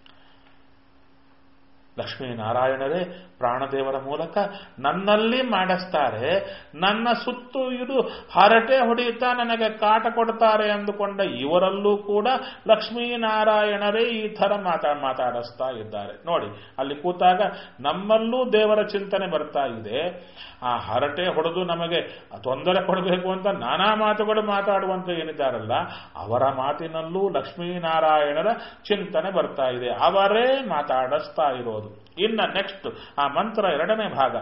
ಲಕ್ಷ್ಮೀನಾರಾಯಣರೇ ಪ್ರಾಣದೇವರ ಮೂಲಕ ನನ್ನಲ್ಲಿ ಮಾಡಿಸ್ತಾರೆ, ನನ್ನ ಸುತ್ತು ಇದು ಹರಟೆ ಹೊಡೆಯುತ್ತಾ ನನಗೆ ಕಾಟ ಕೊಡ್ತಾರೆ ಅಂದುಕೊಂಡ ಇವರಲ್ಲೂ ಕೂಡ ಲಕ್ಷ್ಮೀನಾರಾಯಣರೇ ಈ ಥರ ಮಾತಾ ಮಾತಾಡಿಸ್ತಾ ಇದ್ದಾರೆ. ನೋಡಿ, ಅಲ್ಲಿ ಕೂತಾಗ ನಮ್ಮಲ್ಲೂ ದೇವರ ಚಿಂತನೆ ಬರ್ತಾ ಇದೆ. ಆ ಹರಟೆ ಹೊಡೆದು ನಮಗೆ ತೊಂದರೆ ಕೊಡಬೇಕು ಅಂತ ನಾನಾ ಮಾತುಗಳು ಮಾತಾಡುವಂತ ಏನಿದ್ದಾರಲ್ಲ, ಅವರ ಮಾತಿನಲ್ಲೂ ಲಕ್ಷ್ಮೀನಾರಾಯಣರ ಚಿಂತನೆ ಬರ್ತಾ ಇದೆ, ಅವರೇ ಮಾತಾಡಿಸ್ತಾ ಇರೋದು. ಇನ್ನ ನೆಕ್ಸ್ಟ್ ಆ ಮಂತ್ರ ಎರಡನೇ ಭಾಗ,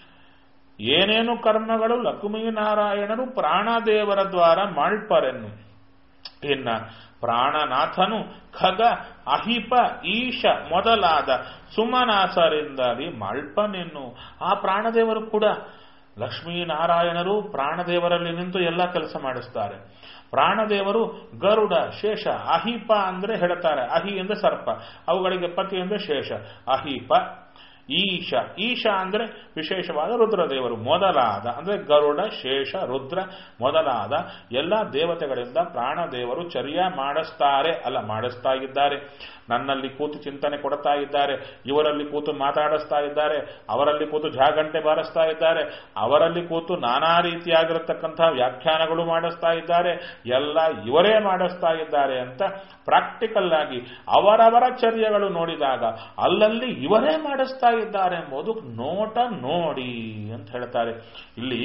ಏನೇನು ಕರ್ಮಗಳು ಲಕ್ಷ್ಮೀನಾರಾಯಣರು ಪ್ರಾಣದೇವರ ದ್ವಾರ ಮಳ್ಪರೆನ್ನು. ಇನ್ನ ಪ್ರಾಣನಾಥನು ಖಗ ಅಹಿಪ ಈಶ ಮೊದಲಾದ ಸುಮನಾಸರಿಂದಲಿ ಮಳ್ಪನೆನ್ನು. ಆ ಪ್ರಾಣದೇವರು ಕೂಡ ಲಕ್ಷ್ಮೀನಾರಾಯಣರು ಪ್ರಾಣದೇವರಲ್ಲಿ ನಿಂತು ಎಲ್ಲ ಕೆಲಸ ಮಾಡಿಸ್ತಾರೆ. ಪ್ರಾಣದೇವರು ಗರುಡ, ಶೇಷ, ಅಹಿಪ ಅಂದ್ರೆ ಹೇಳ್ತಾರೆ, ಅಹಿ ಅಂದ್ರೆ ಸರ್ಪ, ಅವುಗಳಿಗೆ ಪತಿ ಅಂದ್ರೆ ಶೇಷ, ಅಹಿಪ, ಈಶ, ಈಶ ಅಂದ್ರೆ ವಿಶೇಷವಾದ ರುದ್ರದೇವರು ಮೊದಲಾದ ಅಂದ್ರೆ ಗರುಡ, ಶೇಷ, ರುದ್ರ ಮೊದಲಾದ ಎಲ್ಲ ದೇವತೆಗಳಿಂದ ಪ್ರಾಣದೇವರು ಚರ್ಯ ಮಾಡಿಸ್ತಾರೆ, ಅಲ್ಲ ಮಾಡಿಸ್ತಾ ಇದ್ದಾರೆ. ನನ್ನಲ್ಲಿ ಕೂತು ಚಿಂತನೆ ಕೊಡ್ತಾ ಇದ್ದಾರೆ, ಇವರಲ್ಲಿ ಕೂತು ಮಾತಾಡಿಸ್ತಾ ಇದ್ದಾರೆ, ಅವರಲ್ಲಿ ಕೂತು ಜಾಗಂಟೆ ಬಾರಿಸ್ತಾ ಇದ್ದಾರೆ, ಅವರಲ್ಲಿ ಕೂತು ನಾನಾ ರೀತಿಯಾಗಿರತಕ್ಕಂತಹ ವ್ಯಾಖ್ಯಾನಗಳು ಮಾಡಿಸ್ತಾ ಇದ್ದಾರೆ, ಎಲ್ಲ ಇವರೇ ಮಾಡಿಸ್ತಾ ಇದ್ದಾರೆ ಅಂತ ಪ್ರಾಕ್ಟಿಕಲ್ ಆಗಿ ಅವರವರ ಚರ್ಯಗಳು ನೋಡಿದಾಗ ಅಲ್ಲಲ್ಲಿ ಇವರೇ ಮಾಡಿಸ್ತಾ ಇದ್ದಾರೆ ಎಂಬುದು ನೋಟ ನೋಡಿ ಅಂತ ಹೇಳ್ತಾರೆ. ಇಲ್ಲಿ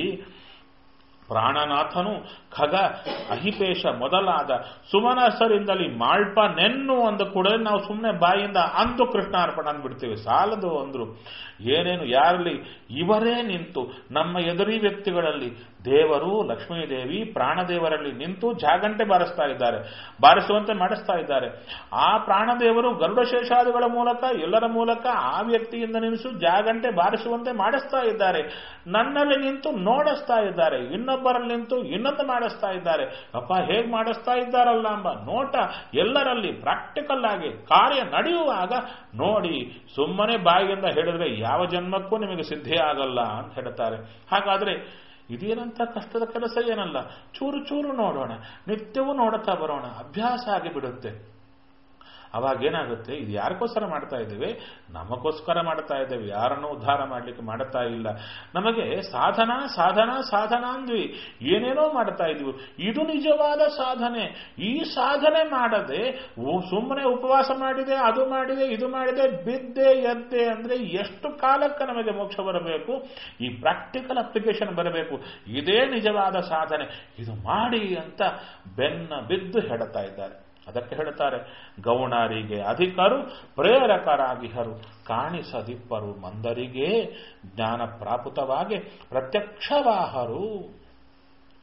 ಪ್ರಾಣನಾಥನು ಖಗ ಅಹಿಪೇಶ ಮೊದಲಾದ ಸುಮನಸರಿಂದಲಿ ಮಾಳ್ಪ ನೆನ್ನು ಅಂದ ಕೂಡ ನಾವು ಸುಮ್ಮನೆ ಬಾಯಿಂದ ಅಂದು ಕೃಷ್ಣಾರ್ಪಣ ಅಂದ್ಬಿಡ್ತೀವಿ, ಸಾಲದು ಅಂದ್ರು. ಏನೇನು ಯಾರಲ್ಲಿ ಇವರೇ ನಿಂತು ನಮ್ಮ ಎದುರಿ ವ್ಯಕ್ತಿಗಳಲ್ಲಿ ದೇವರು, ಲಕ್ಷ್ಮೀದೇವಿ, ಪ್ರಾಣದೇವರಲ್ಲಿ ನಿಂತು ಜಾಗಂಟೆ ಬಾರಿಸ್ತಾ ಇದ್ದಾರೆ, ಬಾರಿಸುವಂತೆ ಮಾಡಿಸ್ತಾ ಇದ್ದಾರೆ. ಆ ಪ್ರಾಣದೇವರು ಗರುಡಶೇಷಾದಿಗಳ ಮೂಲಕ ಎಲ್ಲರ ಮೂಲಕ ಆ ವ್ಯಕ್ತಿಯಿಂದ ನಿಲ್ಲಿಸು ಜಾಗಂಟೆ ಬಾರಿಸುವಂತೆ ಮಾಡಿಸ್ತಾ ಇದ್ದಾರೆ. ನನ್ನಲ್ಲಿ ನಿಂತು ನೋಡಿಸ್ತಾ ಇದ್ದಾರೆ, ಇನ್ನೊಬ್ಬರಲ್ಲಿ ನಿಂತು ಇನ್ನೊಂದು ಮಾಡಿಸ್ತಾ ಇದ್ದಾರೆ. ಅಪ್ಪ ಹೇಗೆ ಮಾಡಿಸ್ತಾ ಇದ್ದಾರಲ್ಲ ಎಂಬ ನೋಟ ಎಲ್ಲರಲ್ಲಿ ಪ್ರಾಕ್ಟಿಕಲ್ ಆಗಿ ಕಾರ್ಯ ನಡೆಯುವಾಗ ನೋಡಿ. ಸುಮ್ಮನೆ ಬಾಯಿಯಿಂದ ಹೇಳಿದ್ರೆ ಯಾವ ಜನ್ಮಕ್ಕೂ ನಿಮಗೆ ಸಿದ್ಧಿ ಆಗಲ್ಲ ಅಂತ ಹೇಳ್ತಾರೆ. ಹಾಗಾದ್ರೆ ಇದೇನಂತ ಕಷ್ಟದ ಕೆಲಸ ಏನಲ್ಲ, ಚೂರು ಚೂರು ನೋಡೋಣ, ನಿತ್ಯವೂ ನೋಡುತ್ತಾ ಬರೋಣ, ಅಭ್ಯಾಸ ಆಗಿಬಿಡುತ್ತೆ. ಅವಾಗೇನಾಗುತ್ತೆ, ಇದು ಯಾರಿಗೋಸ್ಕರ ಮಾಡ್ತಾ ಇದ್ದೇವೆ? ನಮಗೋಸ್ಕರ ಮಾಡ್ತಾ ಇದ್ದೇವೆ, ಯಾರನ್ನೂ ಉದ್ಧಾರ ಮಾಡಲಿಕ್ಕೆ ಮಾಡ್ತಾ ಇಲ್ಲ. ನಮಗೆ ಸಾಧನ ಸಾಧನ ಸಾಧನ ಅಂದ್ವಿ, ಏನೇನೋ ಮಾಡ್ತಾ ಇದ್ವಿ. ಇದು ನಿಜವಾದ ಸಾಧನೆ. ಈ ಸಾಧನೆ ಮಾಡದೆ ಸುಮ್ಮನೆ ಉಪವಾಸ ಮಾಡಿದೆ, ಅದು ಮಾಡಿದೆ, ಇದು ಮಾಡಿದೆ, ಬಿದ್ದೆ ಎದ್ದೆ ಅಂದ್ರೆ ಎಷ್ಟು ಕಾಲಕ್ಕೆ ನಮಗೆ ಮೋಕ್ಷ ಬರಬೇಕು? ಈ ಪ್ರಾಕ್ಟಿಕಲ್ ಅಪ್ಲಿಕೇಶನ್ ಬರಬೇಕು. ಇದೇ ನಿಜವಾದ ಸಾಧನೆ, ಇದು ಮಾಡಿ ಅಂತ ಬೆನ್ನ ಬಿದ್ದು ಹೇಳ್ತಾ ಇದ್ದಾರೆ. ಅದಕ್ಕೆ ಹೇಳ್ತಾರೆ, ಗೌಣರಿಗೆ ಅಧಿಕರು ಪ್ರೇರಕರಾಗಿಹರು ಕಾಣಿಸದಿಪ್ಪರು ಮಂದರಿಗೆ ಜ್ಞಾನ ಪ್ರಾಪುತವಾಗಿ ಪ್ರತ್ಯಕ್ಷವಾಹರು.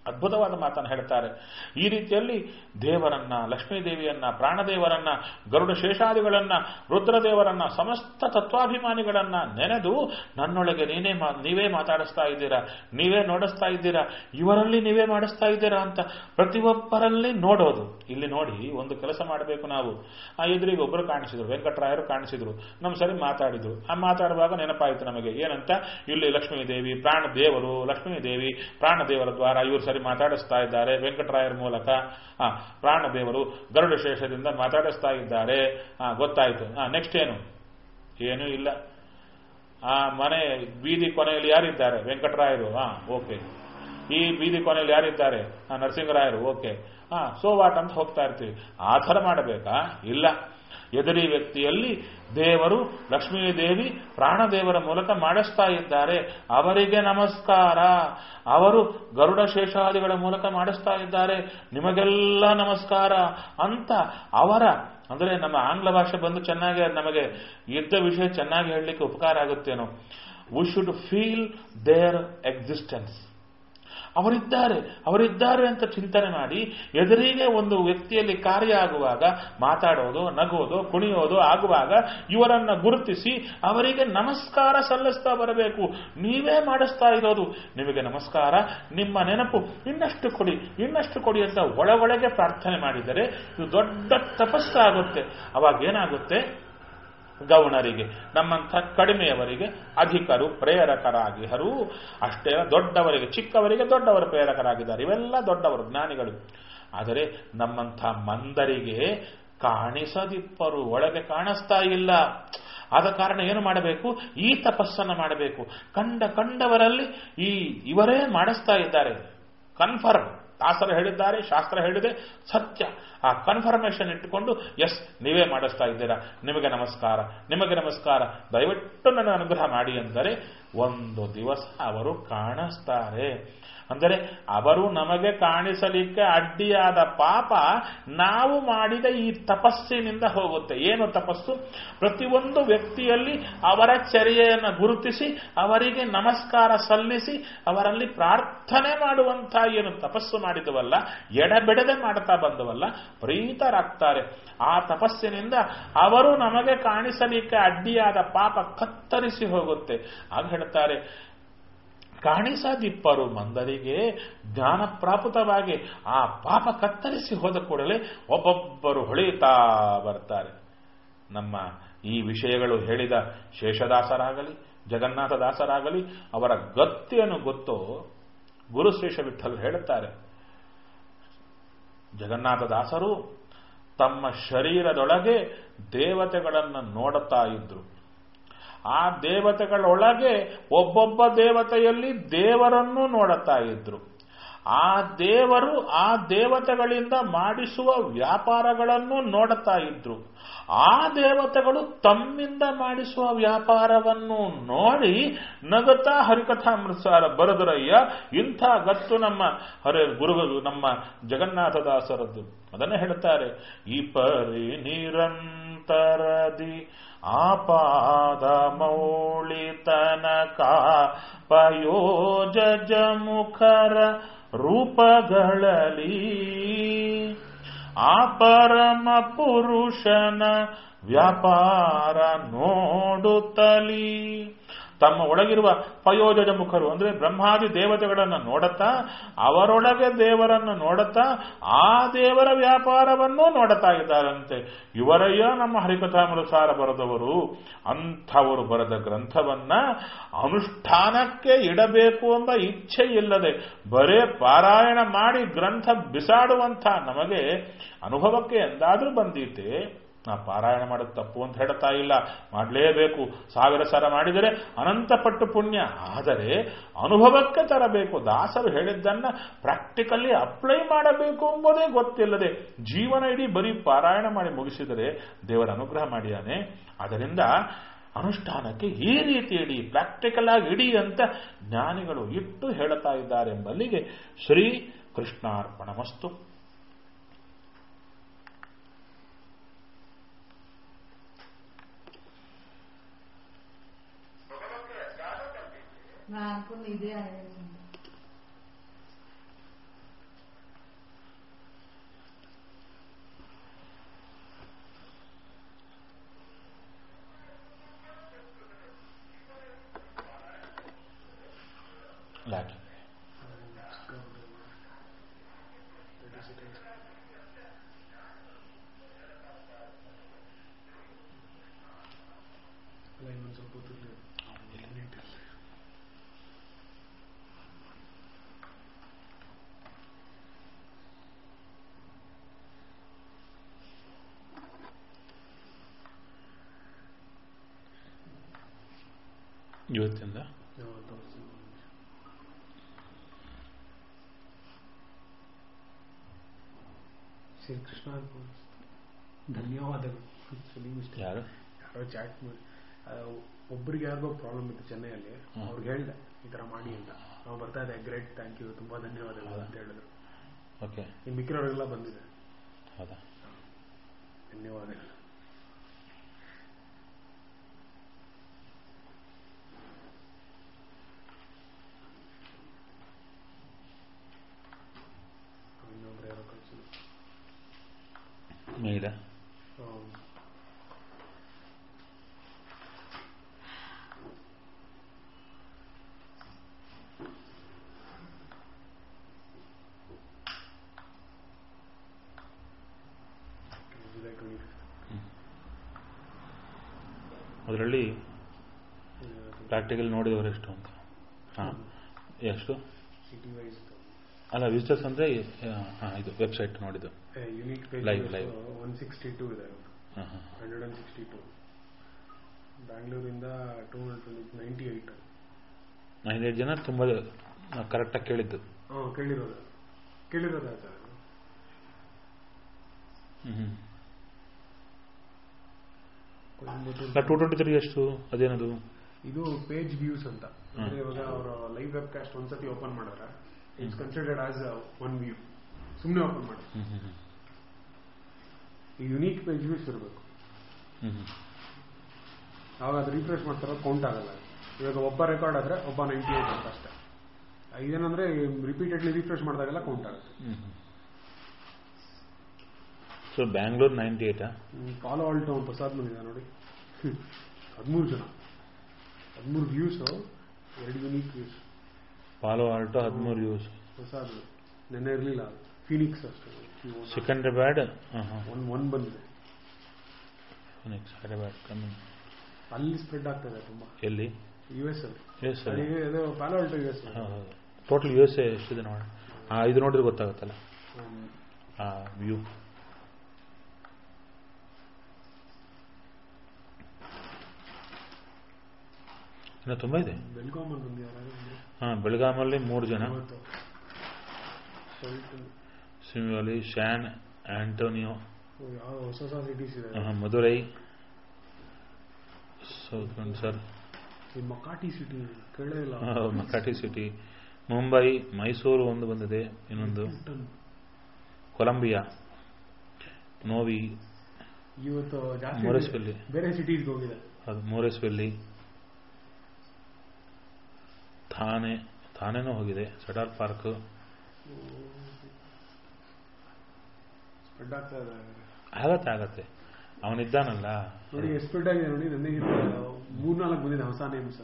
ಅದ್ಭುತವಾದ ಮಾತನ್ನು ಹೇಳ್ತಾರೆ. ಈ ರೀತಿಯಲ್ಲಿ ದೇವರನ್ನ, ಲಕ್ಷ್ಮೀದೇವಿಯನ್ನ, ಪ್ರಾಣದೇವರನ್ನ, ಗರುಡ ಶೇಷಾದಿಗಳನ್ನ, ರುದ್ರದೇವರನ್ನ, ಸಮಸ್ತ ತತ್ವಾಭಿಮಾನಿಗಳನ್ನ ನೆನೆದು ನನ್ನೊಳಗೆ ನೀನೇ ನೀವೇ ಮಾತಾಡಿಸ್ತಾ ಇದ್ದೀರಾ, ನೀವೇ ನೋಡಿಸ್ತಾ ಇದ್ದೀರಾ, ಇವರಲ್ಲಿ ನೀವೇ ಮಾಡಿಸ್ತಾ ಇದ್ದೀರಾ ಅಂತ ಪ್ರತಿಯೊಬ್ಬರಲ್ಲಿ ನೋಡೋದು. ಇಲ್ಲಿ ನೋಡಿ ಒಂದು ಕೆಲಸ ಮಾಡಬೇಕು ನಾವು. ಆ ಎದುರಿಗೆ ಒಬ್ಬರು ಕಾಣಿಸಿದ್ರು, ವೆಂಕಟರಾಯರು ಕಾಣಿಸಿದ್ರು, ನಮ್ಮ ಸರಿ ಮಾತಾಡಿದ್ರು. ಆ ಮಾತಾಡುವಾಗ ನೆನಪಾಯಿತು ನಮಗೆ ಏನಂತ, ಇಲ್ಲಿ ಲಕ್ಷ್ಮೀದೇವಿ, ಪ್ರಾಣದೇವರು, ಲಕ್ಷ್ಮೀದೇವಿ ಪ್ರಾಣದೇವರ ದ್ವಾರ ಇವರು ಸರಿ ಮಾತಾಡಿಸ್ತಾ ಇದ್ದಾರೆ, ವೆಂಕಟರಾಯರ ಮೂಲಕ ಆ ಪ್ರಾಣದೇವರು ಗರುಡ ಶೇಷದಿಂದ ಮಾತಾಡಿಸ್ತಾ ಇದ್ದಾರೆ. ಆ ಗೊತ್ತಾಯ್ತು. ಆ ನೆಕ್ಸ್ಟ್ ಏನು? ಏನೂ ಇಲ್ಲ. ಆ ಮನೆ ಬೀದಿ ಕೊನೆಯಲ್ಲಿ ಯಾರಿದ್ದಾರೆ? ವೆಂಕಟರಾಯರು. ಹಾ ಓಕೆ. ಈ ಬೀದಿ ಕೊನೆಯಲ್ಲಿ ಯಾರಿದ್ದಾರೆ? ಆ ನರಸಿಂಹರಾಯರು. ಓಕೆ. ಹಾ ಸೋ ವಾಟ್ ಅಂತ ಹೋಗ್ತಾ ಇರ್ತೀವಿ. ಆ ಥರ ಮಾಡಬೇಕಾ? ಇಲ್ಲ. ಎದುರಿ ವ್ಯಕ್ತಿಯಲ್ಲಿ ದೇವರು, ಲಕ್ಷ್ಮೀದೇವಿ, ಪ್ರಾಣದೇವರ ಮೂಲಕ ಮಾಡಿಸ್ತಾ ಇದ್ದಾರೆ, ಅವರಿಗೆ ನಮಸ್ಕಾರ. ಅವರು ಗರುಡ ಶೇಷಾದಿಗಳ ಮೂಲಕ ಮಾಡಿಸ್ತಾ ಇದ್ದಾರೆ, ನಿಮಗೆಲ್ಲ ನಮಸ್ಕಾರ ಅಂತ ಅವರ, ಅಂದರೆ ನಮ್ಮ ಆಂಗ್ಲ ಭಾಷೆ ಬಂದು ಚೆನ್ನಾಗಿ ನಮಗೆ ಇದ್ದ ವಿಷಯ ಚೆನ್ನಾಗಿ ಹೇಳಲಿಕ್ಕೆ ಉಪಕಾರ ಆಗುತ್ತೇನೋ. We should feel their existence. ಅವರಿದ್ದಾರೆ ಅವರಿದ್ದಾರೆ ಅಂತ ಚಿಂತನೆ ಮಾಡಿ ಎದುರಿಗೆ ಒಂದು ವ್ಯಕ್ತಿಯಲ್ಲಿ ಕಾರ್ಯ ಆಗುವಾಗ, ಮಾತಾಡೋದು, ನಗೋದು, ಕುಣಿಯೋದು ಆಗುವಾಗ ಇವರನ್ನ ಗುರುತಿಸಿ ಅವರಿಗೆ ನಮಸ್ಕಾರ ಸಲ್ಲಿಸ್ತಾ ಬರಬೇಕು. ನೀವೇ ಮಾಡಿಸ್ತಾ ಇರೋದು, ನಿಮಗೆ ನಮಸ್ಕಾರ, ನಿಮ್ಮ ನೆನಪು ಇನ್ನಷ್ಟು ಕೊಡಿ, ಇನ್ನಷ್ಟು ಕೊಡಿ ಅಂತ ಒಳಗೊಳಗೆ ಪ್ರಾರ್ಥನೆ ಮಾಡಿದರೆ ಇದು ದೊಡ್ಡ ತಪಸ್ಸಾಗುತ್ತೆ. ಅವಾಗ ಏನಾಗುತ್ತೆ? ಗೌಣರಿಗೆ, ನಮ್ಮಂಥ ಕಡಿಮೆಯವರಿಗೆ ಅಧಿಕರು ಪ್ರೇರಕರಾಗಿ ಹರು. ಅಷ್ಟೇ ದೊಡ್ಡವರಿಗೆ, ಚಿಕ್ಕವರಿಗೆ ದೊಡ್ಡವರು ಪ್ರೇರಕರಾಗಿದ್ದಾರೆ. ಇವೆಲ್ಲ ದೊಡ್ಡವರು, ಜ್ಞಾನಿಗಳು. ಆದರೆ ನಮ್ಮಂಥ ಮಂದರಿಗೆ ಕಾಣಿಸದಿಪ್ಪರು, ಒಳಗೆ ಕಾಣಿಸ್ತಾ ಇಲ್ಲ. ಆದ ಕಾರಣ ಏನು ಮಾಡಬೇಕು? ಈ ತಪಸ್ಸನ್ನು ಮಾಡಬೇಕು. ಕಂಡ ಕಂಡವರಲ್ಲಿ ಈ ಇವರೇ ಮಾಡಿಸ್ತಾ ಇದ್ದಾರೆ, ಕನ್ಫರ್ಮ್. ದಾಸರು ಹೇಳಿದ್ದಾರೆ, ಶಾಸ್ತ್ರ ಹೇಳಿದೆ, ಸತ್ಯ. ಆ ಕನ್ಫರ್ಮೇಶನ್ ಇಟ್ಟುಕೊಂಡು ಎಸ್ ನೀವೇ ಮಾಡಿಸ್ತಾ ಇದ್ದೀರಾ, ನಿಮಗೆ ನಮಸ್ಕಾರ, ನಿಮಗೆ ನಮಸ್ಕಾರ, ದಯವಿಟ್ಟು ನನ್ನ ಅನುಗ್ರಹ ಮಾಡಿ ಅಂದರೆ ಒಂದು ದಿವಸ ಅವರು ಕಾಣಿಸ್ತಾರೆ. ಅಂದರೆ ಅವರು ನಮಗೆ ಕಾಣಿಸಲಿಕ್ಕೆ ಅಡ್ಡಿಯಾದ ಪಾಪ ನಾವು ಮಾಡಿದ ಈ ತಪಸ್ಸಿನಿಂದ ಹೋಗುತ್ತೆ. ಏನು ತಪಸ್ಸು? ಪ್ರತಿಯೊಂದು ವ್ಯಕ್ತಿಯಲ್ಲಿ ಅವರ ಚರ್ಯೆಯನ್ನು ಗುರುತಿಸಿ ಅವರಿಗೆ ನಮಸ್ಕಾರ ಸಲ್ಲಿಸಿ ಅವರಲ್ಲಿ ಪ್ರಾರ್ಥನೆ ಮಾಡುವಂಥ ಏನು ತಪಸ್ಸು ಮಾಡಿದವಲ್ಲ, ಎಡಬಿಡದೆ ಮಾಡ್ತಾ ಬಂದವಲ್ಲ, ಪ್ರೀತರಾಗ್ತಾರೆ. ಆ ತಪಸ್ಸಿನಿಂದ ಅವರು ನಮಗೆ ಕಾಣಿಸಲಿಕ್ಕೆ ಅಡ್ಡಿಯಾದ ಪಾಪ ಕತ್ತರಿಸಿ ಹೋಗುತ್ತೆ. ಆಗ ಹೇಳ್ತಾರೆ, ಕಾಣಿಸದಿಪ್ಪರು ಮಂದರಿಗೆ ಜ್ಞಾನ ಪ್ರಾಪ್ತವಾಗಿ ಆ ಪಾಪ ಕತ್ತರಿಸಿ ಹೋದ ಕೂಡಲೇ ಒಬ್ಬೊಬ್ಬರು ಹೊಳೆಯುತ್ತಾ ಬರ್ತಾರೆ. ನಮ್ಮ ಈ ವಿಷಯಗಳು ಹೇಳಿದ ಶೇಷದಾಸರಾಗಲಿ, ಜಗನ್ನಾಥದಾಸರಾಗಲಿ, ಅವರ ಗತ್ತಿಯನ್ನು ಗೊತ್ತೋ ಗುರುಶ್ರೇಷ್ಠ ವಿಠಲ್ ಹೇಳುತ್ತಾರೆ. ಜಗನ್ನಾಥದಾಸರು ತಮ್ಮ ಶರೀರದೊಳಗೆ ದೇವತೆಗಳನ್ನು ನೋಡುತ್ತಾ ಇದ್ರು. ಆ ದೇವತೆಗಳೊಳಗೆ ಒಬ್ಬೊಬ್ಬ ದೇವತೆಯಲ್ಲಿ ದೇವರನ್ನು ನೋಡುತ್ತಾ ಇದ್ರು. ಆ ದೇವರು ಆ ದೇವತೆಗಳಿಂದ ಮಾಡಿಸುವ ವ್ಯಾಪಾರಗಳನ್ನು ನೋಡುತ್ತಾ ಇದ್ರು. ಆ ದೇವತೆಗಳು ತಮ್ಮಿಂದ ಮಾಡಿಸುವ ವ್ಯಾಪಾರವನ್ನು ನೋಡಿ ನಗುತ್ತಾ ಹರಿಕಥಾಮೃತಸಾರ ಬರೆದರಯ್ಯ. ಇಂಥ ಗತ್ತು ನಮ್ಮ ಹರಿ ಗುರುಗಳು, ನಮ್ಮ ಜಗನ್ನಾಥದಾಸರದ್ದು. ಅದನ್ನೇ ಹೇಳುತ್ತಾರೆ, ಈ ಪರಿ ನಿರಂತರದಿ ಆಪಾದ ಮೌಳಿ ತನಕ ಪಯೋಜ ಮುಖರ ರೂಪಗಳಲ್ಲಿ ಆ ಪರಮ ಪುರುಷನ ವ್ಯಾಪಾರ ನೋಡುತ್ತಲೀ. ತಮ್ಮ ಒಳಗಿರುವ ಪಯೋಜಜ ಮುಖರು ಅಂದ್ರೆ ಬ್ರಹ್ಮಾದಿ ದೇವತೆಗಳನ್ನು ನೋಡುತ್ತಾ, ಅವರೊಳಗೆ ದೇವರನ್ನು ನೋಡುತ್ತಾ, ಆ ದೇವರ ವ್ಯಾಪಾರವನ್ನು ನೋಡುತ್ತಾ ಇದ್ದಾರಂತೆ. ಇವರಯ್ಯ ನಮ್ಮ ಹರಿಕಥಾಮೃತಸಾರ ಬರೆದವರು. ಅಂಥವರು ಬರೆದ ಗ್ರಂಥವನ್ನ ಅನುಷ್ಠಾನಕ್ಕೆ ಇಡಬೇಕು ಎಂಬ ಇಚ್ಛೆ ಇಲ್ಲದೆ ಬರೇ ಪಾರಾಯಣ ಮಾಡಿ ಗ್ರಂಥ ಬಿಸಾಡುವಂಥ ನಮಗೆ ಅನುಭವಕ್ಕೆ ಎಂದಾದ್ರೂ ಬಂದೀತೆ? ನಾ ಪಾರಾಯಣ ಮಾಡೋದು ತಪ್ಪು ಅಂತ ಹೇಳ್ತಾ ಇಲ್ಲ, ಮಾಡಲೇಬೇಕು. ಸಾವಿರ ಸರ ಮಾಡಿದರೆ ಅನಂತಪಟ್ಟು ಪುಣ್ಯ. ಆದರೆ ಅನುಭವಕ್ಕೆ ತರಬೇಕು. ದಾಸರು ಹೇಳಿದ್ದನ್ನ ಪ್ರಾಕ್ಟಿಕಲಿ ಅಪ್ಲೈ ಮಾಡಬೇಕು ಎಂಬುದೇ ಗೊತ್ತಿಲ್ಲದೆ ಜೀವನ ಇಡೀ ಬರೀ ಪಾರಾಯಣ ಮಾಡಿ ಮುಗಿಸಿದರೆ ದೇವರ ಅನುಗ್ರಹ ಮಾಡಿಯಾನೆ. ಅದರಿಂದ ಅನುಷ್ಠಾನಕ್ಕೆ ಈ ರೀತಿ ಇಡಿ, ಪ್ರಾಕ್ಟಿಕಲ್ ಆಗಿ ಇಡಿ ಅಂತ ಜ್ಞಾನಿಗಳು ಇಟ್ಟು ಹೇಳ್ತಾ ಇದ್ದಾರೆಂಬಲ್ಲಿಗೆ ಶ್ರೀ ಕೃಷ್ಣಾರ್ಪಣಮಸ್ತು. मैं आपको नहीं दिया है ಲ್ಯಾಕಿಂಗ್. ಇನ್ನೊಂದು ಸ್ವಲ್ಪ ಹೊತ್ತು ಇವತ್ತಿಂದ ಶ್ರೀಕೃಷ್ಣ ಧನ್ಯವಾದಗಳು. ಯಾರು ಯಾರೋ ಚಾಟ್ ಮಾಡಿ ಒಬ್ಬರಿಗೆ ಯಾರಿಗೋ ಪ್ರಾಬ್ಲಮ್ ಇತ್ತು ಚೆನ್ನೈಯಲ್ಲಿ, ಅವ್ರಿಗೆ ಹೇಳಿದೆ ಈ ಥರ ಮಾಡಿ ಅಂತ. ನಾವು ಬರ್ತಾ ಇದೆ, ಗ್ರೇಟ್, ಥ್ಯಾಂಕ್ ಯು, ತುಂಬ ಧನ್ಯವಾದಗಳು ಅಂತ ಹೇಳಿದ್ರು. ಓಕೆ, ಈ ಮಿಕ್ಕಿರೋರಿಗೆಲ್ಲ ಬಂದಿದೆ. ಹೌದಾ, ಧನ್ಯವಾದಗಳು. ಇನ್ನೊಬ್ರು ಯಾರೋ ಕಳಿಸಿದ್ರು ಮೇಡ. ಅದರಲ್ಲಿ ಪ್ರಾಕ್ಟಿಕಲ್ ನೋಡಿದವರು ಎಷ್ಟು ಅಂತ? ಹಾಂ, ಎಷ್ಟು? ಸಿಟಿ ವೈಸ್ ಅಲ್ಲ, ವಿಸಿಟರ್ಸ್ ಅಂದರೆ ಹಾಂ, ಇದು ವೆಬ್ಸೈಟ್ ನೋಡಿದ್ದು. Unique page live live one sixty two ಇದೆ. ಹಾಂ ಹಾಂ, ಹಂಡ್ರೆಡ್ ಅಂಡ್ ಸಿಕ್ಸ್ಟಿ ಟೂ. ಬ್ಯಾಂಗ್ಳೂರಿಂದ two hundred ninety eight nine eight ಜನ ತುಂಬ ಕರೆಕ್ಟಾಗಿ ಕೇಳಿದ್ದು. ಹಾಂ, ಕೇಳಿರೋದು ಕೇಳಿರೋದು ಆಯ್ತಾ? ಹ್ಞೂ ಟೂ ಟ್ವೆಂಟಿ ತ್ರೀ ಎಷ್ಟು? ಅದೇನದು? ಇದು ಪೇಜ್ ವ್ಯೂಸ್ ಅಂತ. ಅಂದ್ರೆ ಇವಾಗ ಅವರ ಲೈವ್ ವೆಬ್ ಕಾಸ್ಟ್ ಒಂದ್ಸತಿ ಓಪನ್ ಮಾಡಿದ್ರೆ it's considered as one view. ಸುಮ್ಮನೆ ಓಪನ್ ಮಾಡಿ ಈ ಯುನೀಕ್ ಪೇಜ್ ವ್ಯೂಸ್ ಇರಬೇಕು. ಅವಾಗ ಅದು ರಿಫ್ರೆಶ್ ಮಾಡ್ತಾರೋ ಕೌಂಟ್ ಆಗಲ್ಲ. ಇವಾಗ ಒಬ್ಬ ರೆಕಾರ್ಡ್ ಆದ್ರೆ ಒಬ್ಬ ನೈಂಟಿ ಏಟ್ ಅಂತ ಅಷ್ಟೇ. ಇದೇನಂದ್ರೆ ರಿಪೀಟೆಡ್ಲಿ ರಿಫ್ರೆಶ್ ಮಾಡಿದಾಗೆಲ್ಲ ಕೌಂಟ್ ಆಗುತ್ತೆ. ಸೊ ಬ್ಯಾಂಗ್ಳೂರ್ ನೈಂಟಿ ಏಟಾ? ಪಾಲೋ ಆಲ್ಟೋ ಪ್ರಸಾದ್ ಬಂದಿದೆ ನೋಡಿ, ಹದಿಮೂರು ಜನ, ಹದಿಮೂರು ವ್ಯೂಸ್, ಎರಡು ಯುನೀಕ್ ವ್ಯೂಸ್. ಪಾಲೋ ಆಲ್ಟೋ ಹದಿಮೂರು ವ್ಯೂಸ್. ಪ್ರಸಾದ್ ನೆನ್ನೆ ಇರಲಿಲ್ಲ. ಫಿನಿಕ್ಸ್ ಅಷ್ಟೇ. ಸಿಕಂದ್ರಾಬಾದ್ ಒನ್ ಒನ್ ಬಂದಿದೆ. Phoenix Hyderabad coming. ಅಲ್ಲಿ ಸ್ಪ್ರೆಡ್ ಆಗ್ತದೆ ತುಂಬಾ. ಎಲ್ಲಿ? ಯು ಎಸ್ ಅಲ್ಲಿ. ಯು ಎಸ್ ಅಲ್ಲಿ ಇದು Palo Alto U S. Total U S A ಎಷ್ಟಿದೆ ನೋಡಿ. ಹಾಂ, ಇದು ನೋಡಿದ್ರೆ ಗೊತ್ತಾಗುತ್ತಲ್ಲ ಆ ವ್ಯೂ. ಇನ್ನು ತುಂಬ ಇದೆ. ಬೆಳಗಾಮಲ್ಲಿ ಬಂದಿದ್ದಾರೆ. ಹಾಂ, ಬೆಳಗಾಮಲ್ಲಿ ಮೂರು ಜನ. ಸಿಮಿಯೋಲಿ, ಶ್ಯಾನ್ ಆಂಟೋನಿಯೋ, ಯಾವ ಹೊಸ ಹೊಸ ಸಿಟೀಸ್ ಇದೆ. ಮಧುರೈ, ಸೌತ್ ಕನ್ಸರ್, ಮಕಾಟಿ ಸಿಟಿ ಕೇಳೇ ಇಲ್ಲ. ಮಕಾಟಿ ಸಿಟಿ, ಮುಂಬೈ, ಮೈಸೂರು ಒಂದು ಬಂದಿದೆ, ಇನ್ನೊಂದು ಕೊಲಂಬಿಯಾ, ನೋವಿ, ಇವತ್ತು ಮೋರೆಸ್ವೆಲ್ಲಿ, ಬೇರೆ ಸಿಟೀಸ್ಗೆ ಹೋಗಿದೆ. ಅದು ಮೋರೆಸ್ವೆಲ್ಲಿ, ಥಾನೆ, ಥಾನೆನೂ ಹೋಗಿದೆ, ಸೆಡಾರ್ ಪಾರ್ಕ್. ಆಗತ್ತೆ ಆಗತ್ತೆ, ಅವನಿದ್ದಾನಲ್ಲ ನೋಡಿ ಎಷ್ಟು ಸ್ಪ್ರೆಡ್ ಆಗಿದೆ ನೋಡಿ. ನನಗೆ ಮೂರ್ನಾಲ್ಕು ಬಂದಿದೆ ಹೊಸ ನೇಮ್ಸ್.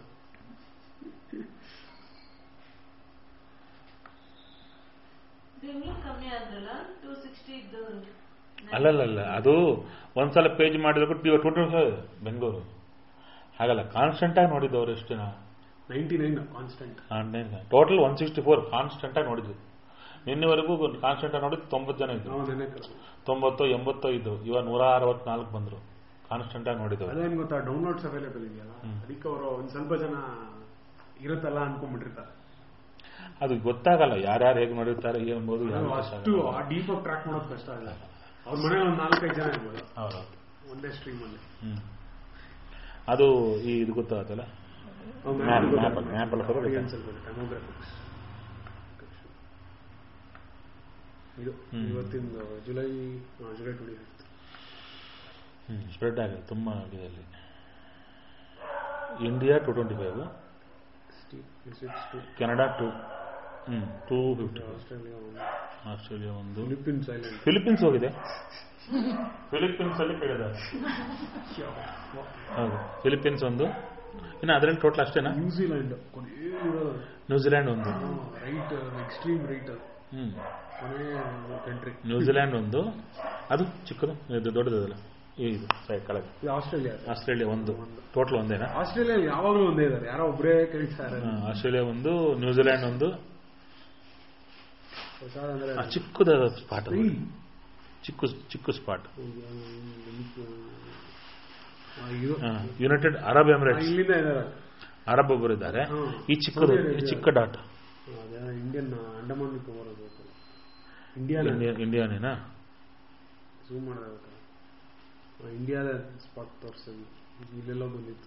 ಅಲ್ಲಲ್ಲ, ಅದು ಒಂದ್ಸಲ ಪೇಜ್ ಮಾಡಿದ್ರು ಟೋಟಲ್ ಬೆಂಗಳೂರು ಹಾಗಲ್ಲ, ಕಾನ್ಸ್ಟೆಂಟ್ ಆಗಿ ನೋಡಿದ್ದವ್ರು ಎಷ್ಟು ಜನ? Ninety nine constant. Total one sixty four constant ಆಗಿ ನೋಡಿದ್ವಿ. ನಿನ್ನೆವರೆಗೂ ಕಾನ್ಸ್ಟೆಂಟ್ ಆಗಿ ನೋಡಿದ್ದು ತೊಂಬತ್ತು ಜನ ಇದ್ರು, ತೊಂಬತ್ತು ಎಂಬತ್ತೋ ಇದ್ರು. ಇವಾಗ ನೂರ ಅರವತ್ನಾಲ್ಕು ಬಂದ್ರು ಕಾನ್ಸ್ಟೆಂಟ್ ಆಗಿ ನೋಡಿದ್ರು. ಅದೇನು ಗೊತ್ತಾ, ಡೌನ್ಲೋಡ್ಸ್ ಅವೈಲೇಬಲ್ ಇದೆಯಲ್ಲ, ಅದಕ್ಕೆ ಅವರು ಒಂದ್ ಸ್ವಲ್ಪ ಜನ ಇರುತ್ತಲ್ಲ ಅನ್ಕೊಂಡ್ಬಿಟ್ಟಿರ್ತಾರೆ. ಅದು ಗೊತ್ತಾಗಲ್ಲ ಯಾರ್ಯಾರು ಹೇಗೆ ನೋಡಿರ್ತಾರೆ ಏನ್ಬೋದು. ಅಷ್ಟು ಡೀಪ್ ಆಗಿ ಟ್ರ್ಯಾಕ್ ಮಾಡೋದು ಕಷ್ಟ ಇಲ್ಲ. ಅವ್ರ ಮನೇಲಿ ಒಂದು ನಾಲ್ಕೈದು ಜನ ಇರ್ಬೋದು ಒಂದೇ ಸ್ಟ್ರೀಮ್ ಅಲ್ಲಿ. ಅದು ಈ ಇದು ಗೊತ್ತಾಗತ್ತಲ್ಲ, ಇದು ಇವತ್ತಿಂದ July July twenty fifth spread ಆಗಿದೆ ತುಂಬ ಆಗಿದೆ ಅಲ್ಲಿ. India two twenty five, Canada two hmm two fifty, Australia ಒಂದು, ಆಸ್ಟ್ರೇಲಿಯಾ ಒಂದು, ಫಿಲಿಪೀನ್ಸ್ ಐಲ್ಯಾಂಡ್, ಫಿಲಿಪೀನ್ಸ್ ಹೋಗಿದೆ. ಫಿಲಿಪೀನ್ಸ್ ಅಲ್ಲಿ ಕೇಳಿದ್ದಾರೆ. ಹೌದು, ಫಿಲಿಪೀನ್ಸ್ ಒಂದು, ಇನ್ನು ಅದರಲ್ಲಿ ಟೋಟಲ್ ಅಷ್ಟೇನಾ? ನ್ಯೂಜಿಲೆಂಡ್ ಕೊನೆ ಇರೋದು, ನ್ಯೂಜಿಲೆಂಡ್ ಒಂದು ರೈಟ್, ಎಕ್ಸ್ಟ್ರೀಮ್ ರೈಟ್ ಅದು, ಹ್ಮ್ ಕೊನೆ ಕಂಟ್ರಿ. ನ್ಯೂಜಿಲೆಂಡ್ ಒಂದು, ಅದು ಚಿಕ್ಕದು, ಇದು ದೊಡ್ಡದಲ್ಲ, ಇದು ಸೈಡ್ ಕೆಳಗೆ. ಆಸ್ಟ್ರೇಲಿಯಾ. ಆಸ್ಟ್ರೇಲಿಯಾ ಒಂದು, ಟೋಟಲ್ ಒಂದೇನಾ? ಆಸ್ಟ್ರೇಲಿಯಾ ಯಾವಾಗಲೂ ಒಂದೇ ಇದ್ದಾರೆ, ಯಾರೋ ಒಬ್ಬರೇ ಕೇಳ್ತಾರೆ. ಆಸ್ಟ್ರೇಲಿಯಾ ಒಂದು, ನ್ಯೂಜಿಲೆಂಡ್ ಒಂದು, ಚಿಕ್ಕದ ಸ್ಪಾಟ್, ಚಿಕ್ಕ ಚಿಕ್ಕ ಸ್ಪಾಟ್. ಯುನೈಟೆಡ್ ಅರಬ್ ಎಮಿರೇಟ್ಸ್, ಇಲ್ಲಿಂದ ಇದ್ದಾರೆ, ಅರಬ್ ಒಬ್ಬರು ಇದ್ದಾರೆ. ಈ ಚಿಕ್ಕದು, ಈ ಚಿಕ್ಕ dot Indian, Andaman Nicobar, India ಇಂಡಿಯಾನೇನಾ? ಝೂಮ್ ಮಾಡೋದು, ಇಂಡಿಯಾದ ಸ್ಪಾಟ್ ತೋರಿಸೋದು, ಇಲ್ಲೆಲ್ಲ ಬಂದಿತ್ತು.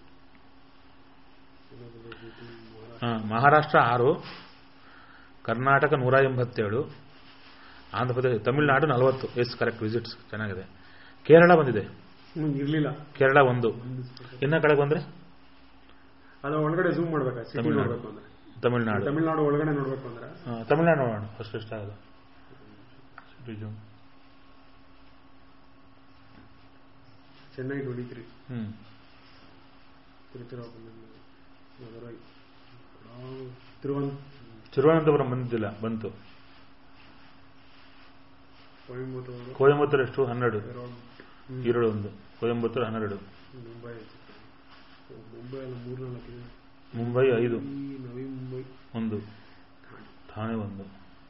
ಮಹಾರಾಷ್ಟ್ರ ಆರು, ಕರ್ನಾಟಕ ನೂರ ಎಂಬತ್ತೇಳು, ಆಂಧ್ರ ಪ್ರದೇಶ, ತಮಿಳುನಾಡು ನಲವತ್ತು. ಎಸ್ ಕರೆಕ್ಟ್, ವಿಸಿಟ್ಸ್ ಚೆನ್ನಾಗಿದೆ. ಕೇರಳ ಬಂದಿದೆ, ಇರ್ಲಿಲ್ಲ. ಕೇರಳ ಒಂದು. ಇನ್ನ ಕಡೆಗೆ ಬಂದ್ರೆ ಅದು ಒಳಗಡೆ ಝೂಮ್ ಮಾಡ್ಬೇಕಾ? ತಮಿಳುನಾಡು ತಮಿಳುನಾಡು ತಮಿಳುನಾಡು ಒಳಗಡೆ ನೋಡ್ಬೇಕು ಅಂದ್ರೆ ತಮಿಳುನಾಡು ನೋಡೋಣ ಫಸ್ಟ್. ಇಷ್ಟ ಆಗೋದು Chennai twenty three, hmm Tiruchirappalli, Madurai, ತಿರುವನ್ ತಿರುವನಂತಪುರಂ ಬಂದಿದ್ದಿಲ್ಲ, ಬಂತು. ಕೊಯಂಬತ್ತೂರು, ಕೊಯಂಬತ್ತೂರು ಎಷ್ಟು? ಹನ್ನೆರಡು. ಈರೋಡು ಒಂದು, ಕೊಯಂಬತ್ತೂರು ಹನ್ನೆರಡು. ಮುಂಬೈ, ಮುಂಬೈ ಎಲ್ಲ ಮೂರು ನಾಲ್ಕು. ಮುಂಬೈ ಐದು, ನವಿ ಮುಂಬೈ ಒಂದು, ಥಾಣೆ ಒಂದು,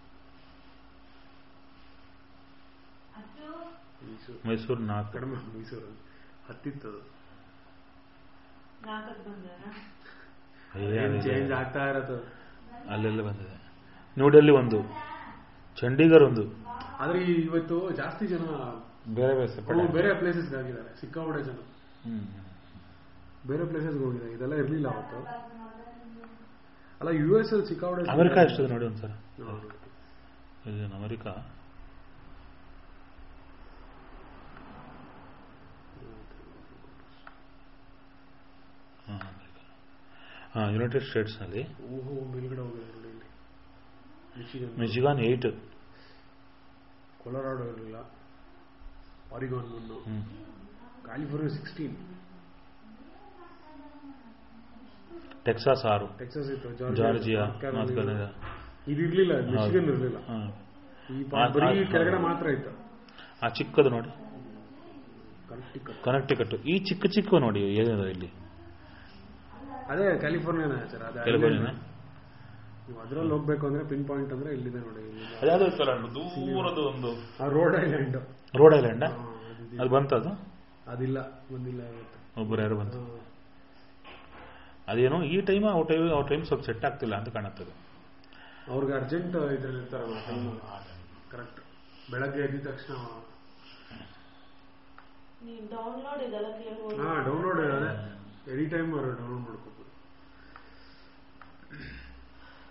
ಮೈಸೂರು ನಾಲ್ಕು. ಕಡಿಮೆ, ಮೈಸೂರು ಹತ್ತಿತ್ತು, ಚೇಂಜ್ ಆಗ್ತಾ ಇರತ್ತೆ. ಅಲ್ಲೆಲ್ಲ ಬಂದಿದೆ. ನ್ಯೂಡೆಲ್ಲಿ ಒಂದು, ಚಂಡೀಗಢ ಒಂದು. ಆದ್ರೆ ಇವತ್ತು ಜಾಸ್ತಿ ಜನ ಬೇರೆ ಬೇರೆ ಬೇರೆ ಪ್ಲೇಸಸ್ಗೆ ಆಗಿದ್ದಾರೆ, ಸಿಕ್ಕಾಪಟ್ಟೆ ಜನ ಬೇರೆ ಪ್ಲೇಸಸ್ಗೆ ಹೋಗಿದ್ದಾರೆ. ಇದೆಲ್ಲ ಇರ್ಲಿಲ್ಲ ಅವತ್ತು. ಅಲ್ಲ, ಯು ಎಸ್ ಅಲ್ಲಿ ಸಿಕ್ಕಾಪಟ್ಟೆ. ಅಮೆರಿಕಾ ಎಷ್ಟಿದೆ ನೋಡಿ ಒಂದ್ಸಲ. ಅಮೆರಿಕಾ ಹಾಂ, ಯುನೈಟೆಡ್ ಸ್ಟೇಟ್ಸ್ ನಲ್ಲಿ ಓಹೋ ಮೇಲ್ಗಡೆ ಹೋಗಿದೆ ನೋಡಿ, ಮಿಚಿಗನ್, ಮಿಚಿಗಾನ್ ಏಟ್, ಕೊಲರಾಡೋ ಇರಲಿಲ್ಲ, ಆರಿಗಾನ್ ಒಂದು, ಕ್ಯಾಲಿಫೋರ್ನಿಯಾ ಸಿಕ್ಸ್ಟೀನ್, ಟೆಕ್ಸಾಸ್ ಆರು, ಟೆಕ್ಸಾಸ್ ಇತ್ತು, ಜಾರ್ಜಿಯಾ, ನಾರ್ತ್ ಕೆರೋಲಿನಾ ಇದು ಇರ್ಲಿಲ್ಲ, ಮಿಚಿಗನ್ ಇರಲಿಲ್ಲ. ಈ ಬರೀ ಕೆಳಗಡೆ ಮಾತ್ರ ಇತ್ತು. ಆ ಚಿಕ್ಕದು ನೋಡಿ, ಕನೆಕ್ಟಿಕಟ್, ಕನೆಕ್ಟಿಕಟ್. ಈ ಚಿಕ್ಕ ಚಿಕ್ಕ ನೋಡಿ ಏನಿದೆ ಇಲ್ಲಿ, ಅದೇ ಕ್ಯಾಲಿಫೋರ್ನಿಯಾನ ಸರ್. ಕ್ಯಾಲಿಫೋರ್ನಿಯಾ. ನೀವು ಅದ್ರಲ್ಲಿ ಹೋಗ್ಬೇಕು ಅಂದ್ರೆ ಪಿನ್ ಪಾಯಿಂಟ್ ಅಂದ್ರೆ ಇಲ್ಲಿದೆ ನೋಡಿ. ಅದ್ಯಾವುದು ಇತ್ತಲ್ಲ ದೂರದ ಒಂದು, ರೋಡ್ ಐಲ್ಯಾಂಡ್. ರೋಡ್ ಐಲ್ಯಾಂಡ್ ಅದು ಬಂತದು? ಅದಿಲ್ಲ, ಬಂದಿಲ್ಲ ಇವತ್ತು. ಒಬ್ಬರು ಯಾರು ಬಂತು ಅದೇನೋ. ಈ ಟೈಮ್ ಆ ಟೈಮ್ ಆ ಟೈಮ್ ಸ್ವಲ್ಪ ಸೆಟ್ ಆಗ್ತಿಲ್ಲ ಅಂತ ಕಾಣುತ್ತದೆ. ಅವ್ರಿಗೆ ಅರ್ಜೆಂಟ್ ಇದ್ರಲ್ಲಿ ಇರ್ತಾರಲ್ಲ, ಕರೆಕ್ಟ್. ಬೆಳಗ್ಗೆ ಎದ್ದ ತಕ್ಷಣ ಹಾ ಡೌನ್ಲೋಡ್ ಅದೇ ಎನಿ ಟೈಮ್ ಅವರು ಡೌನ್ಲೋಡ್ ಮಾಡ್ಕೋಬೋದು.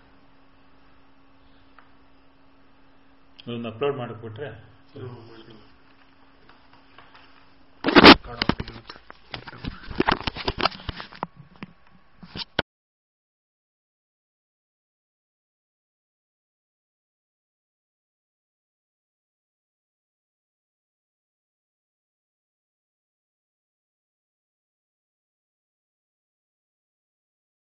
ಅಪ್ಲೋಡ್ ಮಾಡಿಬಿಟ್ರೆ